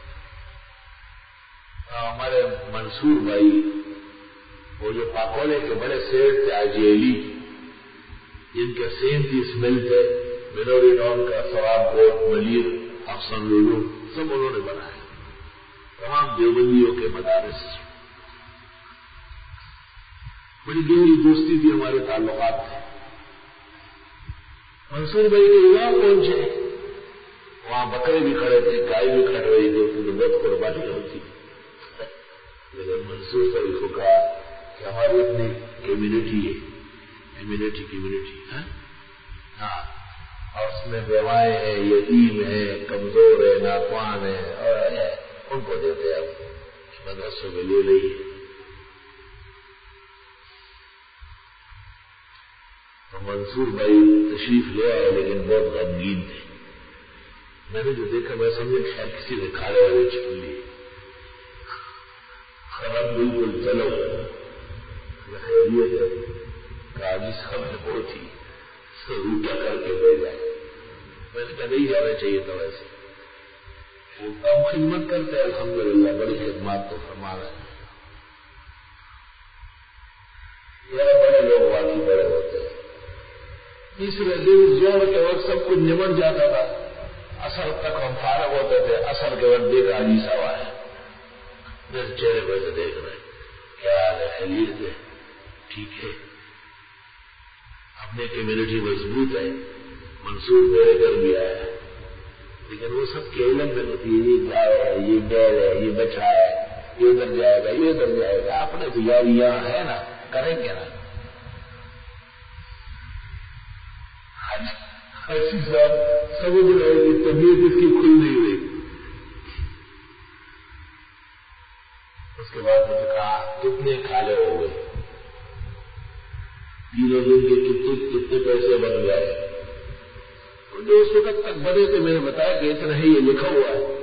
ہمارے منصور بھائی وہ جو پاکولے کے بڑے سیٹ تھے آجیلی، جن کے سینتیس مل تھے، منوری ڈون کا سواب گوٹ ملیر افسن لولو سب انہوں نے بنایا، تمام دیوبندیوں کے مدارس، بڑی گہری دوستی تھی، ہمارے تعلقات تھے۔ منصور بھائی کے امام پہنچے، وہاں بکرے بھی کھڑے تھے، گائے بھی کھڑ رہی تھی، ان کی بہت قربانی ہوتی، لیکن منصور بھائی کو کہا کہ ہماری اپنی کمیونٹی ہے، کمیونٹی کمیونٹی ہاں، اور اس میں بیوائیں ہیں، یتیم ہیں، کمزور ہیں، ناتوان ہیں، اور ان کو دیتے ہیں، مدرسوں میں لے لئی۔ تو منصور بھائی تشریف لے آئے لیکن بہت غمگین تھے، میں نے جو دیکھا میں سمجھا خیر کسی نے کھانے والے چھین لیے، خراب بالکل چلو خیریت ہے، کاجی صاحب نے بہت ہی روٹا کر کے بھیجا، میں نے کہا نہیں جانا چاہیے تھا ویسے، وہ کم خدمت کرتے ہیں الحمدللہ، بڑی خدمات تو فرما رہے ہیں، یہ بڑے لوگ واقعی بڑے ہوتے ہیں۔ تیسرے دن زور کے وقت سب کچھ نمٹ جاتا تھا، اثر تک ہم فارغ ہوتے تھے، اثر کے وقت دیکھ حاجی صاحب آئے، میرے چہرے پہ سے دیکھ رہے کیا حال ہے، خیریت ہے، ٹھیک ہے، اپنے کمیونٹی مضبوط ہے، منصور میرے گھر بھی آیا، لیکن وہ سب کے علم میں ہوتی ہے، یہ گائے ہے، یہ بیل ہے، یہ بچہ ہے، یہ ادھر جائے گا، یہ ادھر جائے گا، اپنے تو یار یہاں ہے نا، کریں گے نا۔ حاجی صاحب سمجھ رہے کہ طبیعت اس کی کھل نہیں رہی، اس کے بعد مجھے کہا کتنے کھالے ہو گئے، تینوں دن کے کتنے کتنے پیسے بن گئے، جو اس وقت تک بنے تھے میں نے بتایا کہ اتنا ہی یہ لکھا ہوا ہے،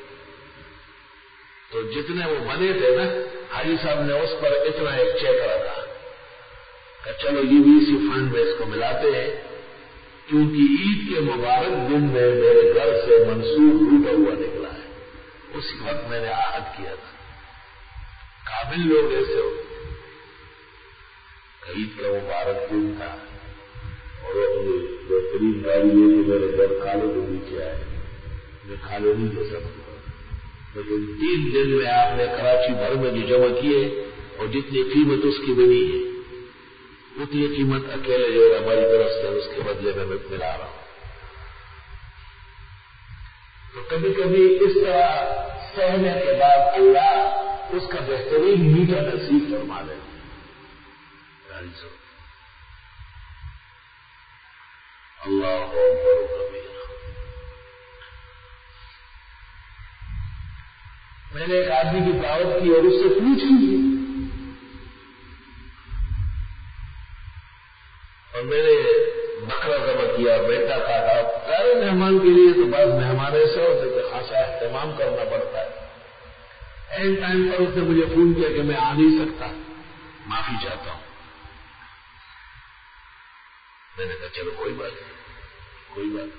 تو جتنے وہ بنے تھے نا حاجی صاحب نے اس پر اتنا ایک چیک رکھا کہ چلو یہ بھی اسی فنڈ میں اس کو ملاتے ہیں، کیونکہ عید کے مبارک دن میں میرے گھر سے منصور روٹا ہوا نکلا ہے، اسی وقت میں نے عہد کیا تھا، قابل لوگ ایسے ہو، عید کا مبارک دن تھا اور اپنی بہترین گاڑی لے کے میرے گھر کھالے کے نیچے آئے، میں کھالے نہیں دے سکتا، لیکن تین دن میں آپ نے کراچی بھر میں جو جمع کیے اور جتنی قیمت اس کی بنی ہے اتنی قیمت اکیلے جو ہماری طرف سے اس کے بدلے میں میں ملا رہا ہوں۔ تو کبھی کبھی اس طرح سہنے کے بعد اللہ اس کا بہترین میٹھا نصیب فرما دیتے اللہ اکبر کبیر۔ میں نے ایک آدمی کی دعوت کی اور اس سے پوچھ لی اور میں نے بکرا ذبح کیا، بیٹا کاٹا، سارے مہمان کے لیے تو بعض مہمان ایسے ہوتے کہ خاصا اہتمام کرنا پڑتا ہے، اینڈ ٹائم پر اس نے مجھے فون کیا کہ میں آ نہیں سکتا، معافی چاہتا ہوں، میں نے کہا چلو کوئی بات نہیں، کوئی بات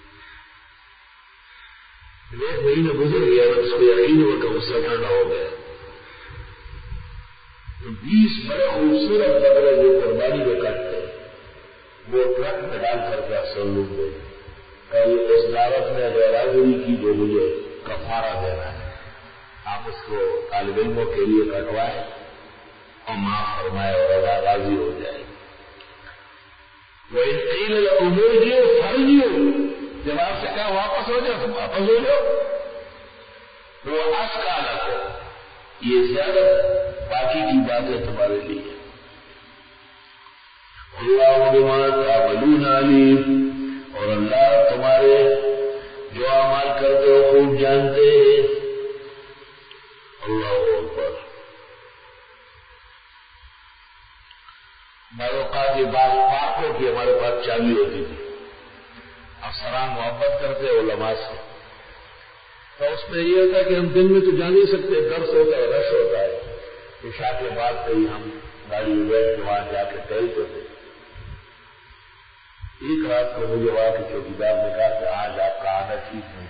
نہیں، ایک مہینہ گزر گیا اور اس کو یقین ہوا کہ غصہ ٹھنڈا ہو گیا، تو بیس بڑے خوبصورت بکرے جو قربانی میں کٹتے وہ ٹرک میں ڈال کر کے افسر لوگ دے کہ یہ اس دعوت میں غیرحاضری کی جو مجھے کفارہ دینا ہے، آپ اس کو طالب علموں کے لیے کٹوائے اور معاف فرمائے اور ادا راضی ہو جائے۔ وہ قیل لکم ارجعوا فارجعوا، جب آپ سے کہا واپس ہو جاؤ تو واپس ہو جاؤ۔ وہ ازکی لکم، یہ زیادہ باقی کی باتیں تمہارے لیے۔ اللہ بما تعملون علیم، اور اللہ تمہارے جو اعمال کرتے ہو خوب جانتے ہیں۔ اللہ اکبر۔ بعض اوقات یہ بعض پارکوں کی ہمارے پاس چابی ہوتی تھی، افسران محبت کرتے علماء سے، تو اس میں یہ ہوتا ہے کہ ہم دن میں تو جا نہیں سکتے، درس ہوتا ہے، رش ہوتا ہے، عشاء کے بعد کہیں ہم گاڑی میں بیٹھ کے وہاں جا کے ٹہلتے تھے۔ ایک رات کو مجھے وہاں کے چوکیدار نے کہا کہ آج آپ کا آنا ٹھیک نہیں،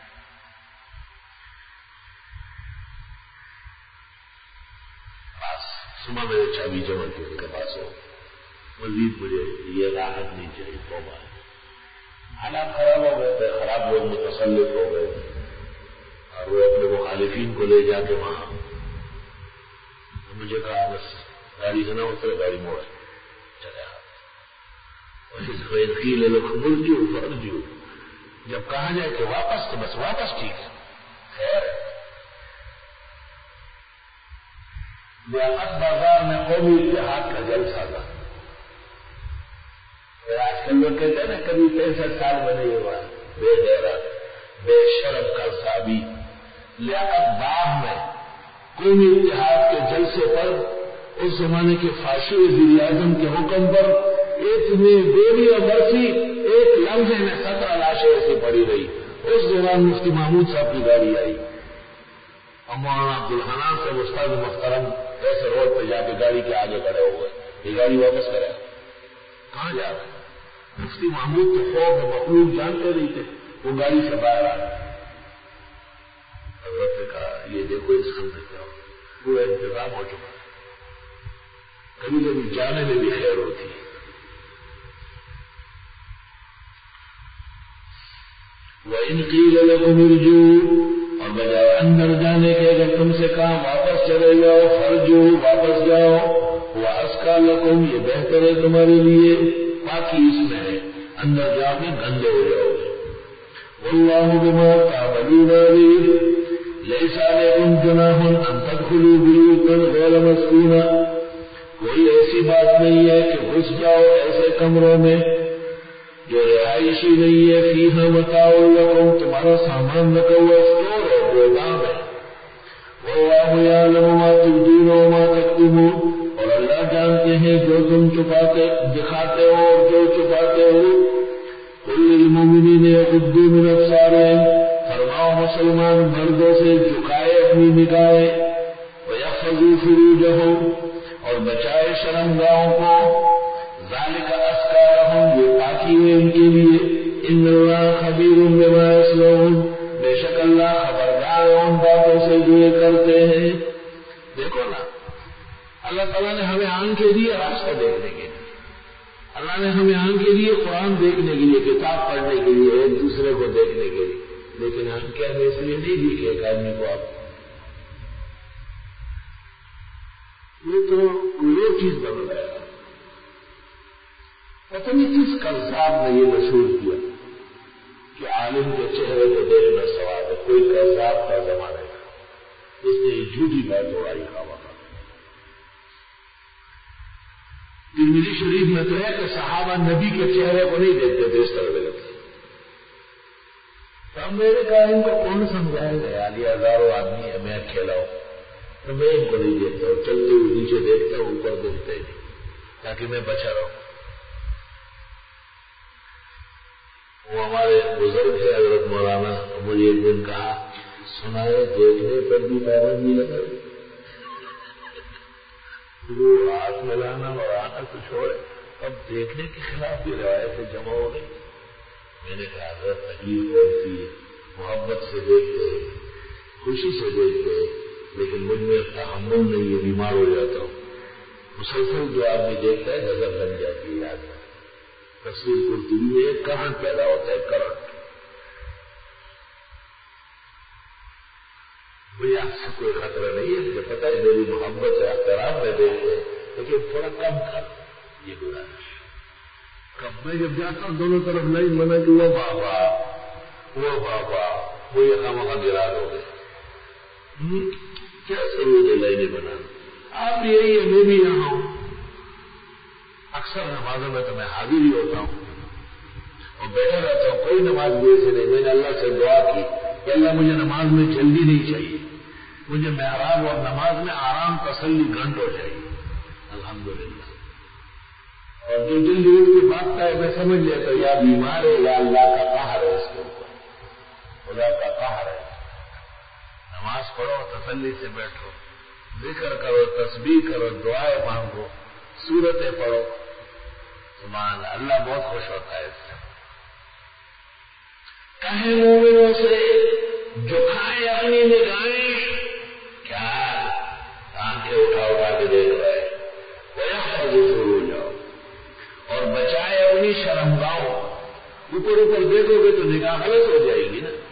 بس صبح میرے چابی جمع کی ان کے پاس ہو، مزید مجھے یہ راحت نہیں چاہیے۔ توبہ، حالات خراب ہو گئے تھے، خراب لوگ متسلط ہو گئے تھے اور وہ اپنے مخالفین کو لے جا کے وہاں مجھے کہا بس گاڑی سے نہ اترے، گاڑی موڑے چلے آ۔ قیل لکم ارجعوا فارجعوا، جب کہا جائے کہ واپس تو بس واپس ٹھیک ہے۔ خیر، لیاقت بازار میں قومی اتحاد کا جلسہ تھا۔ آج کل لوگ کہتے ہیں نا کبھی پینسٹھ سال میں نہیں ہوا، بے غیرت بے شرم کا صحابی لیاقت باغ میں قومی اتحاد کے جلسے پر اس زمانے کے فاشی وزیر اعظم کے حکم پر اتنی گولی اور برسی ایک لمحے میں سترہ لاشیں ایسی پڑی رہی۔ اس دوران مفتی محمود صاحب کی گاڑی آئی اور مولانا عبدالحنان صاحب استاد محترم ایسے روڈ پہ جا کے گاڑی کے آگے کھڑے ہوئے، یہ گاڑی واپس کرے، کہاں جا رہے؟ مفتی محمود تو خوف مخلوق جانتے نہیں تھے، وہ گاڑی سے باہر آ گئے۔ حضرت نے کہا یہ دیکھو اس خندق کا پورا انتظام ہو چکا، کبھی کبھی جانے میں بھی خیر ہوتی ہے۔ وَإِنْ قِيلَ لَكُمْ ارْجِعُوا، اور بجائے اندر جانے کے اگر تم سے کہا واپس چلے جاؤ، فارجعوا، واپس جاؤ، وَأَزْكَىٰ لَكُمْ، یہ بہتر ہے تمہارے لیے، پاکی اس میں ہے، اندر جا کے گندے ہو جاؤ گے۔ وَاللَّهُ بِمَا تَعْمَلُونَ عَلِيمٌ، لَيْسَ عَلَيْكُمْ جُنَاحٌ أَن تَدْخُلُوا بُيُوتًا غَيْرَ مَسْكُونَةٍ، کوئی ایسی بات نہیں ہے کہ گھس جاؤ ایسے کمروں میں جو رہائشی نہیں ہے، فیہا متاع لکم، تمہارا سامان رکھا ہوا اسٹور ہے، گودام ہے۔ واللہ یعلم ما تبدون وما تکتمون، اور اللہ جانتے ہیں جو تم چھپاتے دکھاتے ہو اور جو چھپاتے ہو۔ قل للمؤمنین یغضوا من ابصارہم، فرماؤ مسلمان مردوں سے جھکائے اپنی نگاہیں، ویحفظوا فروجہم، اور بچائے شرمگاہوں کو، ذالک ازکی لہم، یہ پاکی ہے ان کے لیے، ان اللہ خبیر بما یصنعون، بے شک اللہ خبردار ہے ان باتوں سے جو یہ کرتے ہیں۔ دیکھو نا، اللہ تعالیٰ نے ہمیں آنکھیں دی راستہ دیکھنے کے لیے، اللہ نے ہمیں آنکھیں دی قرآن دیکھنے کے لیے، کتاب پڑھنے کے لیے، ایک دوسرے کو دیکھنے کے لیے، لیکن آنکھیں ہمیں اس لیے نہیں دی کہ ایک آدمی کو آپ یہ تو کوئی اور چیز بن رہا ہے۔ پتہ نہیں کس کذاب نے یہ مشہور کیا کہ عالم کے چہرے کو دیکھنا ثواب ہے، کوئی کذاب کا زمانہ ہے، اس نے یہ جھوٹی بات اڑائی خواہ ترمذی شریف میں تو ہے کہ صحابہ نبی کے چہرے کو نہیں دیکھتے تھے، اس طرح لگتے تو اب میں نے کہا ان کو کون سمجھائے گا یار، یہ ہزاروں آدمی ہے، میں اکیلا ہوں تو میں ان کو نہیں دیکھتا ہوں، چلتے ہوئے نیچے دیکھتا ہوں، اوپر دیکھتا ہی تاکہ میں بچا رہوں۔ وہ ہمارے بزرگ ہے حضرت مولانا، مجھے ایک دن کہا سنائے دیکھنے پر بھی پابندی لگائی، وہ ہاتھ ملانا اور آنا تو چھوڑے، اب دیکھنے کے خلاف بھی روایتیں جمع ہو گئی۔ میں نے کہا حضرت تکلیف ہوتی ہے، محبت سے دیکھتے ہیں، خوشی سے دیکھتے ہیں، لیکن مجھ میں تحمل نہیں ہے، بیمار ہو جاتا ہوں۔ مسلسل جو آدمی دیکھتا ہے نظر بن جاتی ہے آدمی. تفسیر قرطبی میں کرنٹ پیدا ہوتا ہے, کرنٹ. بھئی آپ سے کوئی خطرہ نہیں ہے, مجھے پتا ہے میری محبت ہے, احترام میں دیکھتے ہیں, لیکن تھوڑا کم کر, یہ گزارش. کب میں جب جاتا ہوں دونوں طرف نہیں منا کہ وہ بابا وہ بابا وہ یہ خامخواہ گرا دو گے, کیا ضرورت ہے لائنیں بنانا. آپ یہی ہے, میں بھی یہاں ہوں. اکثر نمازوں میں تو میں حاضر ہی ہوتا ہوں اور بیٹھا رہتا ہوں, کوئی نماز بھی ایسے نہیں. میں نے اللہ سے دعا کی کہ اللہ مجھے نماز میں جلدی نہیں چاہیے, مجھے محراب اور نماز میں آرام تسلی گھنٹوں چاہیے. الحمدللہ. اور جو جلدی اٹھ کے بھاگتا ہے میں سمجھ لیتا یا بیمار ہے یا اللہ کا قہر ہے, اس کے اوپر خدا کا قہر ہے. نماز پڑھو, تسلی سے بیٹھو, ذکر کرو, تسبیح کرو, دعائیں مانگو, سورتیں پڑھو. سبحان اللہ, بہت خوش ہوتا ہے اس سے. کہیں مومنوں سے جھکائے اپنی نگاہیں, کیا آنکھیں اٹھا اٹھا کے دیکھ رہے, وَيَحْفَظُ فُرُوجَهُمْ, اور بچائے اپنی شرمگاہوں. اوپر اوپر دیکھو گے تو نگاہ غلط ہو جائے گی نا.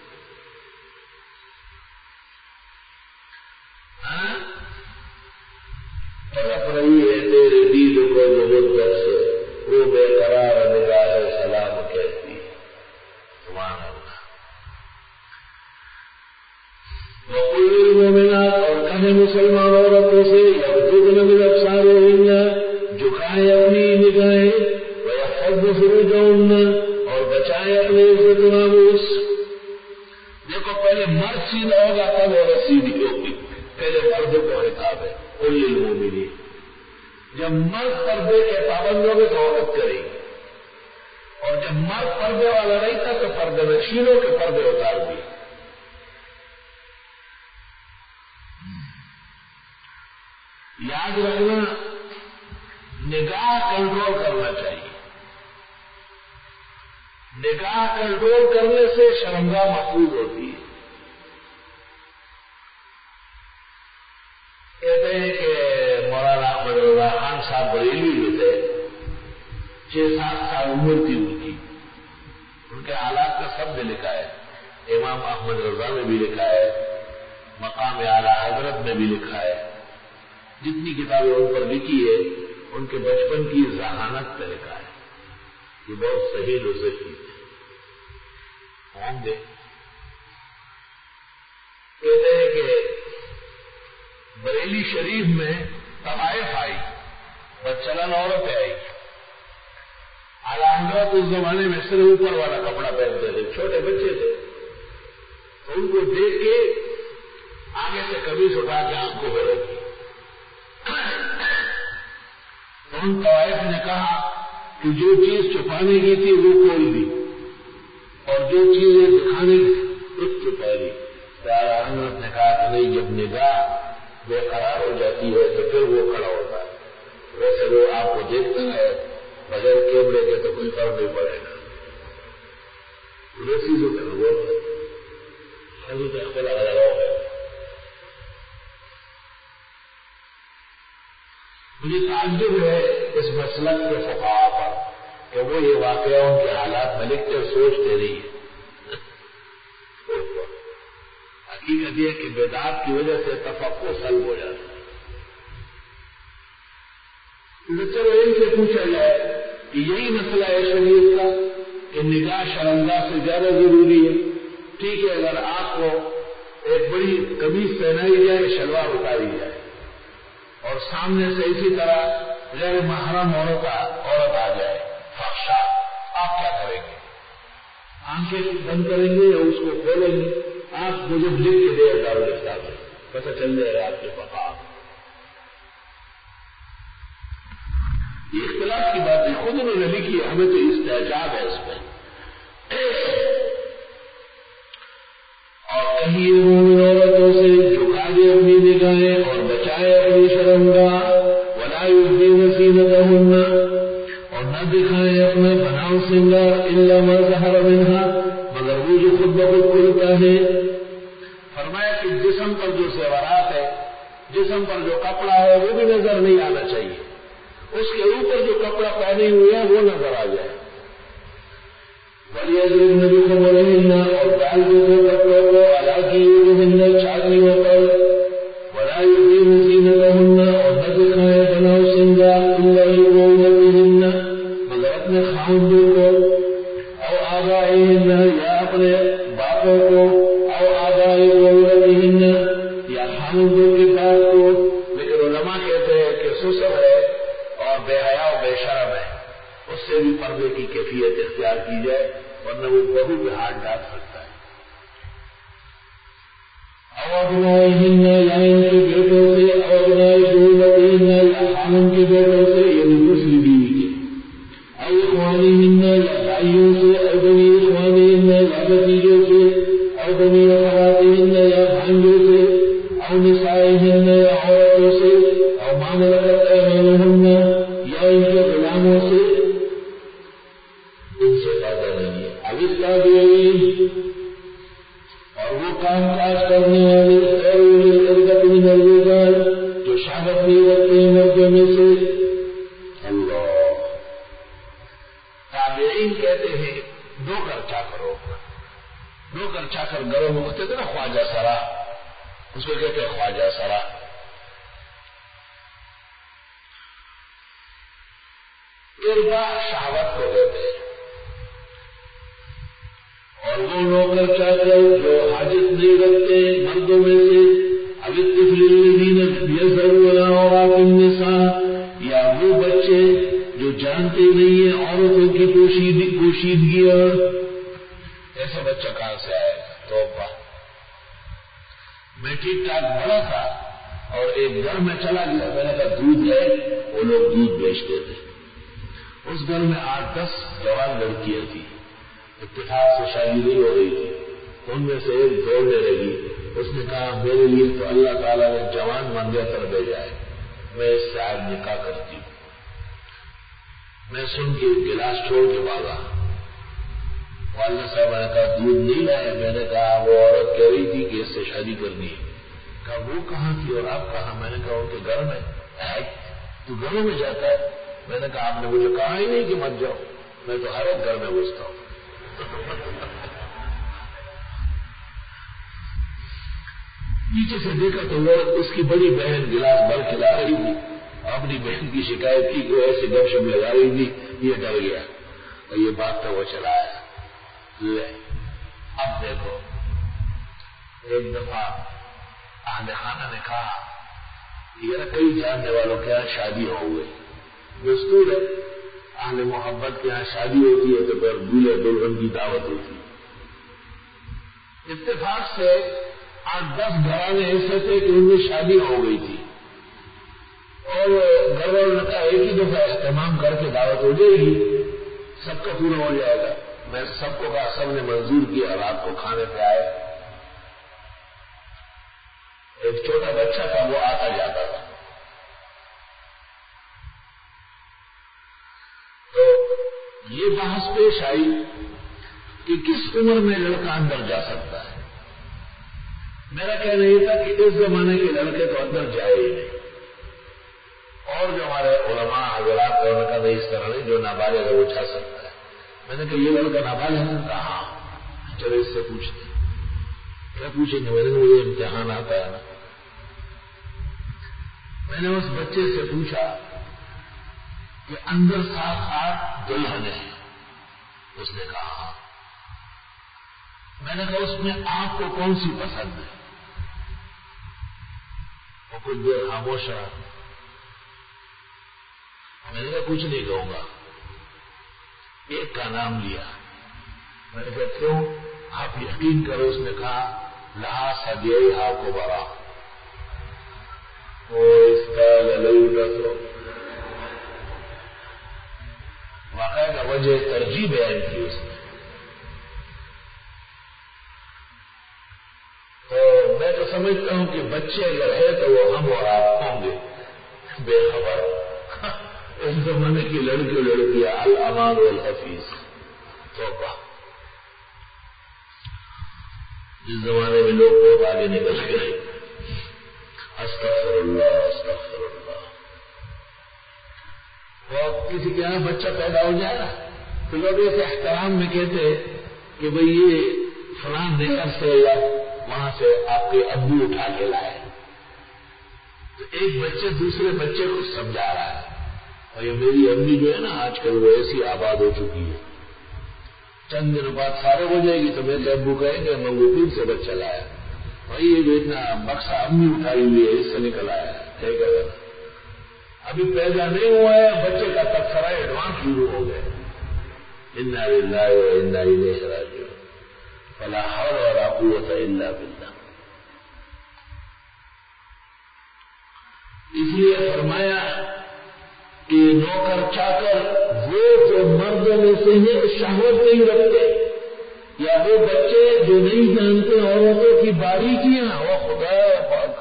طرف رہی ہے تیرے دید کو جو مدت سے, وہ بے قرار نگاہ سلام کہتی ہے. سبحان اللہ. وَقُلْ لِلْمُؤْمِنَاتِ, اور کہیں مسلمان عورتوں سے یغضضن مِنْ أَبْصَارِهِنَّ, جھکائیں اپنی نگاہیں, وَيَحْفَظْنَ فُرُوجَهُنَّ, اور بچائیں اپنے عزت و ناموس. دیکھو پہلے مرد سیدھا ہوگا تب عورت سیدھی ہوگی. پہلے مردوں کو خطاب ہے, قُلْ لِلْمُؤْمِنِينَ. جب مرد پردے کے پابند ہوگے تو عورت کرے گی, اور جب مرد پردے والا نہیں تھا تو پردے نشینوں کے پردے اتار دیے. یاد رکھنا, نگاہ کنٹرول کرنا چاہیے. نگاہ کنٹرول کرنے سے شرمگاہ محفوظ ہوتی ہے. کہتے ہیں کہ مولانا احمد رضا خان صاحب بریلوی جو تھے, چھ سات سال عمر تھی ان کی. ان کے حالات کا سب نے لکھا ہے. امام احمد رضا میں بھی لکھا ہے, مقام اعلیٰ حضرت میں بھی لکھا ہے. جتنی کتابیں ان پر لکھی ہے ان کے بچپن کی ذہانت پہ لکھا ہے. یہ بہت صحیح نصیحت کی ہوں گے. کہتے ہیں کہ بریلی شریف میں طوائف آئی, بدچلن عورتیں آئی. اعلیٰ حضرت اس زمانے میں صرف اوپر والا کپڑا پہنتے تھے, چھوٹے بچے تھے, تو ان کو دیکھ کے آگے سے قمیص اٹھا کے آنکھوں میں رکھی. ان طوائف نے کہا کہ جو چیز چھپانے کی تھی وہ کھول دی, اور جو چیزیں دکھانے کی اس چھپا دی. اعلیٰ حضرت نے کہا کہ نہیں, جب نگاہ بے قرار ہو جاتی ہے تو پھر وہ کھڑا ہوتا ہے. ویسے وہ آپ کو دیکھتا ہے بغیر کیمرے کے تو کوئی فرق نہیں پڑے گا. ویسی جو ہے وہ حضرت کھلا لگاؤ ہے. مجھے تعجب ہے اس مسلک کے فقہا پر کہ وہ یہ واقعہ ان کے حالات میں لکھتے سوچتے نہیں ہیں. حقیقت یہ کہ بدعات کی وجہ سے تفقع سلب ہو جاتا ہے. چلو ان سے پوچھا جائے کہ یہی مسئلہ ہے شریعت کا کہ نگاہ شرمگاہ سے زیادہ ضروری ہے. ٹھیک ہے, اگر آپ کو ایک بڑی قمیص پہنائی جائے, شلوار اتاری جائے, اور سامنے سے اسی طرح غیر محرم عورت عورت آ جائے, فحشا, آپ کیا کریں گے؟ آنکھیں بند کریں گے یا اس کو کھولیں گے؟ آپ مجھے لکھ کے دے دارو الاسلام میں, پتہ چل جائے گا آپ کے پکا. یہ اختلاف کی باتیں خود انہوں نے لکھی ہے, ہمیں تو استعجاب ہے اس میں. اور کہیں مومن عورتوں سے جھکا دے اپنی نگاہیں اور بچائے اپنی شرمگاہ, ولا یبدین زینتہن, اور نہ دکھائیں اپنا بناؤ سنگار, الا ما ظہر منہا, مگر وہ جو خود بخود کھلتا ہے. فرمایا کہ جسم پر جو زیورات ہے جسم پر جو کپڑا ہے وہ بھی نظر نہیں آنا چاہیے، اس کے اوپر جو کپڑا پہنے ہوئے ہیں وہ نظر آ جائے۔ وَلْيَضْرِبْنَ بِخُمُرِهِنَّ، اور ڈال دو دو کپڑوں کو عَلَىٰ جِيوبِهِنَّ، چھاتیوں پر، وَلَا يُبْدِينَ زِينَتَهُنَّ، اور نہ دکھائیں بناؤ سنگار، إِلَّا لِبُعُولَتِهِنَّ، مگر اپنے خاوندوں کو، او آبائهن، یا اپنے باپوں کو، او آباء بعولتهن، یا خاوندوں کے باپ کو۔ لیکن علماء کہتے ہیں کہ سسر ہے اور بے حیا و بے شرم ہے، اس سے بھی پردے کی کیفیت اختیار کی جائے، ورنہ وہ بہو پہ ہاتھ ڈال سکتا ہے۔ او ابنائہن، یا ان کے بیٹوں سے، او ابنائی بعولتہن، یا خاوند کے بیٹوں سے، یعنی دوسری بیوی کے، او اخوانہن، یا بھائیوں سے، او بنی اخوانہن، یا بھتیجوں سے، او بنی اخواتہن، یا بھانجوں سے، او نسائہن، یا عورتوں سے، او ما ملکت ایمانہن، یا ان کے غلاموں سے، ان سے فائدہ نہیں ہے۔ اب التابعین، اور وہ کام کاج کرنے والے، غیر اولی الاربۃ من الرجال، جو شہوت نہیں رکھتے ہیں مردوں میں سے۔ اللہ، تابعین کہتے ہیں نوکر چاکروں، نوکر چاکر گھروں میں ہوتے تھے نا، خواجہ سرا، اس کو کہتے ہیں خواجہ سرا۔ اربا شہوت کو کہتے ہیں، اور وہ نوکر چاکر جو حاجت نہیں رکھتے مردوں میں سے، اب الطفل الذین یظہرون عورات النساء، یا وہ بچے جو جانتے نہیں ہیں عورتوں کی پوشیدگیاں۔ ایسا بچہ کہاں سے آئے گا؟ توبہ۔ میں ٹھیک ٹھاک بڑا تھا اور ایک گھر میں چلا گیا، میں نے کہا دودھ ہے، وہ لوگ دودھ بیچتے تھے، اس گھر میں آٹھ دس جوان لڑکیاں تھیں، اتفاق سے شادی نہیں ہو رہی تھی، ان میں سے ایک دوڑنے لگی، اس نے کہا میرے لیے تو اللہ تعالیٰ نے جوان منگیتر بھیجا ہے، میں اس سے آج نکاح کرتی ہوں۔ میں سن کے گلاس چھوڑ کے بھاگا، والدہ صاحب نے کہا دودھ نہیں لائے، میں نے کہا وہ عورت کہہ رہی تھی کہ اس سے شادی کرنی ہے۔ کہا وہ کہاں تھی اور آپ کہاں؟ میں نے کہا ان کے گھر میں۔ تو گھروں میں جاتا ہے؟ میں نے کہا آپ نے مجھے کہا ہی نہیں کہ مت جاؤ، میں تو ہر ایک گھر میں گھستا ہوں۔ نیچے سے دیکھا تو وہ اس کی بڑی بہن گلاس بھر کے لا رہی تھی، اپنی بہن کی شکایت کی کہ وہ ایسے گپ شپ لگا رہی تھی، یہ ڈر گیا اور یہ بات تو وہ چلا آیا۔ لے اب دیکھو، ایک دفعہ اہل خانہ نے کہا یہ کئی جاننے والوں کے یہاں شادی ہو گئی، دستور ہے اہل محبت کے یہاں شادی ہوتی ہے تو پھر دولہے دلہن کی دعوت ہوتی ہے۔ اتفاق سے آٹھ دس گھرانے ایسے تھے کہ ان میں شادی ہو گئی تھی، اور گھر والوں نے کہا ایک ہی دفعہ اہتمام کر کے دعوت ہو جائے گی، سب کا پورا ہو جائے گا۔ میں سب کو کہا، سب نے منظور کیا، رات کو کھانے پہ آئے۔ ایک چھوٹا بچہ تھا، وہ آتا جاتا تھا، تو یہ بحث پیش آئی کہ کس عمر میں لڑکا اندر جا سکتا ہے۔ میرا کہنا یہ تھا کہ اس زمانے کے لڑکے تو اندر جائے ہی نہیں، اور جو ہمارے علماء حضرات نے کہا نہیں اس طرح نہیں، جو نابالغ ہے وہ جا سکتا ہے۔ میں نے کہا یہ لڑکا نابالغ ہے؟ کہا ہاں۔ چلو اس سے پوچھتے کیا پوچھیں گے؟ میں نے کہا مجھے امتحان آتا ہے نا۔ میں نے اس بچے سے پوچھا کہ اندر ساتھ ساتھ دلہنیں ہیں؟ اس نے کہا ہاں۔ میں نے کہا اس میں آپ کو کون سی پسند ہے؟ وہ کچھ دیر خاموش رہا۔ میں نے کہا کچھ نہیں کہوں گا۔ ایک کا نام لیا۔ میں نے کہا کیوں؟ آپ یقین کرو، اس نے کہا لہا سدیئی ہا کو برا، وہ اس کا للو رسو، باقاعدہ وجہ ترجیح بیان کی اس نے۔ تو میں تو سمجھتا ہوں کہ بچے اگر ہے تو وہ ہم اور آپ ہوں گے بے خبر۔ اس زمانے کی لڑکی لڑکیاں الامان والحفیظ، توبہ۔ اس زمانے میں لوگ بہت آگے نکل گئے۔ استغفر اللہ استغفر اللہ. اور کسی کے یہاں بچہ پیدا ہو جائے نا تو لوگ ایسے احترام میں کہتے کہ بھئی یہ فلاں دیگر سے یا وہاں سے آپ کے ابو اٹھا کے لائے. تو ایک بچے دوسرے بچے کو سمجھا رہا ہے. اور یہ میری امی جو ہے نا آج کل وہ ایسی آباد ہو چکی ہے، چند دنوں بعد فارغ ہو جائے گی تو میرے ابو کہیں گے منگو پیر سے بچہ لایا. بھائی یہ جو اتنا بکسا امی اٹھائی ہوئی ہے اس سے نکل آیا ہے کہ ابھی پیدا نہیں ہوا ہے، بچے کا تبصرہ ایڈوانس شروع ہو گئے. انا للہ و انا الیہ راجعون. فلا حول ولا قوت الا باللہ. اس لیے فرمایا کہ نوکر چاکر وہ جو مردوں میں سے ہیں شہوت نہیں رکھتے، یا وہ بچے جو نہیں جانتے عورتوں کی باریکیاں، وہ خدا پاک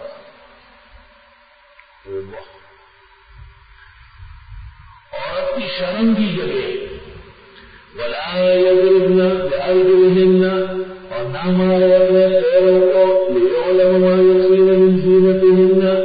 عورت کی شرم کی جگہ. ولا يضربن بأرجلهن، اور نہ مارے اپنے پیروں کو، ليعلم ما يخفين من زينتهن،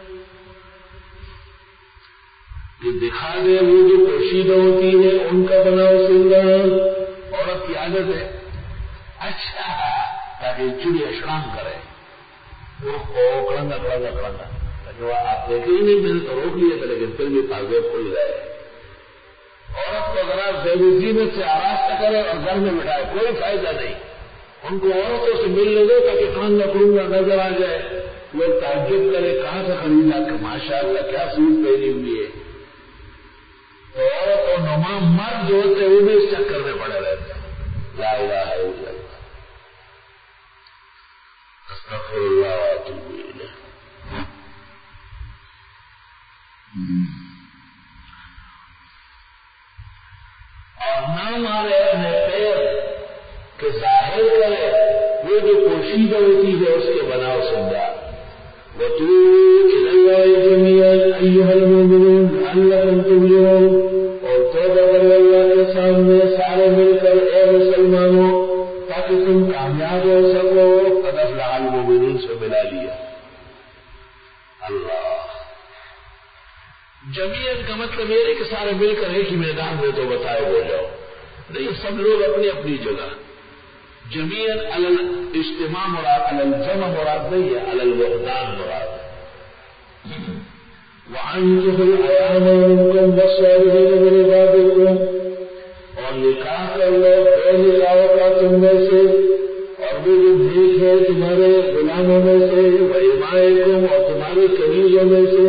کہ دکھا دے وہ جو پوشیدہ ہوتی ہے ان کا بناؤ سنگار. عورت کی عادت ہے اچھا تاکہ چڑیا شرام کرے، وہ کڑنگا کڑنگا کڑنگا جو آپ دیکھیں ہی نہیں، میں نے تو روک لیا تھا لیکن پھر بھی پاگے کھل گئے. عورت کو ذرا زینت سے آراستہ کرے اور گھر میں بٹھائے، کوئی فائدہ نہیں. ان کو عورتوں سے ملنے دو تاکہ کڑنگا کڑنگا نظر آ جائے، لوگ تعجب کرے کہاں سے خریدا کہ ماشاء اللہ کیا سوٹ پہنی ہوئی ہے. تو عورت اور نما مرد جو ہوتے ہیں وہ بھی اس چکر میں پڑے رہتے ہیں. لا الہ الا اللہ استغفر اللہ واتوب الیہ. اور نہ مارے اپنے پیر کے ظاہر کرے وہ جو پوشیدہ ہوتی ہے اس کے بناؤ سنجا. وَتُوبُوا إِلَى اللَّهِ جَمِيعًا أَيُّهَا الْمُؤْمِنُونَ لَعَلَّكُمْ تُفْلِحُونَ. اور توبہ کرو اللہ کے سامنے سارے مل کر اے مسلمانوں تاکہ تم کامیاب ہو سکو. قد أفلح المؤمنون سے ملا لیا. اللہ جمیعاً کا مطلب یہ ہے کہ سارے مل کر ایک ہی میدان میں تو بتائے ہو جاؤ نہیں، سب لوگ اپنی اپنی جگہ. جمیعاً علی الاجتماع مراد، علی الجمع مراد نہیں ہے، علی الوحدان مراد ہے. وَأَنكِحُوا الْأَيَامَ مِنكُمْ وَالصَّالِحِينَ مِنْ عِبَادِكُمْ، اور نکاح کر لو بے نکاحوں کا تم میں سے اور وہ جو نیک ہے تمہارے غلاموں میں سے، وَإِمَائِكُمْ، اور تمہارے کنیزوں میں سے.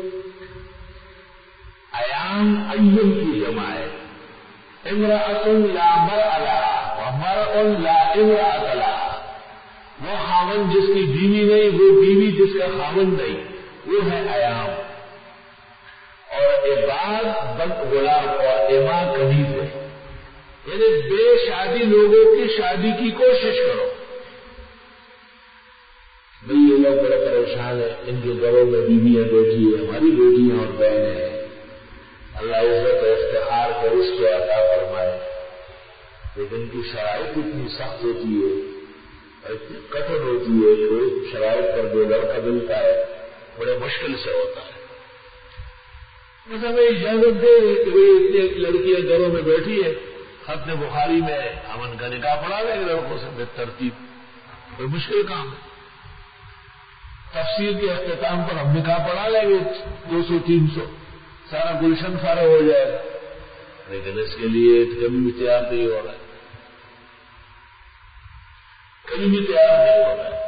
ایام ایم کی جمع ہے. امرأۃ لا مرء لها ومرء لا امرأۃ لها. وہ خاوند جس کی بیوی نہیں، وہ بیوی جس کا خاوند نہیں، وہ ہے ایام. اور عباد بد غلام اور اما کنیز ہے. یعنی بے شادی لوگوں کی شادی کی کوشش کرو. بھئی یہ لوگ بڑے پریشان ہیں، ان کے گھروں میں بیویاں بیٹھی ہیں، ہماری بیٹیاں اور بہنیں ہیں. اللہ عزت و افتخار کے رزق عطا فرمائے، لیکن ان کی شرائط اتنی سخت ہوتی ہے اور اتنی کٹھن ہوتی ہے کہ شرائط پر جو لڑکا ملتا ہے بڑے مشکل سے ہوتا ہے. مطلب میں اجازت دے کہ بھائی اتنی لڑکیاں گھروں میں بیٹھی ہے، ختم بخاری میں ہم ان کا نکاح پڑھا لیں گے لڑکوں سے بے ترتیب. کوئی مشکل کام ہے. تفسیر کے اختتام پر ہم نکاح پڑھا لیں گے دو سو تین سو، سارا گلشن سارا ہو جائے، لیکن اس کے لیے کبھی بھی تیار نہیں ہو رہا ہے، کبھی بھی تیار نہیں ہو رہا ہے.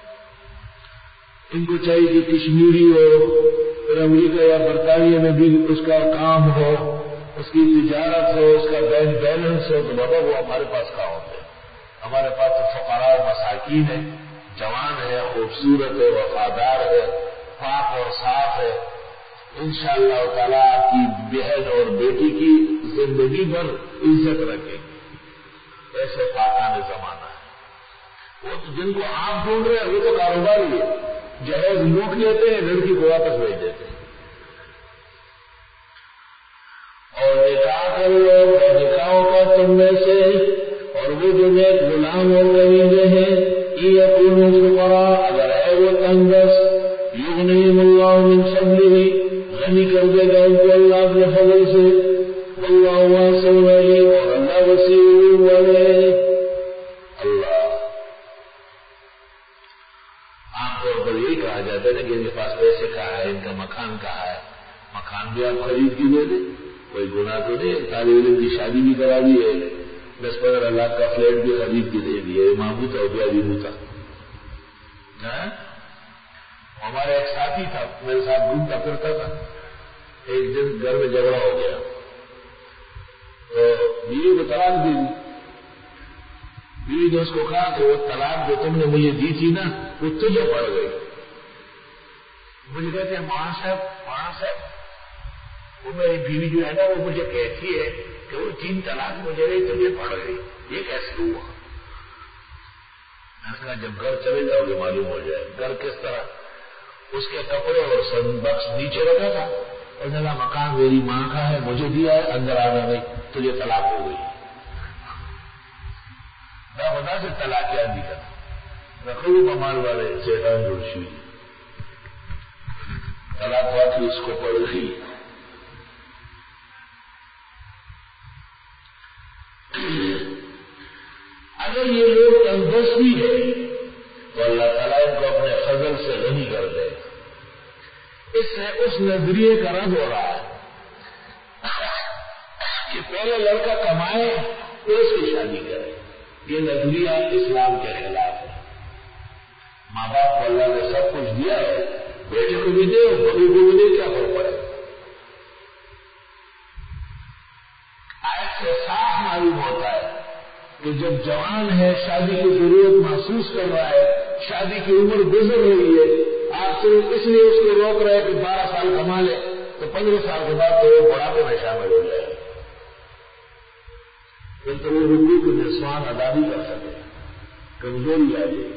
ان کو چاہیے کہ کشمیری ہو، پھر امریکہ یا برطانیہ میں بھی اس کا کام ہو، اس کی تجارت ہو، اس کا بینک بیلنس ہو، تو بابا وہ ہمارے پاس کہاں ہوتے ہیں. ہمارے پاس تو فقراء و مساکین ہے، جوان ہے، خوبصورت ہے، وفادار ہے، پاک اور صاف ہے. انشاءاللہ تعالیٰ آپ کی بہن اور بیٹی کی زندگی بھر عزت رکھے. ایسے پاکان زمانہ ہے. وہ جن کو آپ ڈھونڈ رہے ہیں وہ تو کاروباری ہے، جہیز لوٹ لیتے ہیں، لڑکی کو واپس بھیج دیتے ہیں. اور نکاح کر لو بے نکاحوں کا تم میں سے، اور وہ جو نیک غلام اور غریبے ہیں، یکونوا فقراء، اگر ہے وہ تنگ دست، یغنیہم اللہ من فضلہ، غنی کر دے گا ان کو اللہ اپنے فضل سے، واللہ واسع علیم، اور اللہ وسیع علم والے۔ اللہ عام طور پر یہی کہا جاتا ہے نا کہ ان کے پاس پیسے کہاں ہے، ان کا مکان کہاں ہے، مکان بھی آپ خرید کے دے دیں، کوئی گناہ تو نہیں، طالب علم کی شادی بھی کرا دی ہے، دس پندرہ لاکھ کا فلیٹ بھی خرید کے دے دیے، مامو تھا بیا بھی ہوتا۔ ہمارے ایک ساتھی تھا، میرے ساتھ گھومتا پھرتا تھا، ایک دن گھر میں جھگڑا ہو گیا تو بیوی کو طلاق دے دی۔ بیوی نے اس کو کہا کہ وہ طلاق جو تم نے مجھے دی تھی نا وہ تجھے پڑ گئی۔ مجھے کہتے ہیں مولانا صاحب مولانا صاحب وہ میری بیوی جو ہے نا وہ مجھے کہتی ہے کہ وہ تین طلاق مجھے گئی تجھے پڑ گئی، یہ کیسے ہوا؟ میں نے کہا جب گھر چلے جاؤ گے معلوم ہو جائے۔ گھر کس طرح؟ اس کے کپڑے اور سن بکس نیچے رکھا تھا اور جگہ مکان میری ماں کا ہے، مجھے دیا ہے، اندر آنا نہیں، تجھے طلاق ہو گئی۔ میں بتا سے طلاق کیا دیا رکھو بمال والے شیطان جوشی طلاق واقعی اس کو پڑ گئی۔ اگر یہ لوگ تندرستی ہے تو اللہ تعالیٰ ان کو اپنے فضل سے غنی کر دے۔ اس سے اس نظریے کا رد ہو رہا ہے کہ پہلے لڑکا کمائے پھر اس کی شادی کرے، یہ نظریہ اسلام کے خلاف ہے۔ ماں باپ کو اللہ نے سب کچھ دیا ہے، بیٹے کو بھی دے اور بہو کو بھی دے، کیا فرق پڑے؟ آیت سے صاف معلوم ہوتا ہے کہ جب جوان ہے، شادی کی ضرورت محسوس کر رہا ہے، شادی کی عمر گزر رہی ہے، آپ صرف اس لیے اس کو روک رہے کہ بارہ سال کما لے تو پندرہ سال کے بعد تو وہ بڑھاپے میں شامل ہو جائے، پھر تو وہ رکوع کے نسوان ادا بھی کر سکے، کمزوری آ جائے۔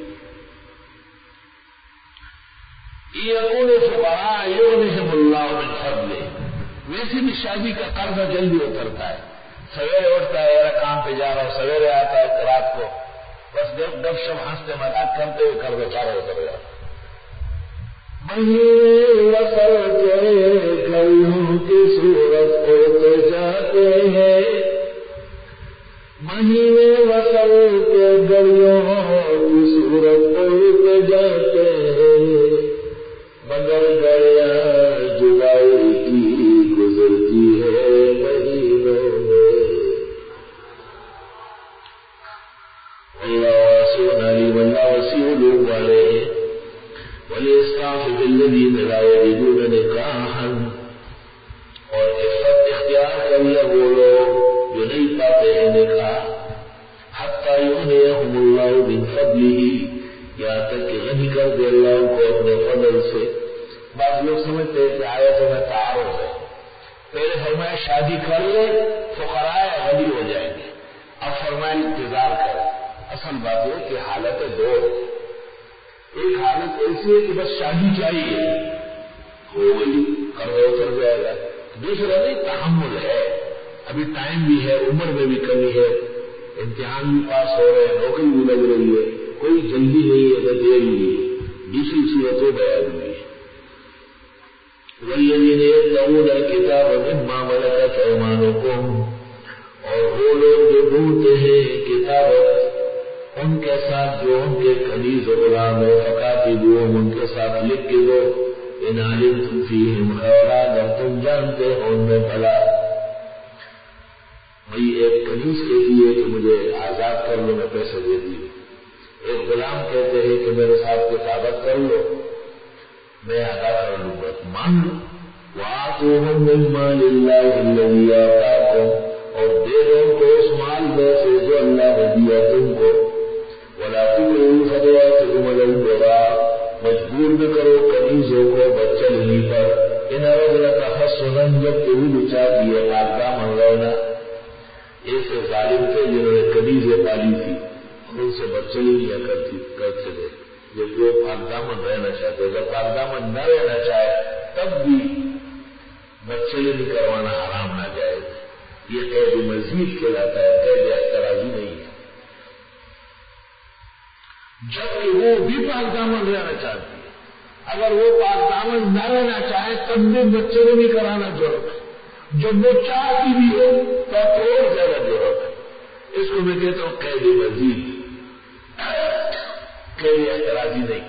یقول فقراء یغنیہم اللہ من فضلہ، ویسے بھی شادی کا قرضہ جلدی اترتا ہے، سویرے اٹھتا ہے ذرا کام پہ جا رہا ہوں، سویرے آتا ہے رات کو، بس گپ شپ ہنستے مذاق کرتے ہوئے قرضہ سارا اتر جاتا۔ مہینے وصل کے گلیوں کی صورت اڑتے جاتے ہیں، مہینے وصل کے گلیوں کی صورت اڑتے جاتے ہیں، مگر گلیاں جدائی کی گزرتی ہے مہینوں میں۔ اللہ واسع علیم، اللہ وسیع علوم والے ہیں۔ وَلِيَسْتَعْفِفِ الَّذِينَ لَا يَجِدُونَ نِكَاحًا، اور عفت اختیار کر لے وہ لوگ جو نہیں پاتے ہیں نکاح، حَتَّى يُغْنِيَهُمُ اللَّهُ مِنْ فَضْلِهِ، یہاں تک کہ غنی کر دے اللہ ان کو اپنے فضل سے۔ بعض لوگ سمجھتے ہیں کہ آیتوں میں تعارض ہے، پہلے فرمایا شادی کر لے فقراء غنی ہو جائیں گے، اب فرمایا انتظار کر۔ اصل بات یہ کہ حالتیں دو ہیں، ایک حالت ایسی ہے کہ بس شادی چاہیے ہو گئی قرضہ اتر جائے گا، دوسرا نہیں تحمل ہے، ابھی ٹائم بھی ہے، عمر میں بھی کمی ہے، امتحان بھی پاس ہو رہے ہیں، نوکری بھی لگ رہی ہے، کوئی جلدی نہیں ہے نہ دیر بھی ہے، دوسری صورتوں بیان ہوئی ہے۔ والذین یتقون الکتاب مما ملکت ایمانکم، اور وہ لوگ جو ڈھونڈتے ہیں کتاب ان کے ساتھ جو ان کے کنیز و غلام ہے، فقاتلوہم، ان کے ساتھ لکھ کے دو، ان علمتم فیہم خیرا، اگر تم جانتے ہو ان میں بھلا۔ بھئی ایک کنیز کہتی ہے کہ مجھے آزاد کر لو، میں پیسے دے دی، ایک غلام کہتے ہیں کہ میرے ساتھ کتابت کر لو، میں ادا کر لوں گا، مان لو۔ وآتوہم من مال اللہ الذی آتاکم، اور دے دو ان کو اس مال میں سے جو اللہ نے دیا تم کو۔ ولا تکرہوا فتياتكم على البغاء، مجبور نہ کرو کنیزوں کو بچگی پر، ان اردنا تحصنا، جب تم چاہتی ہے پاک دامن رہنا۔ ایسے ظالم تھے جنہوں نے کنیزیں پالی تھی، ان سے بچگی نہیں کرتی کرتے تھے، جب وہ پاک دامن رہنا چاہتے، اگر پاک دامن نہ رہنا چاہے تب بھی بچگی کروانا حرام نہ جائز، یہ قید مزید کہلاتا ہے، قید اعتراضی نہیں ہے۔ جبکہ وہ بھی پاک دامن رہنا چاہتی ہے، اگر وہ پاک دامن نہ رہنا چاہے تب بھی بچے کو نہیں کرانا ضرورت ہے، جب وہ چاہتی بھی ہو تو اور زیادہ ضرورت ہے۔ اس کو میں کہتا ہوں قید مزید، قید اعتراضی نہیں۔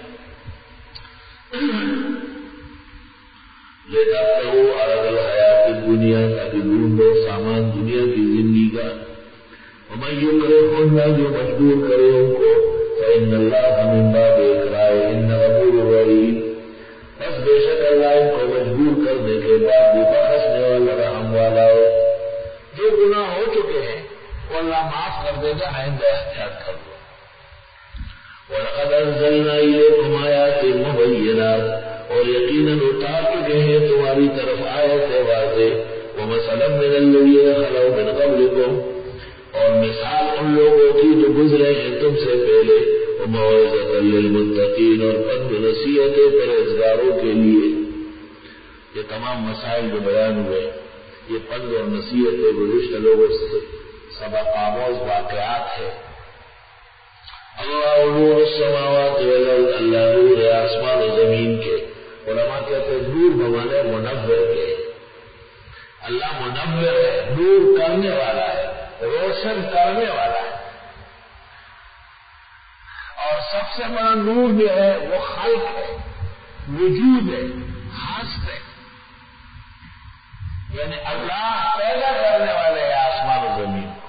لِتَبْتَغُوا عَرَضَ الْحَيَاةِ الدُّنْيَا، تاکہ ڈھونڈو سامان دنیا کی زندگی کا۔ وَمَن يُكْرِهْهُنَّ، جو مجبور کرے ان کو، فَإِنَّ اللَّهَ مِن بَعْدِ إِكْرَاهِهِنَّ غَفُورٌ رَحِيمٌ، بس بے شک اللہ ان کو مجبور کرنے کے بعد بھی بخشنے والا رحم والا ہو۔ جو گناہ ہو چکے ہیں وہ اللہ معاف کر دے گا، آئندہ احتیاط کر لو۔ وَلَقَدْ أَنزَلْنَا إِلَيْكُمْ آيَاتٍ مُبَيِّنَاتٍ، اور یقیناً اتار چکے ہیں تمہاری طرف آیت واضح، وَمَثَلًا مِّنَ الَّذِينَ خَلَوْا مِن قَبْلِكُمْ، اور مثال ان لوگوں کی جو گزرے ہیں تم سے پہلے، وَمَوْعِظَةً لِّلْمُتَّقِينَ، اور قد نصیحتیں پرہیزگاروں کے لیے۔ یہ تمام مسائل جو بیان ہوئے یہ پند اور نصیحتیں گزشتہ لوگوں سے سبق آموز واقعات ہے۔ اللہ نور السماوات والارض، اللہ نور ہے آسمان و زمین کے۔ علماء کہتے ہیں نور بمانے منور کے، اللہ منور ہے، نور کرنے والا ہے، روشن کرنے والا ہے۔ اور سب سے بڑا نور جو ہے وہ خلق ہے، وجود ہے، ہست ہے، یعنی اللہ پیدا کرنے والے ہیں آسمان و زمین کو۔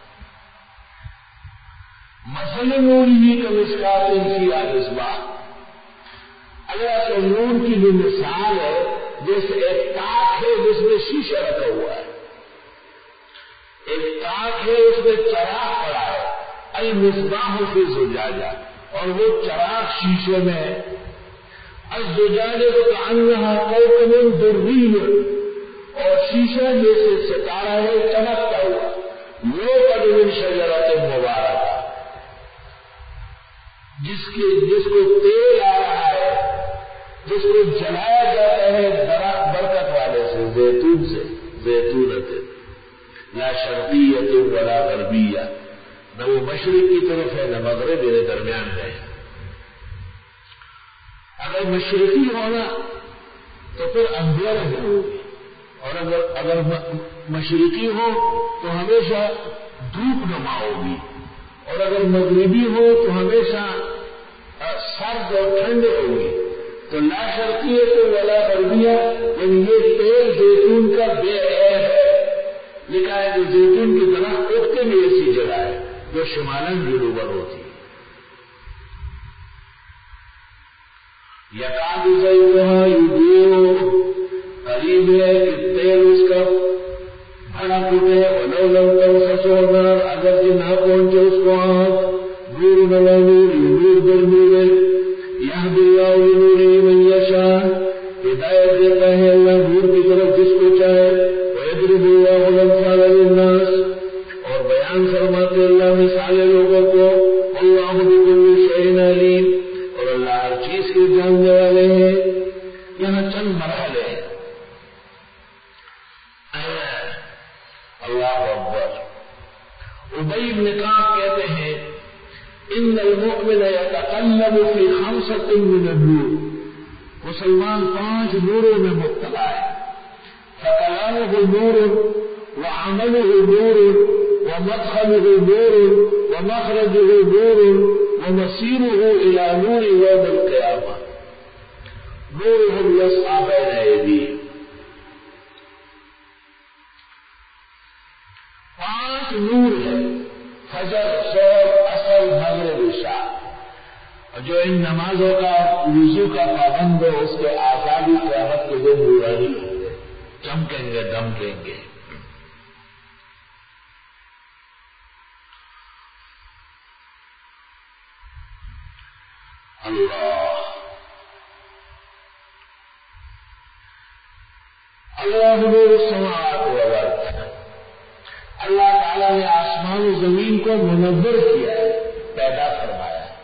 مثل نوره کمشکات فیہا مصباح، اللہ کے نور کی جو مثال ہے جیسے ایک تاک ہے جس میں شیشہ رکھا ہوا ہے، ایک تاک ہے اس میں چراغ پڑا ہے، المصباح فی زجاجہ، اور وہ چراغ شیشے میں ہے۔ الزجاجہ کأنہا کوکب دری، اور شیشہ جیسے ستارہ ہے چمکتا ہوا، یوقد من شجرۃ مبارکہ، جس کے جس کو تیل آ رہا ہے، جس کو جلایا جاتا ہے درخت برکت والے سے، زیتون سے، زیتونت لا شرقیت ولا غربیہ، نہ وہ مشرق کی طرف ہے نہ مغرب، میرے درمیان میں ہے۔ اگر مشرقی ہونا تو پھر اندھیرا ہوگی، اور اگر اگر مشرقی ہو تو ہمیشہ دھوپ نما ہوگی، اور اگر مغربی ہو تو ہمیشہ سرد اور ٹھنڈ ہوگی۔ تو لا شرقیت ولا غربیہ، یعنی یہ تیل زیتون کا بے عیب ہے۔ لکھا ہے کہ زیتون کی درخت اگتے بھی ایسی جگہ ہے جو شمالن جنوباً ہوتی ہے۔ یکاد زیتها یضیء، قریب ہے کہ تیل اس کا بھڑک اٹھے، ولو لم تمسسه نار، اگر کہ نہ پہنچے اس کو آگ، نور علی نور، نور در نور ہے۔ یہدی اللہ لنورہ من یشاء، ہدایت دیتا ہے اللہ نور کی طرف جس کو چاہے۔ ویضرب اللہ الامثال للناس، اور بیان فرماتے اللہ مثال لوگوں کو۔ اللہ بکل شیء علیم، اور اللہ ہر چیز کے جاننے والے ہیں۔ یہاں چند مرحلے ہیں۔ اللہ اکبر۔ ابی بن کعب کہتے ہیں ان المؤمن یتقلب فی خمسۃ من النور، مسلمان پانچ نوروں میں مبتلا ہے۔ فکلامہ نور، وعملہ نور، ومدخلہ نور، ومخرجہ نور، ومصیرہ الی نور یوم القیامہ، نورہم یسعی بین ایدیہم۔ پانچ نور ہے، فجر، ظہر، عصر، مغرب، عشاء، اور جو ان نمازوں کا وضو کا پابند ہو اس کے آزادی قیامت کے دن نورانی ہوں گے، چمکیں گے، دمکیں گے۔ اللہ اللہ نور السماوات والارض، اللہ تعالیٰ نے آسمان و زمین کو منور کیا ہے، پیدا فرمایا ہے۔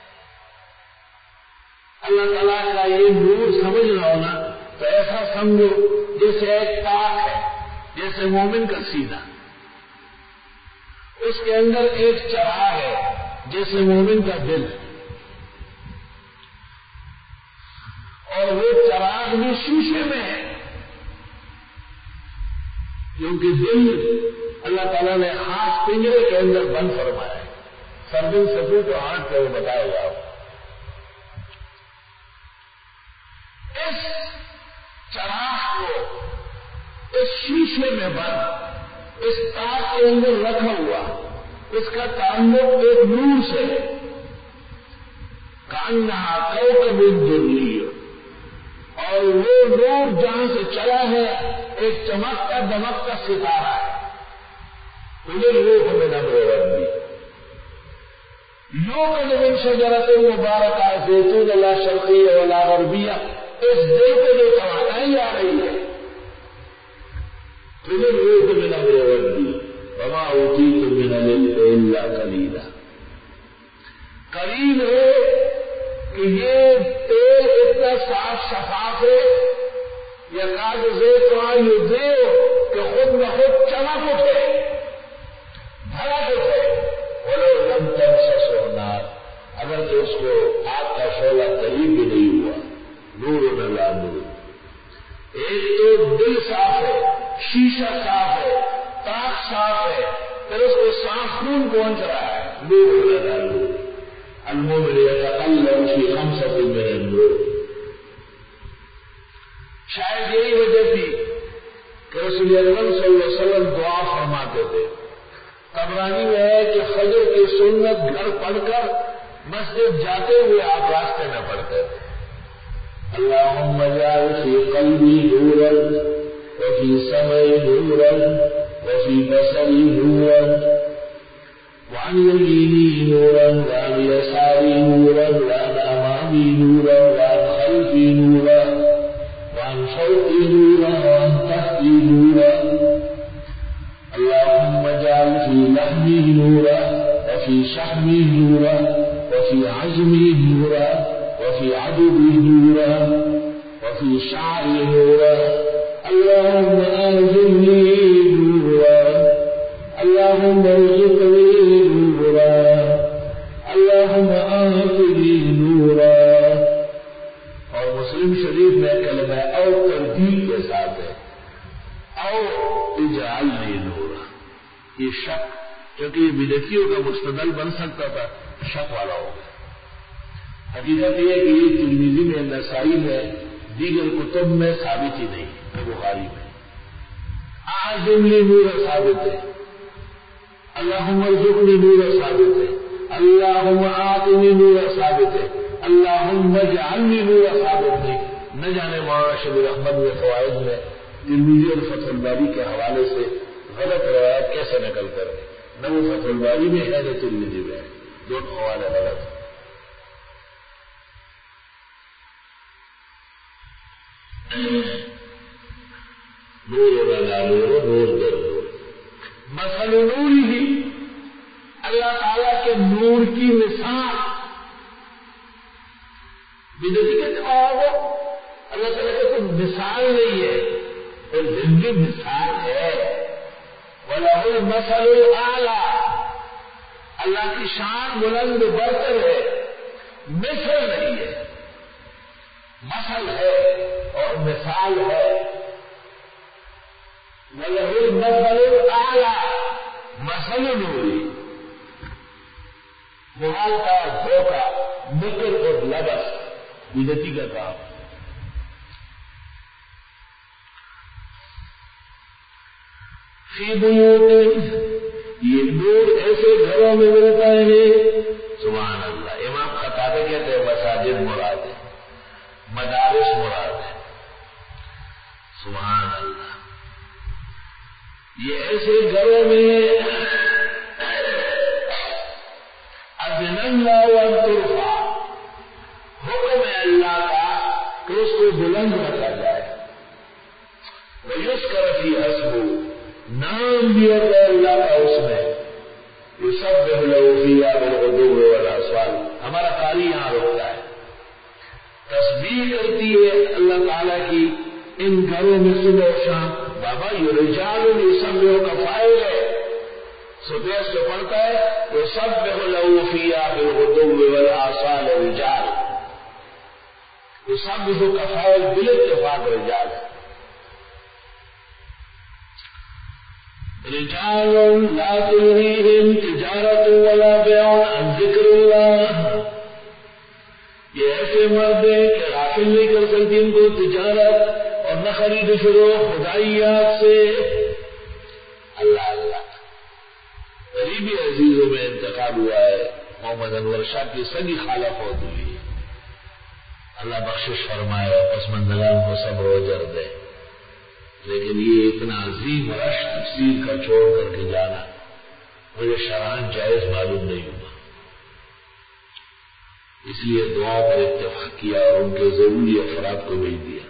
اللہ تعالیٰ کا یہ نور سمجھنا ہونا تو ایسا سمجھو جیسے ایک تاک ہے، جیسے مومن کا سینہ، اس کے اندر ایک چراغ ہے جیسے مومن کا دل، اور وہ چراغ بھی شیشے میں ہے، کیونکہ دل اللہ تعالیٰ نے خاص پنجرے کے اندر بند فرمایا ہے. سردن سکو تو آٹھ کے وہ بتائے گا. اس چراغ کو اس شیشے میں بند، اس تاج کے اندر رکھا ہوا، اس کا تعلق ایک نور سے، کانہا کوکب دری، اور وہ نور جہاں سے چلا ہے ایک چمکتا دمکتا ستارہ ہے. انہیں روح من امر ربی یوقد من شجرۃ مبارکہ زیتون لا شرقیہ ولا غربیہ. اس دل کو جو توانائی آ رہی ہے، انہیں روح من امر ربی وما اوتیتم من العلم الا قلیلا. قریب ہے کہ یہ تیل اتنا صاف شفاف ہے، یکاد زیتها یضیء کہ خود بخود چمک اٹھے، بھڑک اٹھے. ولو لم تمسسه نار، اگر کہ اس کو آگ کا شعلہ قریب بھی نہیں ہوا. نور علی نور. ایک تو دل صاف ہے، شیشہ صاف ہے، تاج صاف ہے، پھر اس کو صاف خون پہنچ رہا ہے. نور علی نور. المؤمن يتقلب في خمسة من النور. شاید یہی وجہ تھی کہ رسول اکرم صلی اللہ علیہ وسلم دعا فرماتے تھے. طبرانی میں ہے کہ فجر کی سنت گھر پڑھ کر مسجد جاتے ہوئے آپ راستے میں پڑھتے تھے. اللهم اجعل في قلبي نورا وفي سمعي نورا وفي بصري نورا وعن يميني نورا وعن يساري نورا وعن امامي نورا وعن خلفي نورا وعن فوقي نورا وعن تحتي نورا. اللهم اجعل في لحمي نورا وفي شحمي نورا وفي عظمي نورا وفي عضدي نورا وفي شعري نورا. اللهم انزلني نورا، اللهم ارزقني نورا، اللهم آتني نورا. اور مسلم شریف میں کلمہ او تردید کے ساتھ ہے، او اجعلنی نورا. یہ شک، کیونکہ یہ بدعتیوں کا مستدل بن سکتا تھا، شک والا ہو گیا. حقیقت یہ ہے کہ یہ ترمذی میں، نسائی میں، دیگر کتب میں ثابت ہی نہیں ہے. بخاری میں اعظمنی نورا ثابت ہے، اللہم ارزقنی نورا ثابت ہے، اللہم آتنی نورا ثابت ہے، اللہم اجعلنی نورا ثابت نہیں. نہ جانے مولانا شبیر احمد میں فوائد میں ترمذی اور فتح الباری کے حوالے سے غلط روایت کیسے نقل کر دیں. نہ وہ فتح الباری میں ہے نہ ترمذی میں ہے، دونوں حوالے غلط ہیں. نور علی نور، نور در نور. مثل نوری ہی، اللہ تعالیٰ کے نور کی مثال. بدعتی کہتے ہیں اللہ تعالیٰ کا کوئی مثال نہیں ہے، کوئی زندگی مثال ہے. وَلَهُ الْمَثَلُ الْأَعْلَىٰ، اللہ کی شان بلند برتر ہے، مثل نہیں ہے، مثل ہے اور مثال ہے. وَلَهُ الْمَثَلُ الْأَعْلَىٰ، مثل نوری، مغالطہ، دھوکہ، مکر اور لبس بدعتی کا کام. فی بیوت، یہ نور ایسے گھروں میں ملتا ہے. سبحان اللہ. امام قتادہ کہتے ہیں مساجد مراد ہے، مدارس مراد ہے. سبحان اللہ. یہ ایسے گھروں میں اذن اللہ وان ترفع، حکم ہے اللہ کا کہ اس کو بلند رکھا جائے. ویذکر فی اسمہ، نام دیا گیا اللہ کا اس میں. یسبح له فیہا بالغدو والآصال. ہمارا قاری یہاں روکتا ہے، تسبیح کرتی ہے اللہ تعالیٰ کی ان گھروں میں صبح و شام. بابا یہ رجال یسبح کا فاعل ہے، صبح سے پڑھتا ہے یسبح له فیہا بالغدو والآصال رجال. يسبح كفاعل بالاتفاق رجال رجال لا تلهيهم تجارة ولا بيع عن ذكر الله. یہ ایسے مرد ہیں کہ غافل نہیں کر سکتے ان کو تجارت اور نہ خرید فروخت خدائیات سے. اللہ اللہ. قریبی عزیزوں میں انتقال ہوا ہے. محمد انور شاہ کی سگی خالہ فوت ہوئی ہے. اللہ بخشش فرمائے اور پسماندگان کو صبر و اجر دے. لیکن یہ اتنا عظیم رش تفسیر کا چھوڑ کر کے جانا مجھے شرعاً جائز معلوم نہیں ہوا. اس لیے دعا پر اتفاق کیا اور ان کے ضروری افراد کو بھیج دیا.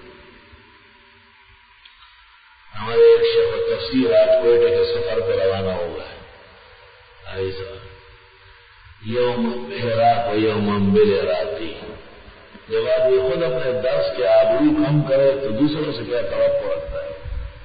ہمارے ایک شیخ تفسیر آج کوئٹے کے سفر پر روانہ ہوا ہے. ایسا یوم حراق و یوم بالعراقی. جب آدمی خود اپنے درس کے آبرو کم کرے تو دوسروں سے کیا توقع رکھتا ہے.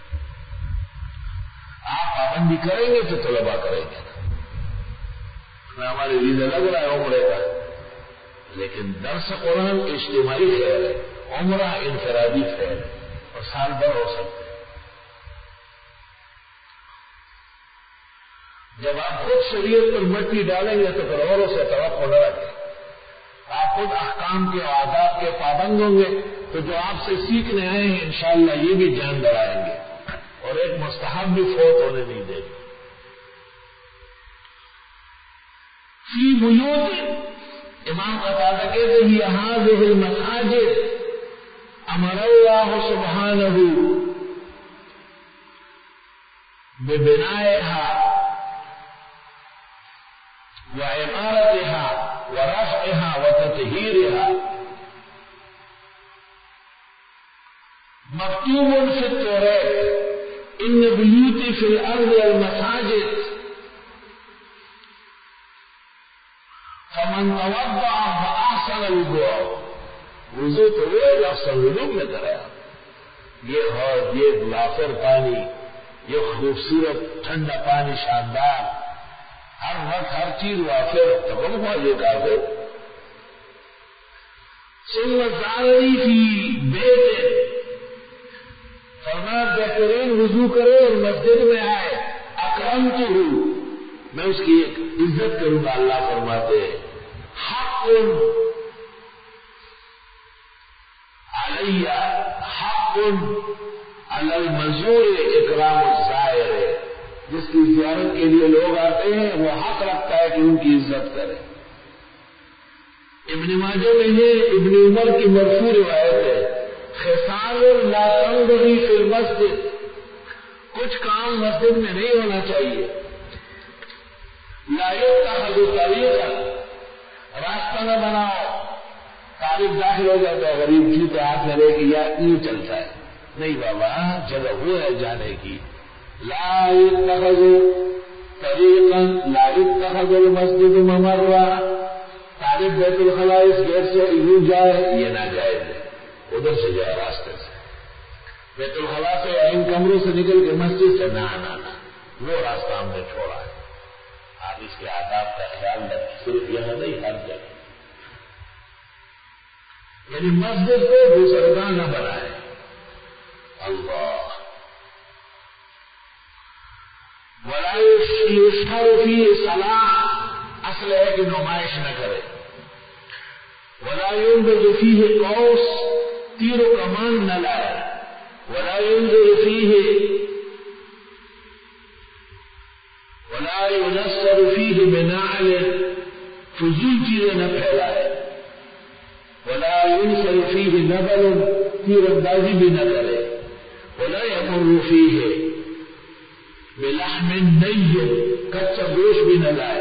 آپ پابندی کریں گے تو طلبا کریں گے. ہمارے ویزا لگ رہا ہے عمرے کا، لیکن درس قرآن اجتماعی خیر ہے، عمرہ انفرادی خیر ہے اور سال بھر ہو سکتے ہیں. جب آپ خود شریعت پر مٹی ڈالیں گے تو پھر اوروں سے توقع نہ رکھیں. آپ خود احکام کے آداب کے پابند ہوں گے تو جو آپ سے سیکھنے آئے ہیں انشاءاللہ یہ بھی جان ڈرائیں گے اور ایک مستحب بھی فوت ہونے نہیں دیں گے. فی بیوت امام قتادہ کہتے ہیں هذه المساجد امر اللہ سبحانہ ببنائها وعمارتها ورفعها وتطهيرها. مكتوب في التوراة إن بيوتي في الأرض المساجد فمن توضأ فأحسن الوضوء. وضو تو وہ احسن وضو میں کرے. یہ حوض، یہ غافر پانی، یہ خوبصورت ٹھنڈا پانی شاندار، ہر وقت ہر چیز وافر تب ہوا یہ کافر. ثم زارنی فی بیت، فرمایا بہترین وضو کرے اور مسجد میں آئے. اکرمتہ، میں اس کی ایک عزت کروں گا. اللہ فرماتے ہیں حق علی حق علی المزور اکرام الزائر. جس کی زیارت کے لیے لوگ آتے ہیں وہ حق رکھتا ہے کہ ان کی عزت کرے. ابن ماجہ میں ہے ابن عمر کی مرفوع روایت ہے خصال لا تنبغی فی المسجد. کچھ کام مسجد میں نہیں ہونا چاہیے. لا یتخذ طریقا، راستہ نہ بناؤ. طالب داخل ہو جاتا ہے غریب جوتے ہاتھ میں لے کے یا یوں چلتا ہے. نہیں بابا، جگہ وہ ہے جانے کی. لا يتخذ طریقا لا يتخذ المسجد ممرا. طالب بیت الخلاء اس گیٹ سے یوں جائے یہ ناجائز ہے، ادھر سے جائے راستے سے. بیت الخلاء سے ان کمروں سے نکل کے مسجد سے نہ آنا، وہ راستہ ہم نے چھوڑا ہے. آپ اس کے آداب کا خیال رکھیں، صرف یہاں نہیں ہر جگہ. یعنی مسجد کو گسرگاہ نہ بنائے. اللہ ولا یشتر فی صلاح، اصل ہے کہ نمائش نہ کرے. ولا ينظر فیہ قوس، تیر و کمان نہ لائے. ولا ينظر فیہ ولا ينصر فیہ بنعل، فضول چیزیں نہ پھیلائے. ولا ينصر فیہ نبل، تیر اندازی بھی نہ کرے. ولا يمر فیہ بلحم نی، کچا گوشت بھی نہ لائے.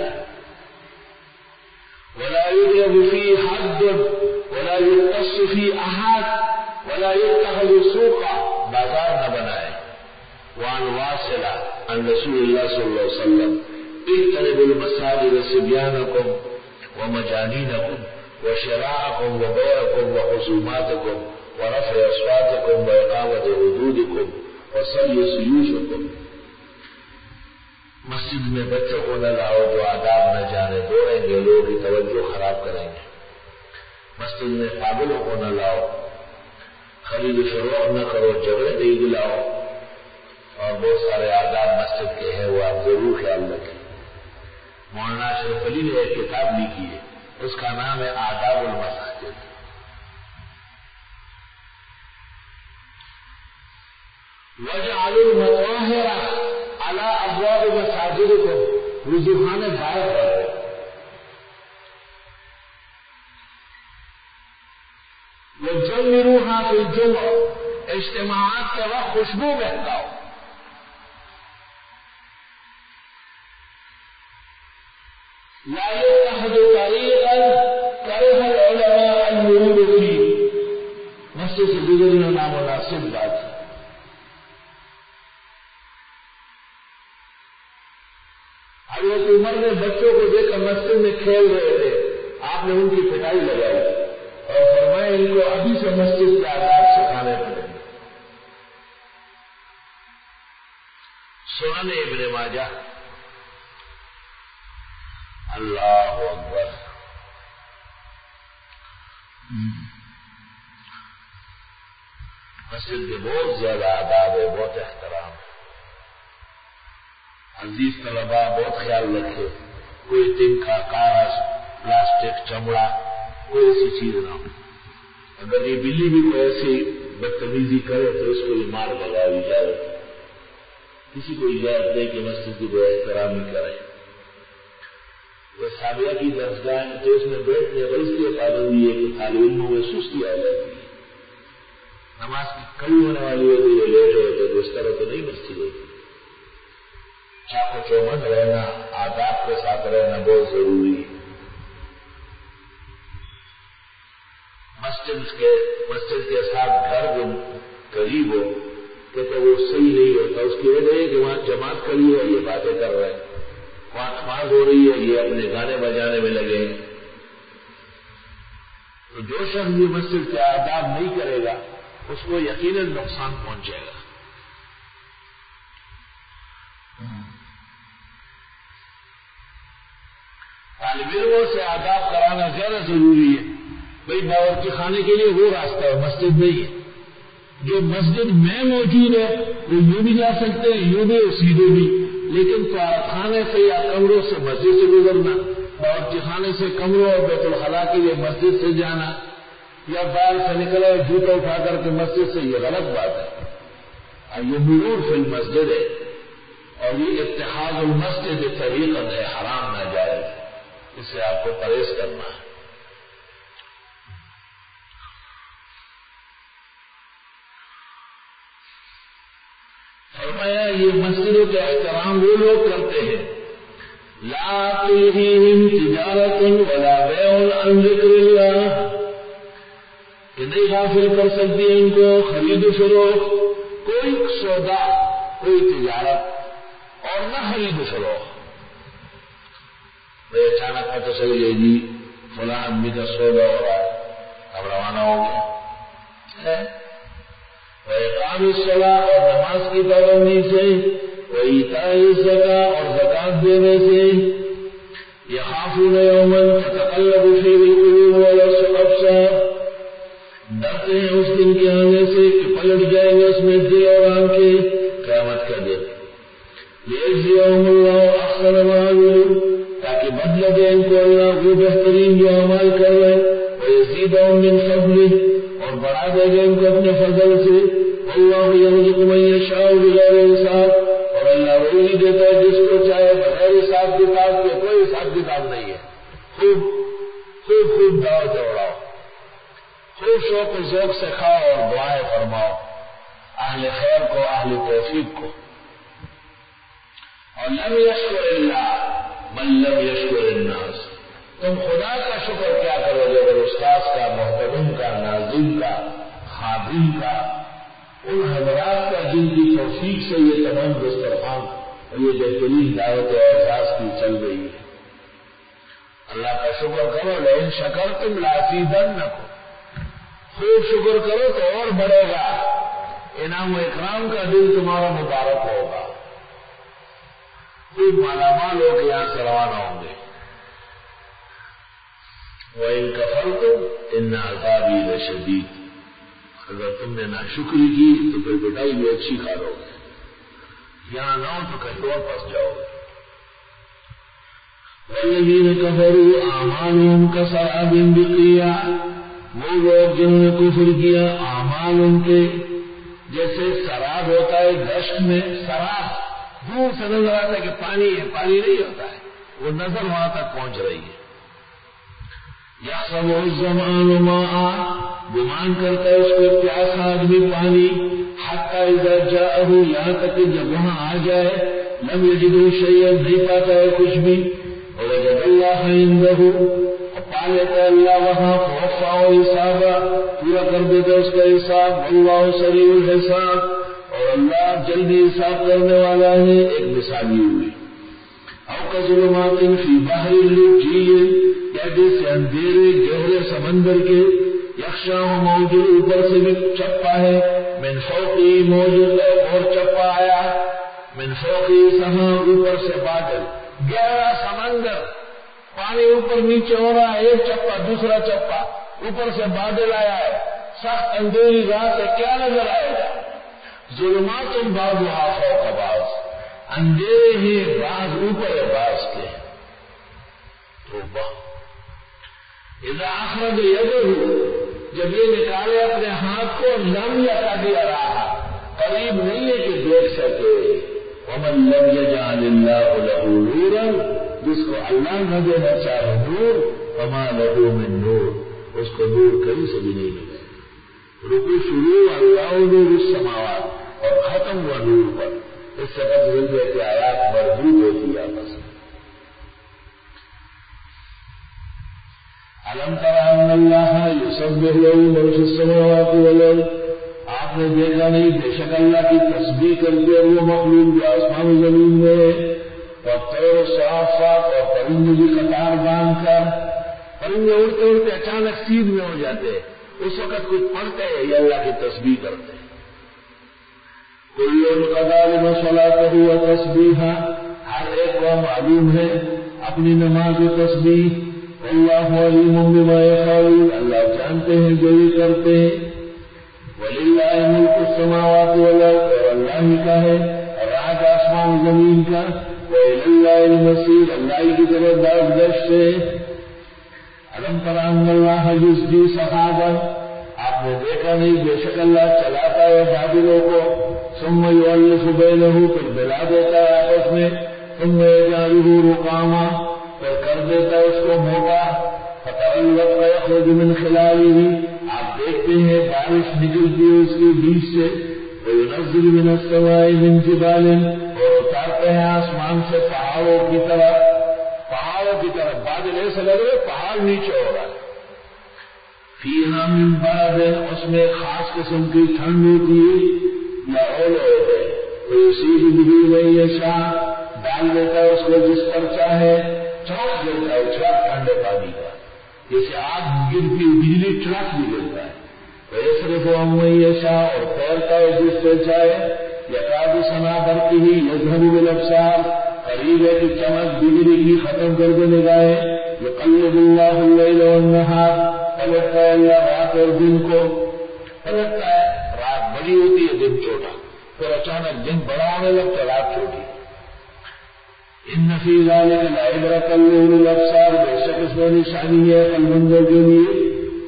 ولا يضرب فيه حد ولا يقتص فيه احد ولا يتخذ سوقا، بازار نہ بنائے. وعن واصلہ عن رسول اللہ صلی اللہ علیہ وسلم اجتنبوا المساجد صبيانكم ومجانينكم وشراءكم وبيعكم وخصوماتكم ورفع اصواتكم واقامة حدودكم وصلي سيوفكم. مسجد میں بچوں کو نہ لاؤ جو آداب نہ جانے، دوڑیں گے لوگ کی توجہ خراب کریں گے. مسجد میں پاگلوں کو نہ لاؤ، خرید و فروخت نہ کرو، جھگڑے نہیں دلاؤ، اور بہت سارے آداب مسجد کے ہیں وہ آپ ضرور خیال رکھیں۔ مولانا اشرف علی نے ایک کتاب لکھی ہے، اس کا نام ہے آداب المساجد۔ وَاجْعَلُوا الْمَطَاهِرَ عَلَىٰ أَبْوَابِ مَسَاجِدِكُمْ، وضوخانے باہر رکھو۔ وَجَمِّرُوهَا فِي الْجُمُعَةِ، اجتماعات کے وقت خوشبو بہکاؤ۔ لَا يَتَّخِذُ طَرِيقًا كَرِهَ الْعُلَمَاءُ الْمُرُورُ فِيهِ، مسجد سے گزرنا نامناسب بات ہے۔ حضرت عمر نے بچوں کو دیکھ کر مسجد میں کھیل رہے تھے، آپ نے ان کی پٹائی لگائی اور فرمایا ان کو ابھی سے مسجد کے آداب سکھانے پڑیں گے۔ سنن ابن ماجہ۔ اللہ اکبر۔ مسجد کے بہت زیادہ آداب ہے، بہت احترام ہے۔ عزیز طلباء بہت خیال رکھے، کوئی تنکا، کاغذ، پلاسٹک، چمڑا، کوئی ایسی چیز نہ ہو۔ اگر یہ بلی بھی کوئی ایسی بدتمیزی کرے تو اس کو یہ مار لگائے، اجازت کسی کو اجازت دے کہ مسجد کی بے احترامی کرے۔ وہ سابیہ کی درسگاہ ہے تو اس میں بیٹھنے اور اس لیے پابندی ہے کہ طالب علموں میں سستی آ جاتی ہے، نماز کی کڑی ہونے والی ہوتی ہے، لیٹ ہوتے تو اس طرح تو نہیں مسجد ہوتی۔ چاقو چوبند رہنا، آداب کے ساتھ رہنا بہت ضروری ہے۔ مسجد کے مسجد کے ساتھ گھر جو قریب ہو کہتے وہ صحیح نہیں ہوتا، اس کی وجہ ہے کہ وہاں جماعت کھڑی ہے، یہ باتیں کر رہے ہیں، وہاں نماز ہو رہی ہے، یہ اپنے گانے بجانے میں لگے ہیں۔ تو جو شخص بھی مسجد کے آداب نہیں کرے گا اس کو یقیناً نقصان پہنچے گا۔ طالب علموں سے آداب کرانا زیادہ ضروری ہے۔ بھئی باورچی خانے کے لیے وہ راستہ ہے، مسجد نہیں ہے۔ جو مسجد میں موجود ہے وہ یوں بھی جا سکتے ہیں، یوں بھی اور سیدھے بھی، لیکن طہارت خانے سے یا کمروں سے مسجد سے گزرنا، باورچی خانے سے کمروں اور بیت الخلاء کے لیے مسجد سے جانا، یا باہر سے نکلا جوتا اٹھا کر کے مسجد سے، یہ غلط بات ہے۔ اور یہ مرور فی المسجد ہے، اور یہ اتخاذ المسجد طریقت ہے، حرام ناجائز، اس سے آپ کو پرہیز کرنا ہے۔ فرمایا یہ مسجدوں کے احترام وہ لوگ کرتے ہیں، لا تلہیہم تجارت ولا بیع عن ذکر اللہ، کہ نہیں غافل کر سکتی ان کو خرید و فروخت، کوئی سودا، کوئی تجارت اور نہ خرید و فروخت۔ بھائی اچانک پتہ چل گئی جی فلاں آدمی کا سودا ہو رہا ہے، اب روانہ ہو گیا ہے۔ وَإِقَامِ الصَّلَاةِ، اور نماز کی پابندی سے، وَإِيتَاءِ الزَّکاۃ، اور زکات دینے سے، يَخَافُونَ يَوْمًا تَتَقَلَّبُ فِيهِ الْقُلُوبُ وَالْأَبْصَارُ، ڈرتے ہیں اس دن کے آنے سے کہ پلٹ جائیں گے اس میں دل اور آنکھیں، قیامت کا دن۔ لِيَجْزِيَهُمُ اللَّهُ أَحْسَنَ مَا عَمِلُوا، تاکہ بدلہ دے ان کو اللہ وہ بہترین جو اعمال کر رہے ہیں، وَيَزِيدَهُم مِّن فَضْلِهِ، اور بڑھا دے گا ان کو اپنے فضل سے۔ وَاللَّهُ يَرْزُقُ مَن يَشَاءُ بِغَيْرِ حِسَاب، اور اللہ روزی دیتا ہے جس کو چاہے بغیر حساب کتاب کے، کوئی حساب کتاب نہیں ہے۔ خوب خوب خوب دعوت دوڑاؤ، خوب شوق و ذوق سے کھاؤ اور دعائیں فرماؤ اہل خیر کو، اہل توفیق کو۔ اور لم یشکر اللہ من لم یشکر الناس، تم خدا کا شکر کیا کرو گے اگر استاذ کا، محترم کا، ناظم کا، خادم کا، ان حضرات کا جن کی توفیق سے یہ تمام دسترخوان اور یہ بہترین دعوت و اعزاز کی چل رہی ہے۔ اللہ کا شکر کرو، لئن شکرتم لازیدنکم، خوب شکر کرو تو اور بڑھے گا، انعام و اکرام کا دن تمہارا مبارک ہوگا، خوب مالا مال ہو کے یہاں سے روانہ ہوں گے۔ وَإِن كَفَرْتُمْ ان عذابی لشدید، اگر تم نے ناشکری کی تو پھر پٹائی بھی اچھی کھالو گے، یہاں نہ ہو تو کہیں اور پھنس جاؤ گے۔ والذین کفروا اعمالهم کسراب بقیع، وہ لوگ جنہوں نے کفر کیا اعمال ان کے جیسے سراب ہوتا ہے دشت میں، سراب دور سے نظر آتا ہے کہ پانی ہے، پانی نہیں ہوتا ہے، وہ نظر وہاں تک پہنچ رہی ہے۔ یحسبہ الظمآن ماء، گمان کرتا ہے اس کو پیاسا آدمی پانی، حتی اذا جاءہ، یہاں تک کہ جب وہاں آ جائے، لم یجدہ شیئا، نہیں پاتا ہے کچھ بھی، ووجد اللہ عندہ، اور پا لیتا ہے اللہ وہاں، فوفاہ حسابا، پورا کر دیتا اس کا حساب، واللہ سریع الحساب، اور اللہ جلدی حساب کرنے والا ہے۔ ایک مثال یہ ہوئی، او کظلمات فی بحر لجی، یا جیسے اندھیرے گہرے سمندر کے، یخشاہ موج، اوپر سے بھی چپا ہے، من فوقی موج، اور چپا آیا، من فوقی سحاب، اوپر سے بادل، گہرا سمندر، پانی اوپر نیچے ہو رہا ہے، ایک چپا دوسرا چپا، اوپر سے بادل آیا ہے، سخت اندھیری رات ہے، کیا نظر آئے گا؟ ظلمات بعضها فوق بعض، اندھیرے ہیں بعض اوپر بعض کے۔ توبہ، اذا اخرج یدہ، جب یہ نکالے اپنے ہاتھ کو، لم یکد یراھا، قریب نہیں ہے کہ دیکھ سکے۔ ومن لم یجعل اللہ لہ نورا، جس کو اللہ نہ دینا چاہے نور، فما لہ من نور، اس کو نور کہیں سے بھی نہیں ملے۔ رکو شروع اللہ نور السماوات، اور ختم ہوا نور پر، اس سے پتہ چلتا ہے کہ آیات مربوط ہوتی ہے آپس میں۔ الم تر ان اللہ یسبح له من فی السماوات والارض، آپ نے دیکھا نہیں بے شک اللہ کی تسبیح کرتے وہ مخلوق جو آسمان و زمین میں ہے، والطیر صافات، اور پرندے بھی قطار باندھ کر، پرندے اڑتے اڑتے اچانک سیدھ میں ہو جاتے، اس وقت کچھ پڑھتے ہیں یا اللہ کی تسبیح کرتے ہیں۔ کل قد علم صلاته وتسبیحہ، ہر ایک کو معلوم ہے اپنی نماز و تسبیح، واللہ علیم بما یفعلون، اللہ جانتے ہیں جو یہ کرتے ہیں۔ وللہ ملک السماوات والارض، اور اللہ ہی کا ہے راج آسمان زمین کا، وإلی اللہ المصیر، اللہ ہی کی طرف بازگشت ہے۔ الم تر ان اللہ یزجی سحابا، آپ نے دیکھا نہیں بے شک اللہ چلاتا ہے بادلوں کو، ثم یؤلف بینہ، پھر ملا دیتا ہے آپس میں، ثم یجعلہ رقاما، پھر کر دیتا ہے اس کو موٹا، فتری الودق یخرج من خلالہ، آپ دیکھتے ہیں بارش نکلتی ہے اس کے بیچ سے، وینزل من السماء من جبال، اور اتارتے ہیں آسمان سے پہاڑوں کی طرف، پہاڑوں کی طرف بادل ایسے لگ رہے پہاڑ نیچے ہو رہا ہے۔ فیہا من برد، اس میں خاص قسم کی ٹھنڈ ہوتی ہے یا اولے ہوتے ہیں، تو یصیب به من یشاء، ڈال دیتا ہے اس کو جس پر چاہے، چوک دیتا ہے چوک ٹھنڈے پانی کا، جیسے آگ گرتی بجلی ٹرک بھی دیتا ہے، ویصرف عن من یشاء، اور پھیرتا ہے جس سے چاہے، یکاد سنا برقہ یذهب بالابصار، قریب ہے کہ چمک بجلی کی ختم کر دے نگاہیں، یقلب اللہ اللیل والنہار، پلٹتا ہے اللہ رات اور دن کو، پلٹتا ہے، رات بڑی ہوتی ہے دن چھوٹا، پھر اچانک دن بڑا ہونے لگتا ہے رات چھوٹی۔ ان فی ذلک لعبرۃ لأولی الابصار، بے شک اس میں نشانی ہے عقل مندوں کے لیے۔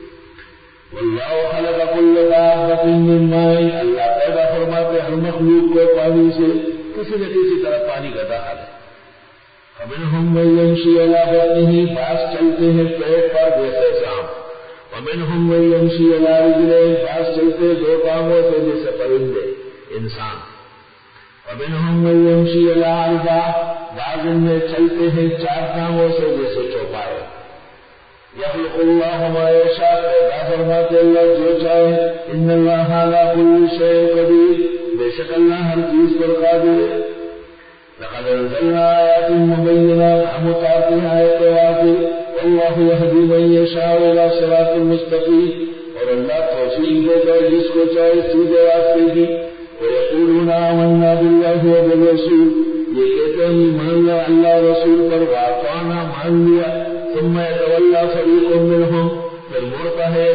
واللہ خلق کل دابۃ من ماء، اللہ پیدا فرماتے ہر مخلوق کو پانی سے، کسی نہ کسی طرح پانی کا دخل ہے۔ فمنہم من یمشی علی بطنہ، بعض چلتے ہیں پیٹ پر جیسے سانپ، ومنہم من یمشی علی رجلین، بعض چلتے دو ٹانگوں سے جیسے پرندے انسان، ومنہم من یمشی علی اربع، بعض ان میں چلتے ہیں چار ٹانگوں سے جیسے چوپائے۔ یخلق اللہ ما یشاء، پیدا فرماتے اللہ جو چاہے، ان اللہ علی کل شیء قدیر، بے شک اللہ ہر چیز پر قادر ہے۔ لقد انزلنا آیات مبینات، ہم اتارتے ہیں آیات واضح، واللہ یہدی من یشاء الی صراط مستقیم، اور اللہ توفیق دیتا ہے جس کو چاہے سیدھے راستے کی۔ ویقولون آمنا باللہ وبالرسول، یہ کہتے ہیں ایمان لیا اللہ رسول پر، واطعنا مان لیا، ثم یتولی فریق منہم، پھر مڑتا ہے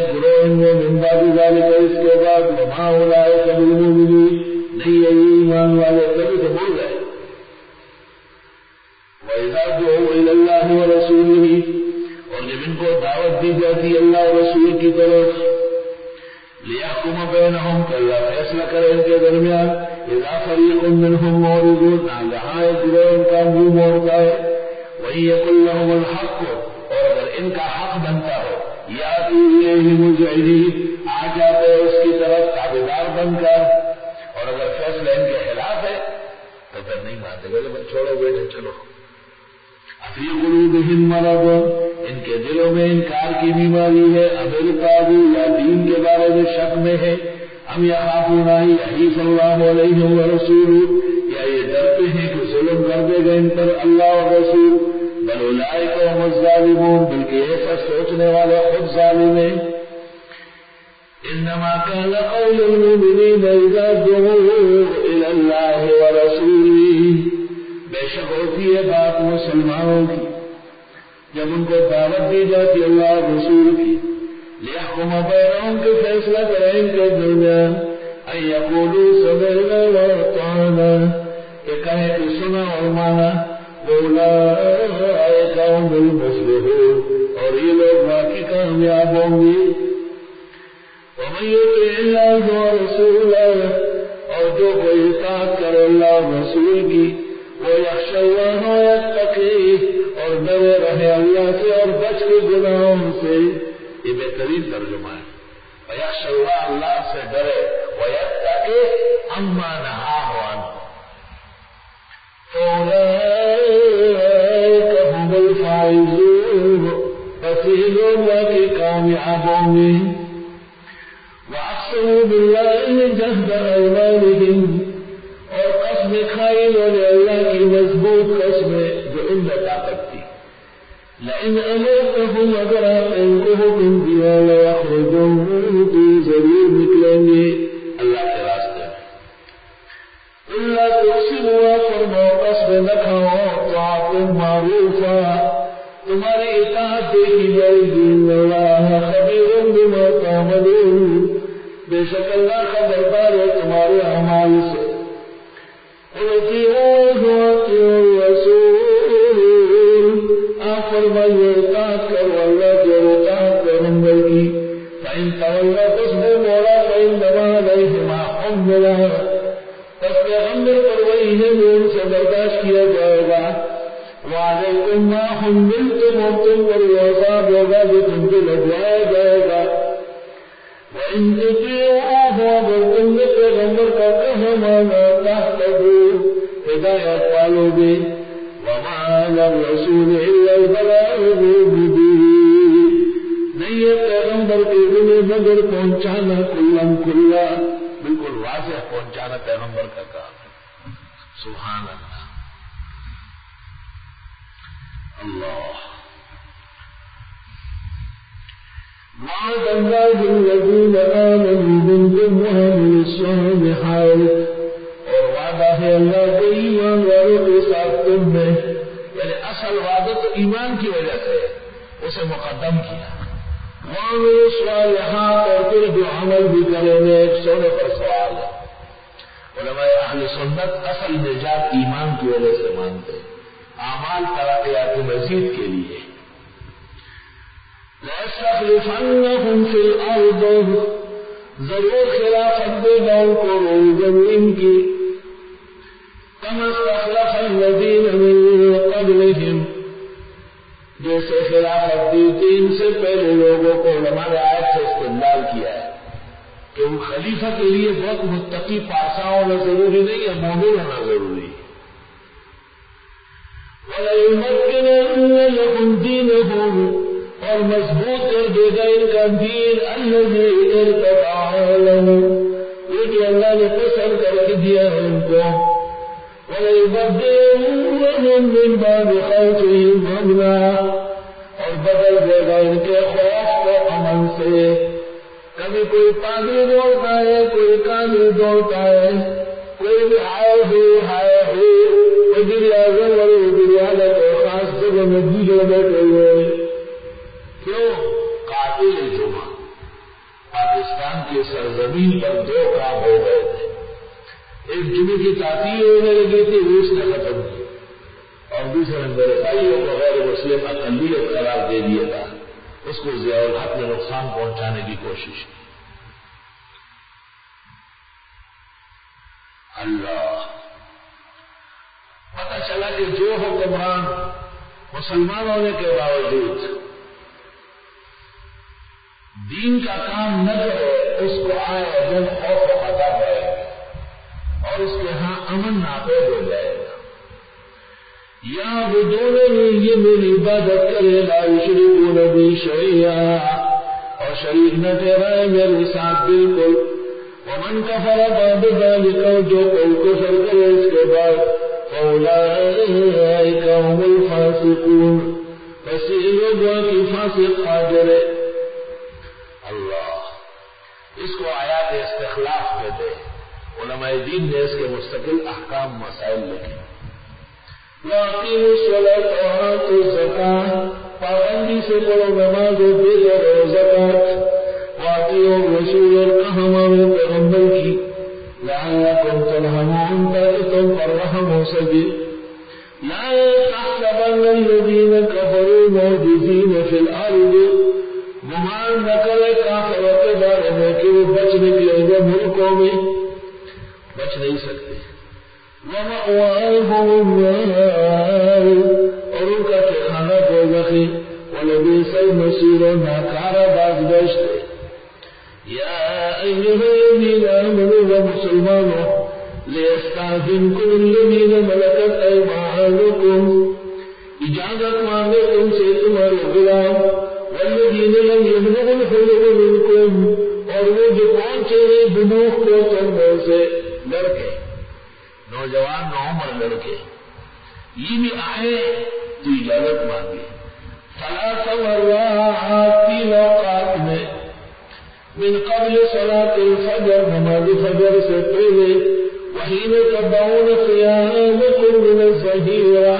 وما اولئک بالمؤمنین، نہیں ہے یہ ایمان والے، کبھی تو بول گئے. وَإِذَا دُعُوا إِلَى اللَّهِ وَرَسُولِهِ، اور جب ان کو دعوت دی جاتی اللہ اور رسول کی طرف، لِيَحْكُمَ بَيْنَهُمْ، کہ اللہ فیصلہ کرے ان کے درمیان، إِذَا فَرِيقٌ مِّنْهُمْ مُعْرِضُونَ، ناگہاں ایک گروہ ان کا منہ موڑتا ہے، وَإِن يَكُن لَّهُمُ الْحَقُّ، اور اگر ان کا حق بنتا ہو، يَأْتُوا إِلَيْهِ مُذْعِنِينَ، آ جاتے ہیں اس کی طرف تابعدار بن کر، اور اگر فیصلہ ان کے خلاف ہے تو پھر نہیں مانتے، بولے چھوڑو بیٹے چلو. فی قلوبہم مرض، ان کے دلوں میں انکار کی بیماری ہے، ام ارتابوا، یا دین کے بارے میں شک میں ہے، ام یخافون ان یحیف اللہ علیہم ورسولہ، یا یہ ڈرتے ہیں کہ ظلم کر دے گا ان پر اللہ اور رسول. بل اولئک هم الظالمون، بلکہ ایسا سوچنے والے خود ظالم ہیں. انما كان قول المؤمنین اذا دعوا الى اللہ ورسولہ، بے شک ہوتی ہے بات مسلمانوں کی جب ان کو دعوت دی جاتی اللہ اور رسول کی، لِيَحْكُمَ بَيْنَهُمْ، کہ فیصلہ کریں ان کے درمیان، أَن يَقُولُوا سَمِعْنَا وَأَطَعْنَا، کہ کہیں کہ سنا اور مانا، وَأُولَٰئِكَ هُمُ الْمُفْلِحُونَ، اور یہ لوگ واقعی کامیاب ہوں گے. وَمَن يُطِعِ اللَّهَ وَرَسُولَهُ، اور جو کوئی اطاعت کرے اللہ اور رسول کی، وَيَخْشَ اللَّهَ وَيَتَّقِيهِ، اور ڈرے رہے اللہ سے اور بچ کے گناہوں سے. یہ بہترین ترجمہ ہے. وَيَخْشَ اللَّهَ، اللہ سے ڈرے، وَيَتَّقِيهِ عَمَّا نَهَاهُ عَنْهُ، فَأُولَٰئِكَ هُمُ الْفَائِزُونَ، بس یہ لوگ واقعی کامیاب ہوں گے. وَأَقْسَمُوا بِاللَّهِ جَهْدَ أَيْمَانِهِمْ، اور قسم کھائی انہوں نے اللہ کی مضبوط قسمیں جو ان میں طاقت تھی. لئن امرتهم، اگر آپ ان کو حکم دیا، لَيَخْرُجُونَ، تو ضرور نکلیں گے اللہ کے راستے میں. إِلَّا تُقْسِمُوا، فرماؤ قسم نہ کھاؤ، طاعۃ معروفہ، تمہاری اطاعت دیکھی جائے گی. اللہ خبیر بما تعملون، بے شک اللہ خبردار ہے تمہارے اعمال سے. اطیعوہ واطیعوا الرسول، آپ فرمائیے اطاعت کرو اللہ کی اور اطاعت پیغمبر کی. فإن تولوا، پس میں مولا، فإنما علیہ ما حمل، پس پیغمبر پر وہی ہے جو ان سے برداشت کیا جائے گا. وعلیکم ما حملتم، اور تم پر وہ عذاب ہوگا جو تم پہ لگوایا جائے گا. وإن تطیعوہ، اگر تم نے پیغمبر کا کہا مانا، تہتدوا، ہدایت پالو گے. وما علی الرسول الا البلاغ المبین، نہیں ہے پیغمبر کے ذمہ مگر پہنچانا کلم کھلا، بالکل واضح پہنچانا پیغمبر کا کام ہے. سبحان اللہ. اللہ وعد اللہ الذین آمنوا منکم وعملوا الصالحات، اور وعدہ ہے اللہ کے ایمان والوں کے ساتھ تم میں، یعنی اصل وعدہ تو ایمان کی وجہ سے اسے مقدم کیا. وعملوا الصالحات، اور پھر جو عمل بھی کریں گے. ایک سونے پر سوال ہے، علماء اہل سنت اصل نجات ایمان کی وجہ سے مانتے، اعمال ترقیات مزید کے لیے. لَيَسْتَخْلِفَنَّهُمْ فِي الْأَرْضِ، ضرور خلافت دے گا ان کو روز زمین کی. كَمَا اسْتَخْلَفَ الَّذِينَ مِن قَبْلِهِمْ، جیسے خلافت دی تھی ان سے پہلے لوگوں کو. علماء نے آیت سے استدلال کیا ہے کہ وہ خلیفہ کے لیے بہت متقی پارسا ہونا ضروری نہیں ہے، مومن ہونا ضروری ہے. وَلَيُمَكِّنَنَّ لَهُمْ دِينَهُمْ، اور مضبوط کر دے گا ان کا دین. الذی ارتضی لہم، یہ جو اللہ نے پسند کر کے دیا ہے ان کو. وَلَيُبَدِّلَنَّهُم مِّن بَعْدِ خَوْفِهِمْ أَمْنًا، اور بدل دے گا ان کے خوف کو امن سے. کبھی کوئی پادری دوڑتا ہے، کوئی کامل دوڑتا ہے، کوئی بھی آئے ہوئے ہائے ہوئے، وزیر اعظم اور وزیر اعلیٰ کو خاص جگہ میں دوسرے بیٹھے ہوئے. کیوں؟ قاتل جمعہ، پاکستان کی سرزمین پر دو بجلی کی تعطیل ہونے لگی تھی وہ اس نے ختم کی، اور دوسرے نمبر عیسائیوں کو غیر مسلم اقلیت قرار دے دیا تھا، اس کو ضیاء الحق نے نقصان پہنچانے کی کوشش کی۔ اللہ پتہ چلا کہ جو حکمران مسلمان ہونے کے باوجود دین کا کام نہ کرے اس کو آئے دن خوف و خطر رہے گا اور اس کے ہاں امن ناپید ہو جائے گا۔ یا بدوننی، یہ میری عبادت کرے، لا یشرکون بی شیئا، اور شریک نہ ٹھہرائے میرے ساتھ بالکل۔ ومن کفر بعد ذلک، جو کوئی کفر کرے اس کے بعد، فاولئک هم الفاسقون، بس یہ لوگ کی فاسق فاجر۔ اللہ اس کو آیات استخلاف کہتے ہیں، علماء دین نے اس کے مستقل احکام مسائل لکھے۔ وَأَقِيمُوا الصَّلَاةَ وَآتُوا الزَّكَاةَ، پابندی سے پڑھو نماز و دے دو زکات۔ وَأَطِیعُوا الرَّسُولَ، اور کہا مانو پیغمبر کی، لَعَلَّکُمْ تُرْحَمُونَ، تاکہ تم پر رحم ہو سکے۔ لَا تَحْسَبَنَّ الَّذِينَ كَفَرُوا مُعْجِزِينَ فِي الْأَرْضِ، گمان نہ کرے کافروں کے بارے میں کہ وہ بچ نکلیں گے ملکوں میں، بچ نہیں سکتے۔ وَمَأْوَاهُمُ النَّارُ، اور ان کا ٹھکانہ دوزخ ہے۔ وَلَبِئْسَ الْمَصِيرُ، ناکارہ بازگشت۔ یا ایھا الذین آمنوا، مسلمانوں، لِیَسْتَأْذِنْکُمُ الَّذِینَ مَلَکَتْ أَیْمَانُکُمْ، اجازت مانگے تم سے تمہارے غلام، وَالَّذِینَ لَمْ يَبْلُغُوا الْحُلُمَ مِنکُمْ، اور وہ جو پہنچے ہیں بلوغ کو تم میں سے، لڑکے نوجوان نوعمر لڑکے، یہ بھی آئے تو اجازت مانگے۔ ثلاث مرات، تین اوقات میں، من قبل صلاة الفجر، نماز فجر سے پہلے، وحین تضعون ثيابکم من الظہیرہ،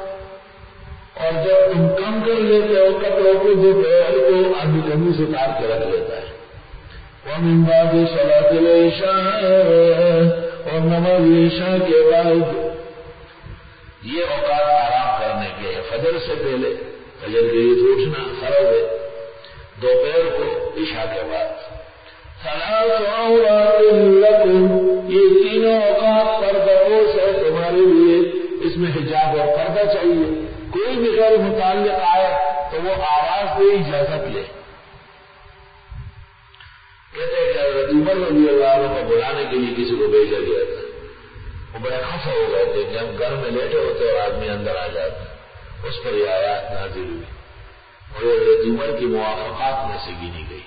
اور جب تم کم کر لیتے ہو کپڑوں کو دوپہر کو، آدمی کمی سے اتار کے رکھ لیتا ہے۔ ومن بعد صلاة العشاء، اور نماز عشاء کے بعد، یہ اوقات آرام کرنے کے ہیں۔ فجر سے پہلے، فجر کے لیے اٹھنا فرض ہے، دوپہر کو، عشاء کے بعد۔ ثلاث عورات لکم، یہ تینوں اوقات پردپوش ہے تمہارے لیے، اس میں حجاب اور پردہ چاہیے۔ کوئی بھی غیر متعلق آئے تو وہ آواز دے، اجازت لے۔ کہتے ہیں کہ حضرت عمر رضی اللہ عنہ کو بلانے کے لیے کسی کو بھیجا گیا تھا، وہ بڑے خفا ہو گئے تھے کہ ہم گھر میں لیٹے ہوتے اور آدمی اندر آ جاتا، اس پر یہ آیات نازل ہوئی اور یہ حضرت عمر کی موافقات میں سے گنی گئی۔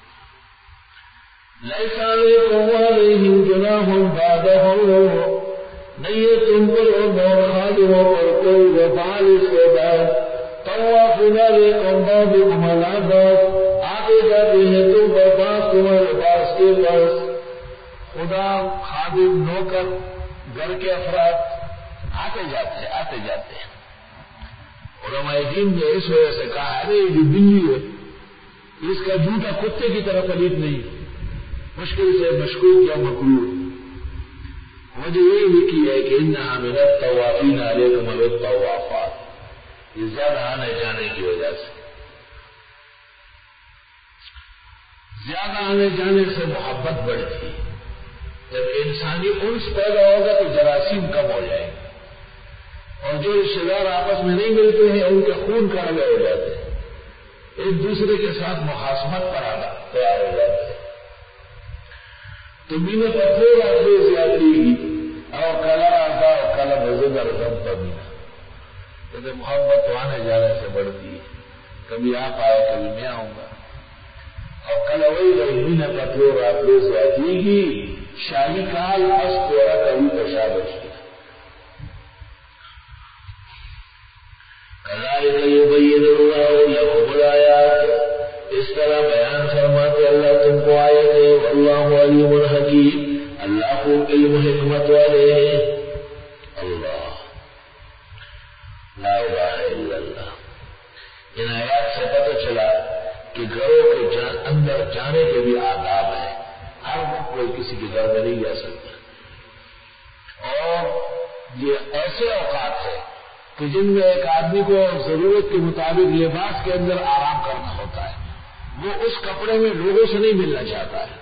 لیس علیکم علیہم جناح بعدہم، نہیں ہے تم پر اور خادموں پر کوئی وبال اس کے بعد، طوافون علیکم بعضکم علی بعض، آگے جاتے ہیں تم پر پاس تمہارے پاس کے پاس۔ خدا، خادم، نوکر، گھر کے افراد آتے جاتے ہیں آتے جاتے ہیں۔ علماء دین نے اس وجہ سے کہا ارے یہ بلی ہے، اس کا جوتا کتے کی طرح پلید نہیں، مشکل سے مشکوک یا مکروہ۔ مجھے یہی لکھی ہے کہ انہا من الطوافین علیکم بالطوافات، یہ زیادہ آنے جانے کی وجہ سے، زیادہ آنے جانے سے محبت بڑھتی، جب انسانی انس پیدا ہوگا تو جراثیم کم ہو جائیں گے، اور جو رشتے دار آپس میں نہیں ملتے ہیں ان کے خون کڑوے ہو جاتے ہیں، ایک دوسرے کے ساتھ مخاصمت پر آنا تیار ہو جاتے ہیں۔ تو مینے پتھر آتے زیادتی گی اور کلا آتا اور کلا بزد رزم پمینا، کہتے محبت تو آنے جانے سے بڑھتی ہے، کبھی آپ آئے کبھی میں آؤں گا، اور کلا وہی رہی مینے پتھر آتے زیادتی گی، شاہی کال پس پورا کبھی پشابش کیا۔ کذالک یبین اللہ لکم الآیات، اس طرح بیان فرماتے اللہ تم کو آیتیں، واللہ علیم حکیم، اللہ کو علم حکمت والے ہیں۔ اللہ لا الہ الا اللہ۔ ان آیات سے پتہ چلا کہ گھروں کے جان اندر جانے کے بھی آداب ہیں، ہر وقت کوئی کسی کے گھر میں نہیں جا سکتا، یہ ایسے اوقات ہے کہ جن میں ایک آدمی کو ضرورت کے مطابق لباس کے اندر آرام کرنا ہوتا ہے، وہ اس کپڑے میں لوگوں سے نہیں ملنا چاہتا ہے۔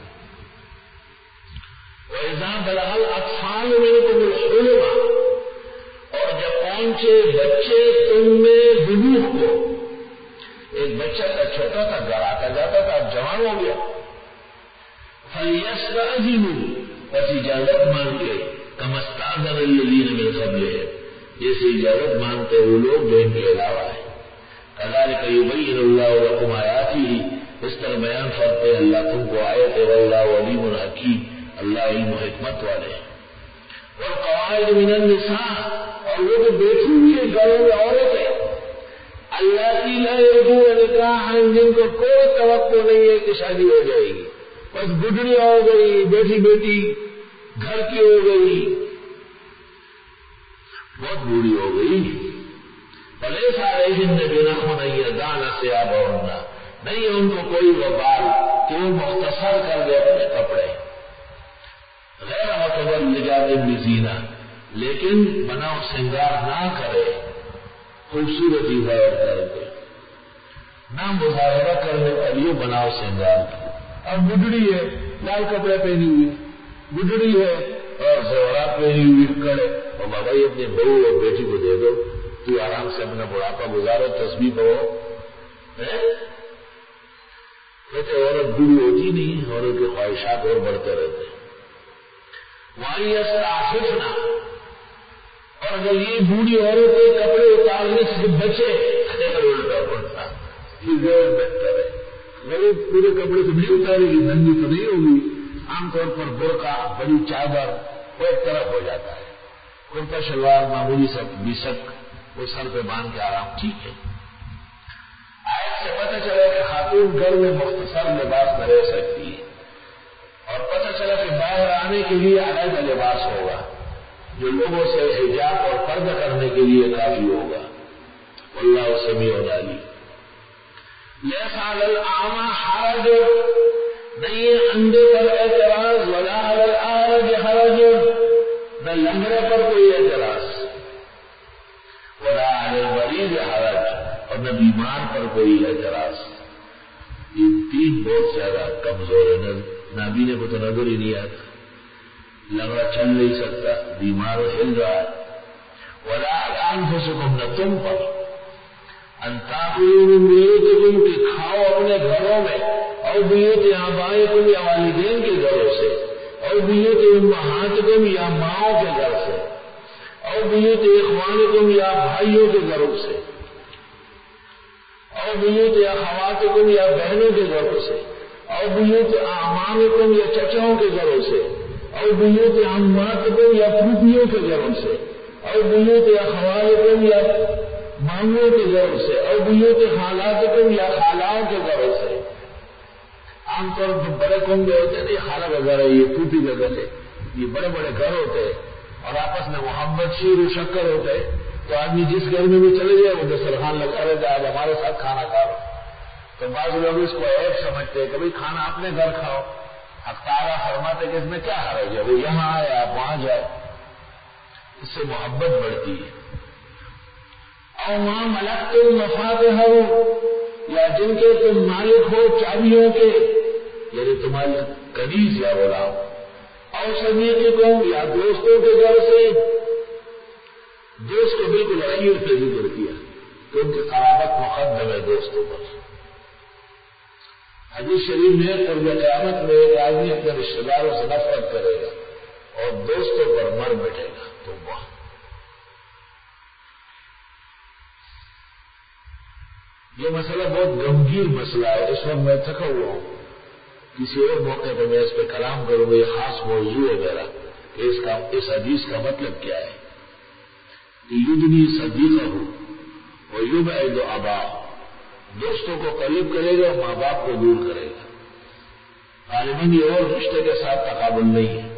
وَإِذَا بَلَغَ الْأَطْفَالُ مِنكُمُ الْحُلُمَ، اور جب پہنچے بچے تم میں بلوغ کو، ایک بچہ کا چھوٹا تھا گھر آتا جاتا تھا، اب جوان ہو گیا، فَلْيَسْتَأْذِنُوا، بس اجازت مانگے، كَمَا اسْتَأْذَنَ الَّذِينَ مِن قَبْلِهِمْ، جیسے اجازت مانگتے وہ لوگ جو ان کے علاوہ ہیں۔ كَذَلِكَ يُبَيِّنُ اللَّهُ لَكُمْ آيَاتِهِ، اس طرح بیان کرتے اللہ تم کو آیت ہے، وَاللَّهُ عَلِيمٌ حَكِيمٌ، اللہ علم و حکمت والے ہیں۔ وَالْقَوَاعِدُ مِنَ النِّسَاءِ، اور وہ جو بیٹھی ہوئی ہے گھروں میں عورتیں، اللَّاتِي لَا يَرْجُونَ نِكَاحًا، جن کو کوئی توقع نہیں ہے کہ شادی ہو جائے گی، بس بڈڑی ہو گئی، بیٹھی بیٹی گھر کی ہو گئی، بہت بوڑھی ہو گئی، فَلَيْسَ عَلَيْهِنَّ جُنَاحٌ أَن يَضَعْنَ ثِيَابَهُنَّ، نہیں ہے ان کو کوئی وبال کہ وہ مختصر کر دے اپنے کپڑے، غیر متبرجات بزینہ، لیکن بناؤ سنگار نہ کرے، خوبصورتی ظاہر کر کے، نہ مظاہرہ کرنے والی بناؤ سنگار کی۔ اب بڈڑی ہے لال کپڑے پہنی ہوئی، بڈڑی ہے اور زیورات پہنی ہوئی کڑے، اور بابا یہ اپنی بہو اور بیٹی کو دے دو، تو آرام سے اپنا بڑھاپا گزارو، تسبیح پڑھو۔ کہتے عورت بوڑھی ہوتی نہیں، عورت کے خواہشات اور بڑھتے رہتے ہیں۔ وَأَن يَسْتَعْفِفْنَ، اور اگر یہ بوڑھی عورت کے کپڑے اتارنے سے بچے، الٹا پڑتا یہ زیادہ بہتر ہے۔ میرے پورے کپڑے تو نہیں اتارے گی، ننگی تو نہیں ہوگی، عام طور پر برقع، بڑی چادر وہ ایک طرف ہو جاتا ہے، کرتا شلوار معمولی سب بیسک وہ سر پہ باندھ کے آرام ٹھیک ہے۔ آیت سے پتہ چلا کہ خاتون گھر میں مختصر لباس میں رہ سکتی ہے، اور پتہ چلا کہ باہر آنے کے لیے علیحدہ لباس ہوگا جو لوگوں سے حجاب اور پردہ کرنے کے لیے کافی ہوگا۔ واللہ سمیع علیم۔ لیس علی الاعمى حرج، نہیں ہے اندھے پر اعتراض، ولا علی الاعرج حرج، نہ لنگڑے پر کوئی اعتراض، ولا علی المریض حرج، اور نہ بیمار پر کوئی اعتراض۔ یہ تین بہت زیادہ کمزور ہے، نابینے کو تو نظر ہی نہیں آتا، لنگڑا چل نہیں سکتا، بیمار ہل رہا ہے۔ ولا علی انفسکم، نہ تم پر، ان تاکلوا من بیوتکم، کہ کھاؤ اپنے گھروں میں، اور بیوت آبائکم، یا والدین کے گھروں سے، اور بیوت امہاتکم، یا ماؤں کے گھر سے، اور بیوت اخوانکم، یا بھائیوں کے گھروں سے، اور بیوت اخواتکم، یا بہنوں کے گھروں سے، اور بیوت اعمامکم، یا چچاؤں کے گھروں سے، اور بیوت عماتکم، یا پھوپھیوں کے گھروں سے، اور بیوت اخوالکم، یا ماموں کے گھروں سے، اور بیوت خالاتکم، یا خالاؤں کے گھروں سے۔ عام طور پر بڑے کنبے ہوتے ہیں، یہ خالہ کا گھر ہے، یہ پھوپھی کا گھر ہے، یہ بڑے بڑے گھر ہوتے ہیں، اور آپس میں محبت شیر و شکر ہوتے ہیں، تو آدمی جس گھر میں بھی چلے جائے وہ دسترخوان لگا رہتا ہے، آج ہمارے ساتھ کھانا کھا لو، تو بعض لوگ اس کو عیب سمجھتے ہیں کہ بھائی کھانا اپنے گھر کھاؤ۔ حق تعالیٰ فرماتے کہ اس میں کیا حرج ہے، وہ یہاں آئے آپ وہاں جائے، اس سے محبت بڑھتی ہے۔ او ما ملکتم مفاتحہ، یا جن کے تم مالک ہو چابیوں کے، یعنی تمہاری کنیز یا غلام، او صدیقکم، یا دوستوں کے گھر سے، دوست کو بالکل اخیر پہ ذکر کیا کہ ان کی قرابت مقدم ہے دوستوں پر۔ حدیث شریف میں قرب قیامت میں ایک آدمی اپنے رشتے داروں سے نفرت کرے گا اور دوستوں پر مر بیٹھے گا، تو وہ یہ مسئلہ بہت گمبھیر مسئلہ ہے، اس وقت میں تھکا ہوا ہوں، کسی اور موقع پر میں اس پہ کلام کروں گا، یہ خاص موضوع ہے میرا کہ اس کا اس حدیث کا مطلب کیا ہے کہ یدنی صدیقہ اور یبعد اباہ، دوستوں کو قریب کرے گا، ماں باپ کو دور کرے گا۔ غالباً یہ اور رشتے کے ساتھ تقابل نہیں ہے۔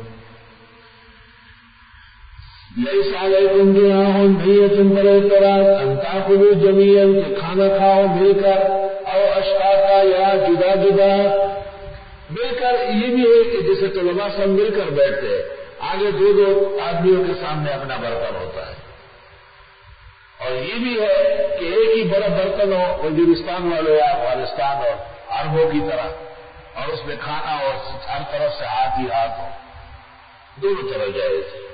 لیس علیکم جناح، نہیں ہے تم پر اعتراض، ان تاکلوا جمیعا، کہ کھانا کھاؤ مل کر، او اشتاتا، یا جدا جدا۔ مل کر یہ بھی ہے کہ جیسے طلباء سب مل کر بیٹھتے ہیں، آگے دو دو آدمیوں کے سامنے اپنا برتن ہوتا ہے. اور یہ بھی ہے کہ ایک ہی بڑا برتن ہو وزیرستان والے یا افغانستان اور عربوں کی طرح, اور اس میں کھانا ہو, ہر طرف سے ہاتھ ہی ہاتھ ہو, دونوں طرح جائز ہے.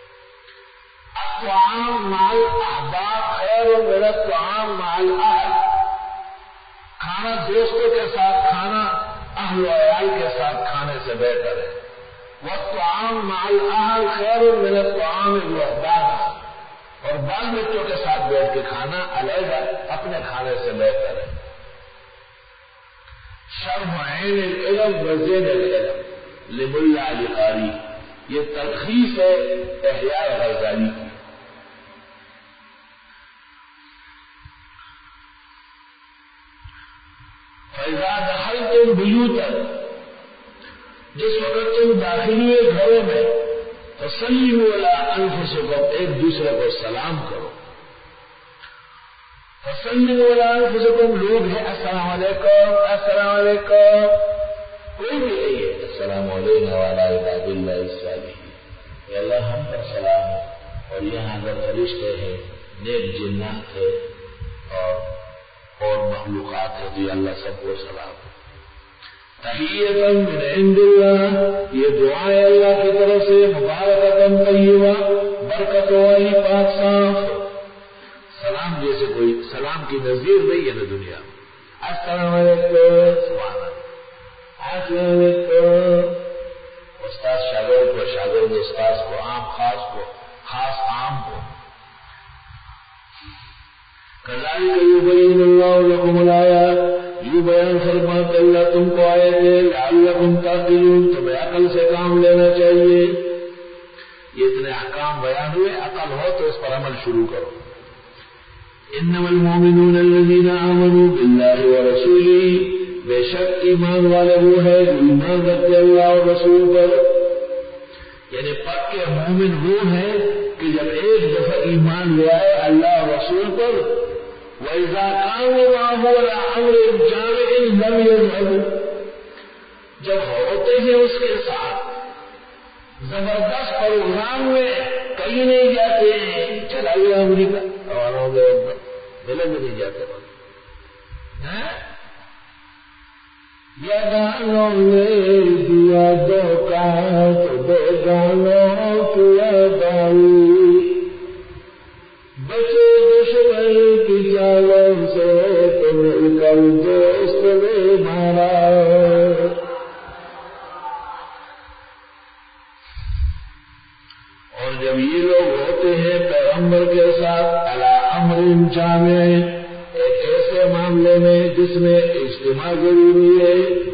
الطعام مع الاحباب خیر من الطعام مع الاہل. کھانا دوستوں کے ساتھ کھانا اہل و عیال کے ساتھ کھانے سے بہتر ہے. والطعام مع الاہل خیر من الطعام الوحدانہ. اور بال بچوں کے ساتھ بیٹھ کے کھانا علیحدہ اپنے کھانے سے بہتر ہے. شرح عین العلم وزین العلم لملا علی قاری. یہ تلخیص ہے احیاء غزالی کی. فَإِذَا دَخَلْتُمْ بُيُوتًا. جس وقت تم داخل ہوئے گھروں میں, فَسَلِّمُوا عَلَىٰ أَنفُسِكُمْ. ایک دوسرے کو سلام کرو. فَسَلِّمُوا عَلَىٰ أَنفُسِكُمْ. لوگ ہیں السلام علیکم السلام علیکم, کوئی بھی نہیں ہے السلام علیکم وعلیٰ عباد اللہ الصالحین. اے اللہ ہم پر سلام ہے, اور یہاں اگر فرشتے ہیں, نیک جنات ہے اور اور مخلوقات ہے, تو اللہ سب کو سلام ہے. تحیۃ من عند اللہ. یہ دعا ہے اللہ کی طرف سے, مبارکۃ طیبہ, برکت والی, پاک صاف. سلام جیسے کوئی سلام کی نظیر نہیں ہے نا دنیا میں. السلام علیکم, سبحان اللہ, السلام علیکم. استاد شاگرد کو, شاگرد استاد کو, عام خاص کو, خاص عام کو. کذالک یبین اللہ لکم الآیات. یہ بیان فرماتا اللہ تم کو آئے تھے, لعلکم تعقلون, تمہیں عقل سے کام لینا چاہیے. یہ اتنے احکام بیان ہوئے, عقل ہو تو اس پر عمل شروع کرو. انما المؤمنون الذین آمنوا باللہ ورسولہ. بے شک ایمان والے وہ ہے جو ایمان رکھتے اللہ اور رسول پر. یعنی پکے مومن وہ ہے کہ جب ایک دفعہ ایمان لے آئے اللہ اور رسول پر, وَإِذَا كَانُوا مَعَهُ عَلَىٰ أَمْرٍ جَامِعٍ لَمْ يَذْهَبُوا. جب ہوتے ہیں اس کے ساتھ زبردست پروگرام میں, کہیں نہیں جاتے ہیں. چلائیے امریکہ روانہ ہو گئے, ملے میں نہیں جاتے. یا گانوں میں دیا دھوکا تو بے گانوں کیا دائی. بچے دشمن کی چالوں سے تو مل کر دوست نے مارا. اور جب یہ لوگ ہوتے ہیں پیغمبر کے ساتھ علی امر جامع, ایک ایسے معاملے میں جس میں اجتماع ضروری ہے.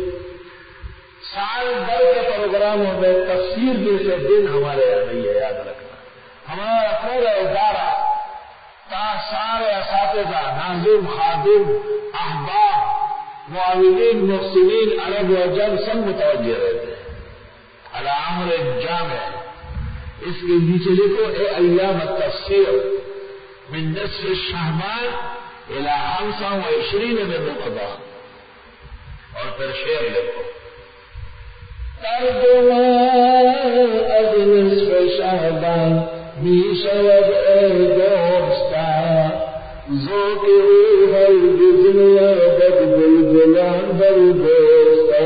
سال بھر کے پروگراموں میں تفسیر جیسے دن ہمارے یہاں نہیں ہے, یاد رکھنا. ہمارا پورا ادارہ تا سارے اساتذہ, ناظم, خادم, احباب, معاونین, محسنین, عرب و عجم سب متوجہ رہتے ہیں علی امر جامع. اس کے نیچے لکھو اے ایام التفسیر من نصف شعبان الى خمسہ وعشرین من رمضان. اور پھر شعر لکھو ترجمان از نصف شعبان می شود اے دوستا, ذوق او هرگز نیابد بلبلان بر دوستا.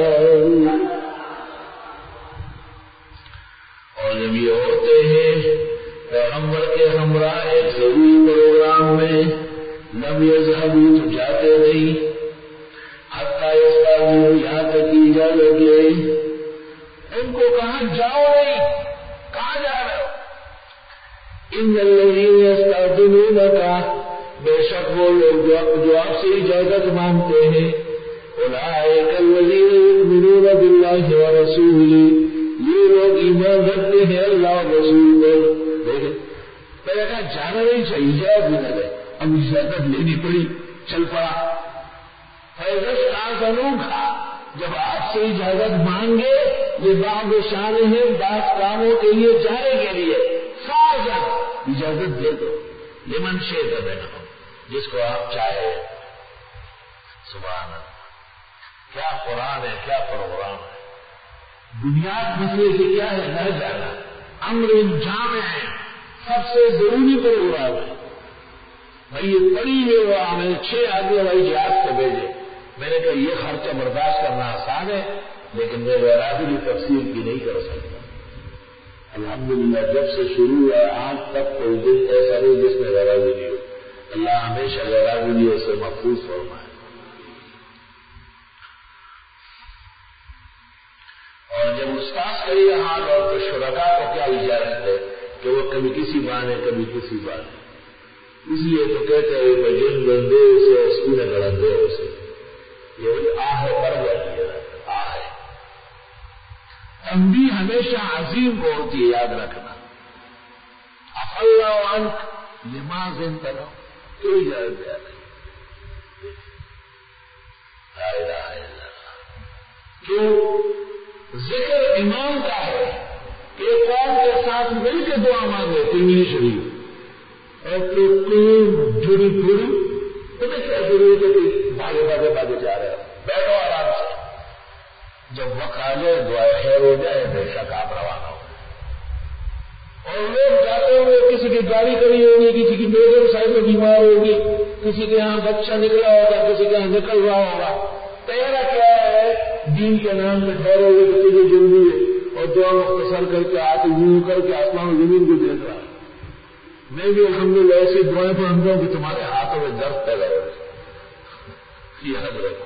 اور جب یہ ہوتے ہیں پیغمبر کے ہمراہ ایک ضروری پروگرام میں, لم یذهبوا تو جاتے نہیں, حتی یستاذنوا یہاں تک کی اجازت لے. ان کو کہاں جاؤ نہیں, کہاں جا رہے ہو. ان الذین یستاذنونک, بے شک وہ لوگ جو آپ سے اجازت مانگتے ہیں, اولئک الذین یؤمنون باللہ ورسولہ, یہ لوگ ایمان رکھتے ہیں اللہ اور رسول پر. دیکھیں پہلے کہا جانا نہیں چاہیے, اجازت بھی نہ لے, اب اجازت لینی پڑی, چل پڑا. فیض آسنوں کا, جب آپ سے اجازت مانگے, یہ بعض شان ہے بعض کاموں کے لیے جانے کے لیے, فاضل اجازت دے دو. لمن شئت منہم, جس کو آپ چاہے. سبحان اللہ, کیا قرآن ہے, کیا پروگرام ہے. بنیاد مسئلے سے کیا ہے, نہ جانا. امر جامع ہے، سب سے ضروری پروگرام ہے. بھائی یہ پڑی ہوئے وہ ہمیں چھ آدمی ہماری جہاد سے بھیجے. میں نے کہا یہ خرچہ برداشت کرنا آسان ہے لیکن میں غیرادری تفصیل کی نہیں کر سکتا. الحمدللہ جب سے شروع ہوا آج تک کوئی دن ایسا نہیں جس میں غیرادری ہو. اللہ ہمیشہ غیرادری سے محفوظ فرمائے. اور جب استاد کا یہ حال اور تو شرکاء کو کیا اجازت ہے کہ وہ کبھی کسی بہانے کبھی کسی بہانے. اس لیے تو کہتے ہیں کہ جن بندے اسے اسکول گڑھتے ہیں اسے یہ آہ پڑ جاتی ہے. آہ تنبیہ ہمیشہ عظیم کو ہوتی ہے، یاد رکھنا. افاللہ عنک لما زنت لہ کیوں اجازت دیا لا الہ الا اللہ. کیوں ذکر ایمان کا ہے کہ قوم کے ساتھ مل کے دعا مانگے تنگی شریف اور تو جڑی پوری تمہیں کیا ضرورت ہے کہ بھاگے بھاگے بھاگے جا رہے ہو. بیٹھو آرام سے، جب وقت آ جائے دعا خیر ہو جائے بے شک آپ روانہ ہو. اور لوگ جاتے ہوئے کسی کی گاڑی کری ہوگی، کسی کی بیگم صاحب بیمار ہوگی، کسی کے یہاں بچہ نکلا ہوگا، کسی کے یہاں نکل رہا ہوگا. تیرا کیا ہے دین کے نام پہ ٹھہرے ہوئے تو تجھے ضروری ہے اور دعا مختصر کر کے آتے یوں کر کے آسمان زمین کو دیکھ رہا ہے. میں بھی الحمدللہ ایسی دعائیں پڑھتا ہوں کہ تمہارے ہاتھوں میں درد پیدا ہو. یاد رکھو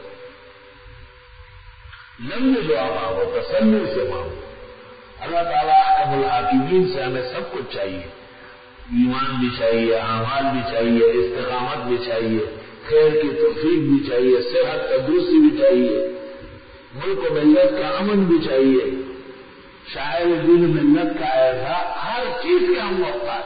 لمبی دعا مانگو، تسلی سے مانگو. اللہ تعالیٰ احکم الحاکمین سے ہمیں سب کچھ چاہیے. ایمان بھی چاہیے، اعمال بھی چاہیے، استقامت بھی چاہیے، خیر کی توفیق بھی چاہیے، صحت تندرستی بھی چاہیے، ملک و ملت کا امن بھی چاہیے، شاعر دین ملت کا ایسا ہر چیز کے ہم محتاج.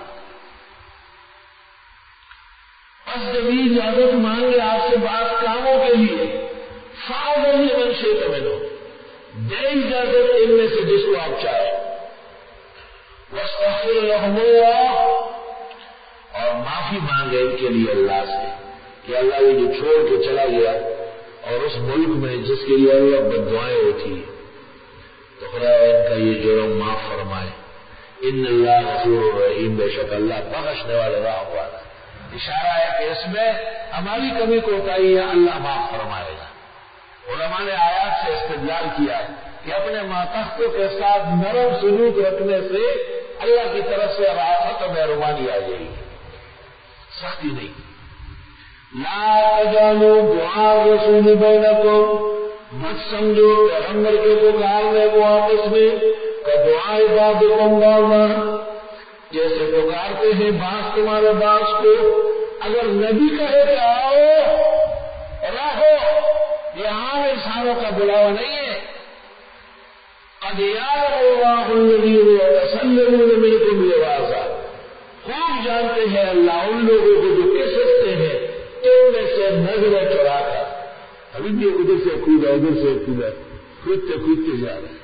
بس جب یہ اجازت مانگے آپ سے بات کاموں کے لیے فاضل لمن شئت منہم، دے اجازت ان میں سے جس کو آپ چاہیں. واستغفر لهم اللہ، اور معافی مانگے ان کے لیے اللہ سے کہ اللہ یہ جو چھوڑ کے چلا گیا اور اس ملک میں جس کے لیے اللہ بد دعائیں ہوتی تو خدا ان کا یہ جرم معاف فرمائے. ان اللہ غفور الرحیم، بے شک اللہ بخشنے والا رحم والا. اشارہ ہے کہ اس میں ہماری کمی کوتاہی ہے اللہ معاف فرمائے گا. علماء نے آیات سے استدلال کیا کہ اپنے ماتحتوں کے ساتھ نرم سلوک رکھنے سے اللہ کی طرف سے راحت و مہربانی آ جائے گی، سختی نہیں. لا تجعلوا دعاء الرسول بینکم، مت سمجھو پیغمبر کے پکارنے کو آپس میں کدعاء بعضکم بعضا، جیسے پکارتے ہیں بعض تمہارے بعض کو. اگر نبی کہے کہ آؤ رہو، یہ عام انسانوں کا بلاوا نہیں ہے. قد یعلم اللہ الذین یتسللون منکم لواذا، خوب جانتے ہیں اللہ ان لوگوں کو جو کستے ہیں تم میں سے نظریں چرا کر. ابھی بھی ادھر سے کودا ادھر سے کودا، کودتے کودتے جا رہے ہیں.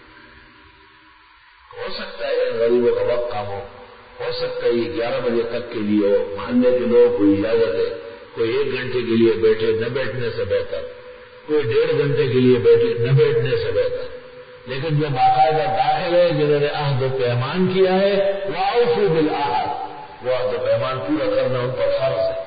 ہو سکتا ہے غریبوں کا وقت کام ہو ہو سکتا ہے یہ گیارہ بجے تک کے لیے ہو، محلے کے لوگوں کو اجازت ہے کوئی ایک گھنٹے کے لیے بیٹھے، نہ بیٹھنے سے بہتر کوئی ڈیڑھ گھنٹے کے لیے بیٹھے، نہ بیٹھنے سے بہتر. لیکن جو باقاعدہ داخل ہے جنہوں نے عہد و پیمان کیا ہے وَأَوْفُوا بِالْعَهْدِ، وہ عہد و پیمان پورا کرنا ان پر فرض ہے.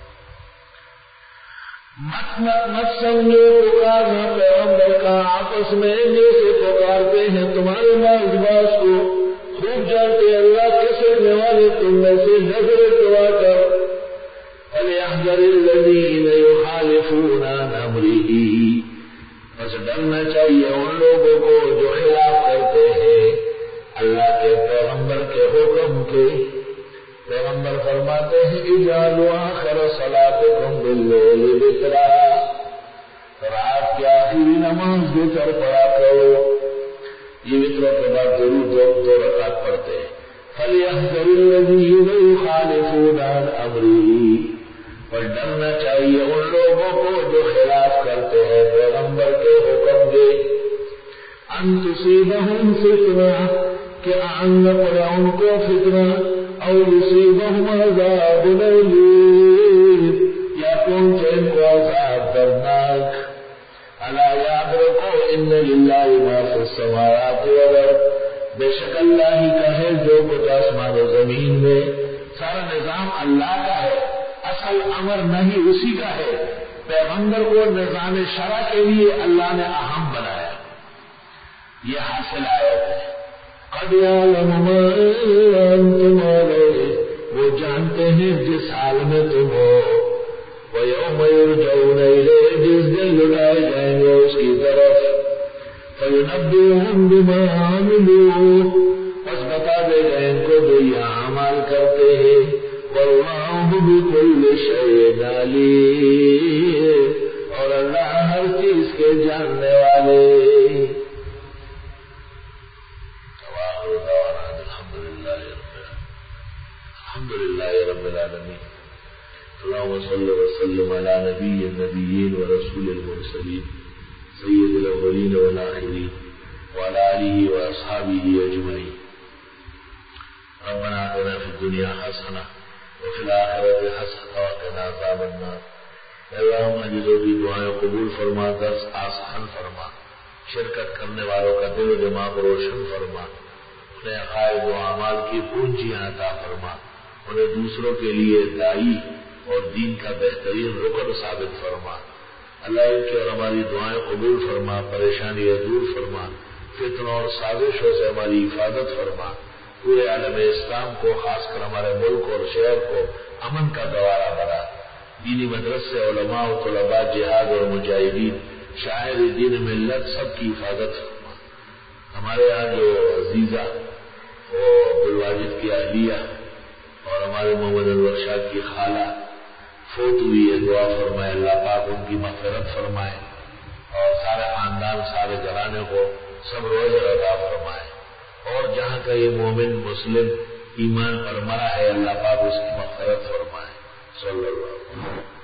مت مت سمجھو پکارنا پیغمبر کا آپس میں جیسے پکارتے ہیں تمہارے بعض بعض کو. خوب جانتے اللہ کسرنے والے تم میں سے نظر دعا کر. فَلْيَحْذَرِ الَّذِينَ يُخَالِفُونَ عَنْ أَمْرِهِ، بس ڈرنا چاہیے ان لوگوں کو جو خلاف کرتے ہیں اللہ کے پیغمبر کے حکم کے. پیغمبر فرماتے ہیں اجعلوا آخر صلاتکم باللیل وترا، رات کی آخری نماز وتر پڑھا کرو. یہ وتر کے بعد ضرور دو دو رکعت پڑھتے ہیں. فَلْيَحْذَرِ الَّذِينَ يُخَالِفُونَ عَنْ أَمْرِهِ، اور ڈرنا چاہیے ان لوگوں کو جو خلاف کرتے ہیں پیغمبر کے حکم کے. ان تصیبہم فتنہ، کہ آن نہ پڑے ان کو فتنہ، او یصیبہم عذاب الیم، یا پہنچے ان کو عذاب دردناک. الا یاد رکھو ان للہ ما فی السماوات والارض، بے شک اللہ ہی کا ہے اصل امر نہیں اسی کا ہے، پیغمبر کو نظام شرع کے لیے اللہ نے اہم بنایا، یہ حاصل آیت ہے۔ قد یعلم ما انتم علیہ، وہ جانتے ہیں جس حال میں تم ہو، وَيَوْمَ يُرْجَعُونَ إِلَيْهِ، جس دن لٹائے جائیں گے اس کی طرف، فَيُنَبِّئُهُم بِمَا عَمِلُوا، بس بتا دے گا ان کو جو یہ اعمال کرتے ہیں، وَاللَّهُ بِكُلِّ شَيْءٍ عَلِيمٌ، اور اللہ ہر چیز کے جاننے والے۔ الحمد للہ رب العالمین، اللهم صل وسلم على نبي النبيين ورسول المرسلين سيد الاولين والاخرين وعلى اله واصحابه اجمعين۔ ربنا آتنا في الدنيا حسنة وفي الآخرة حسنة وقنا عذاب النار۔ اللہ ہم عزیزوں کی دعائیں قبول فرما، درس آسان فرما، شرکت کرنے والوں کا دل و دماغ روشن فرما، انہیں عقائد و اعمال کی پونجیاں عطا فرما، انہیں دوسروں کے لیے دائی اور دین کا بہترین رکن ثابت فرما۔ اللہ ان کی اور ہماری دعائیں قبول فرما، پریشانیاں دور فرما، فتنوں اور سازشوں سے ہماری حفاظت فرما، پورے عالم اسلام کو خاص کر ہمارے ملک اور شہر کو امن کا گوارا بنا، دینی مدرسے، علماء و طلباء، جہاد اور مجاہدین، شاعر دین ملت سب کی حفاظت فرما۔ ہمارے یہاں جو عزیزہ وہ عبدالواجد کی اہلیہ اور ہمارے محمد انور شاہ کی خالہ فوت ہوئی ہے، دعا فرمائے اللہ پاک ان کی مغفرت فرمائے اور سارے خاندان، سارے گھرانے کو سب روز عطا فرمائے، اور جہاں کا یہ مومن مسلم ایمان پر مرا ہے اللہ پاک اس کی مغفرت فرمائے۔ صلی اللہ علیہ وسلم۔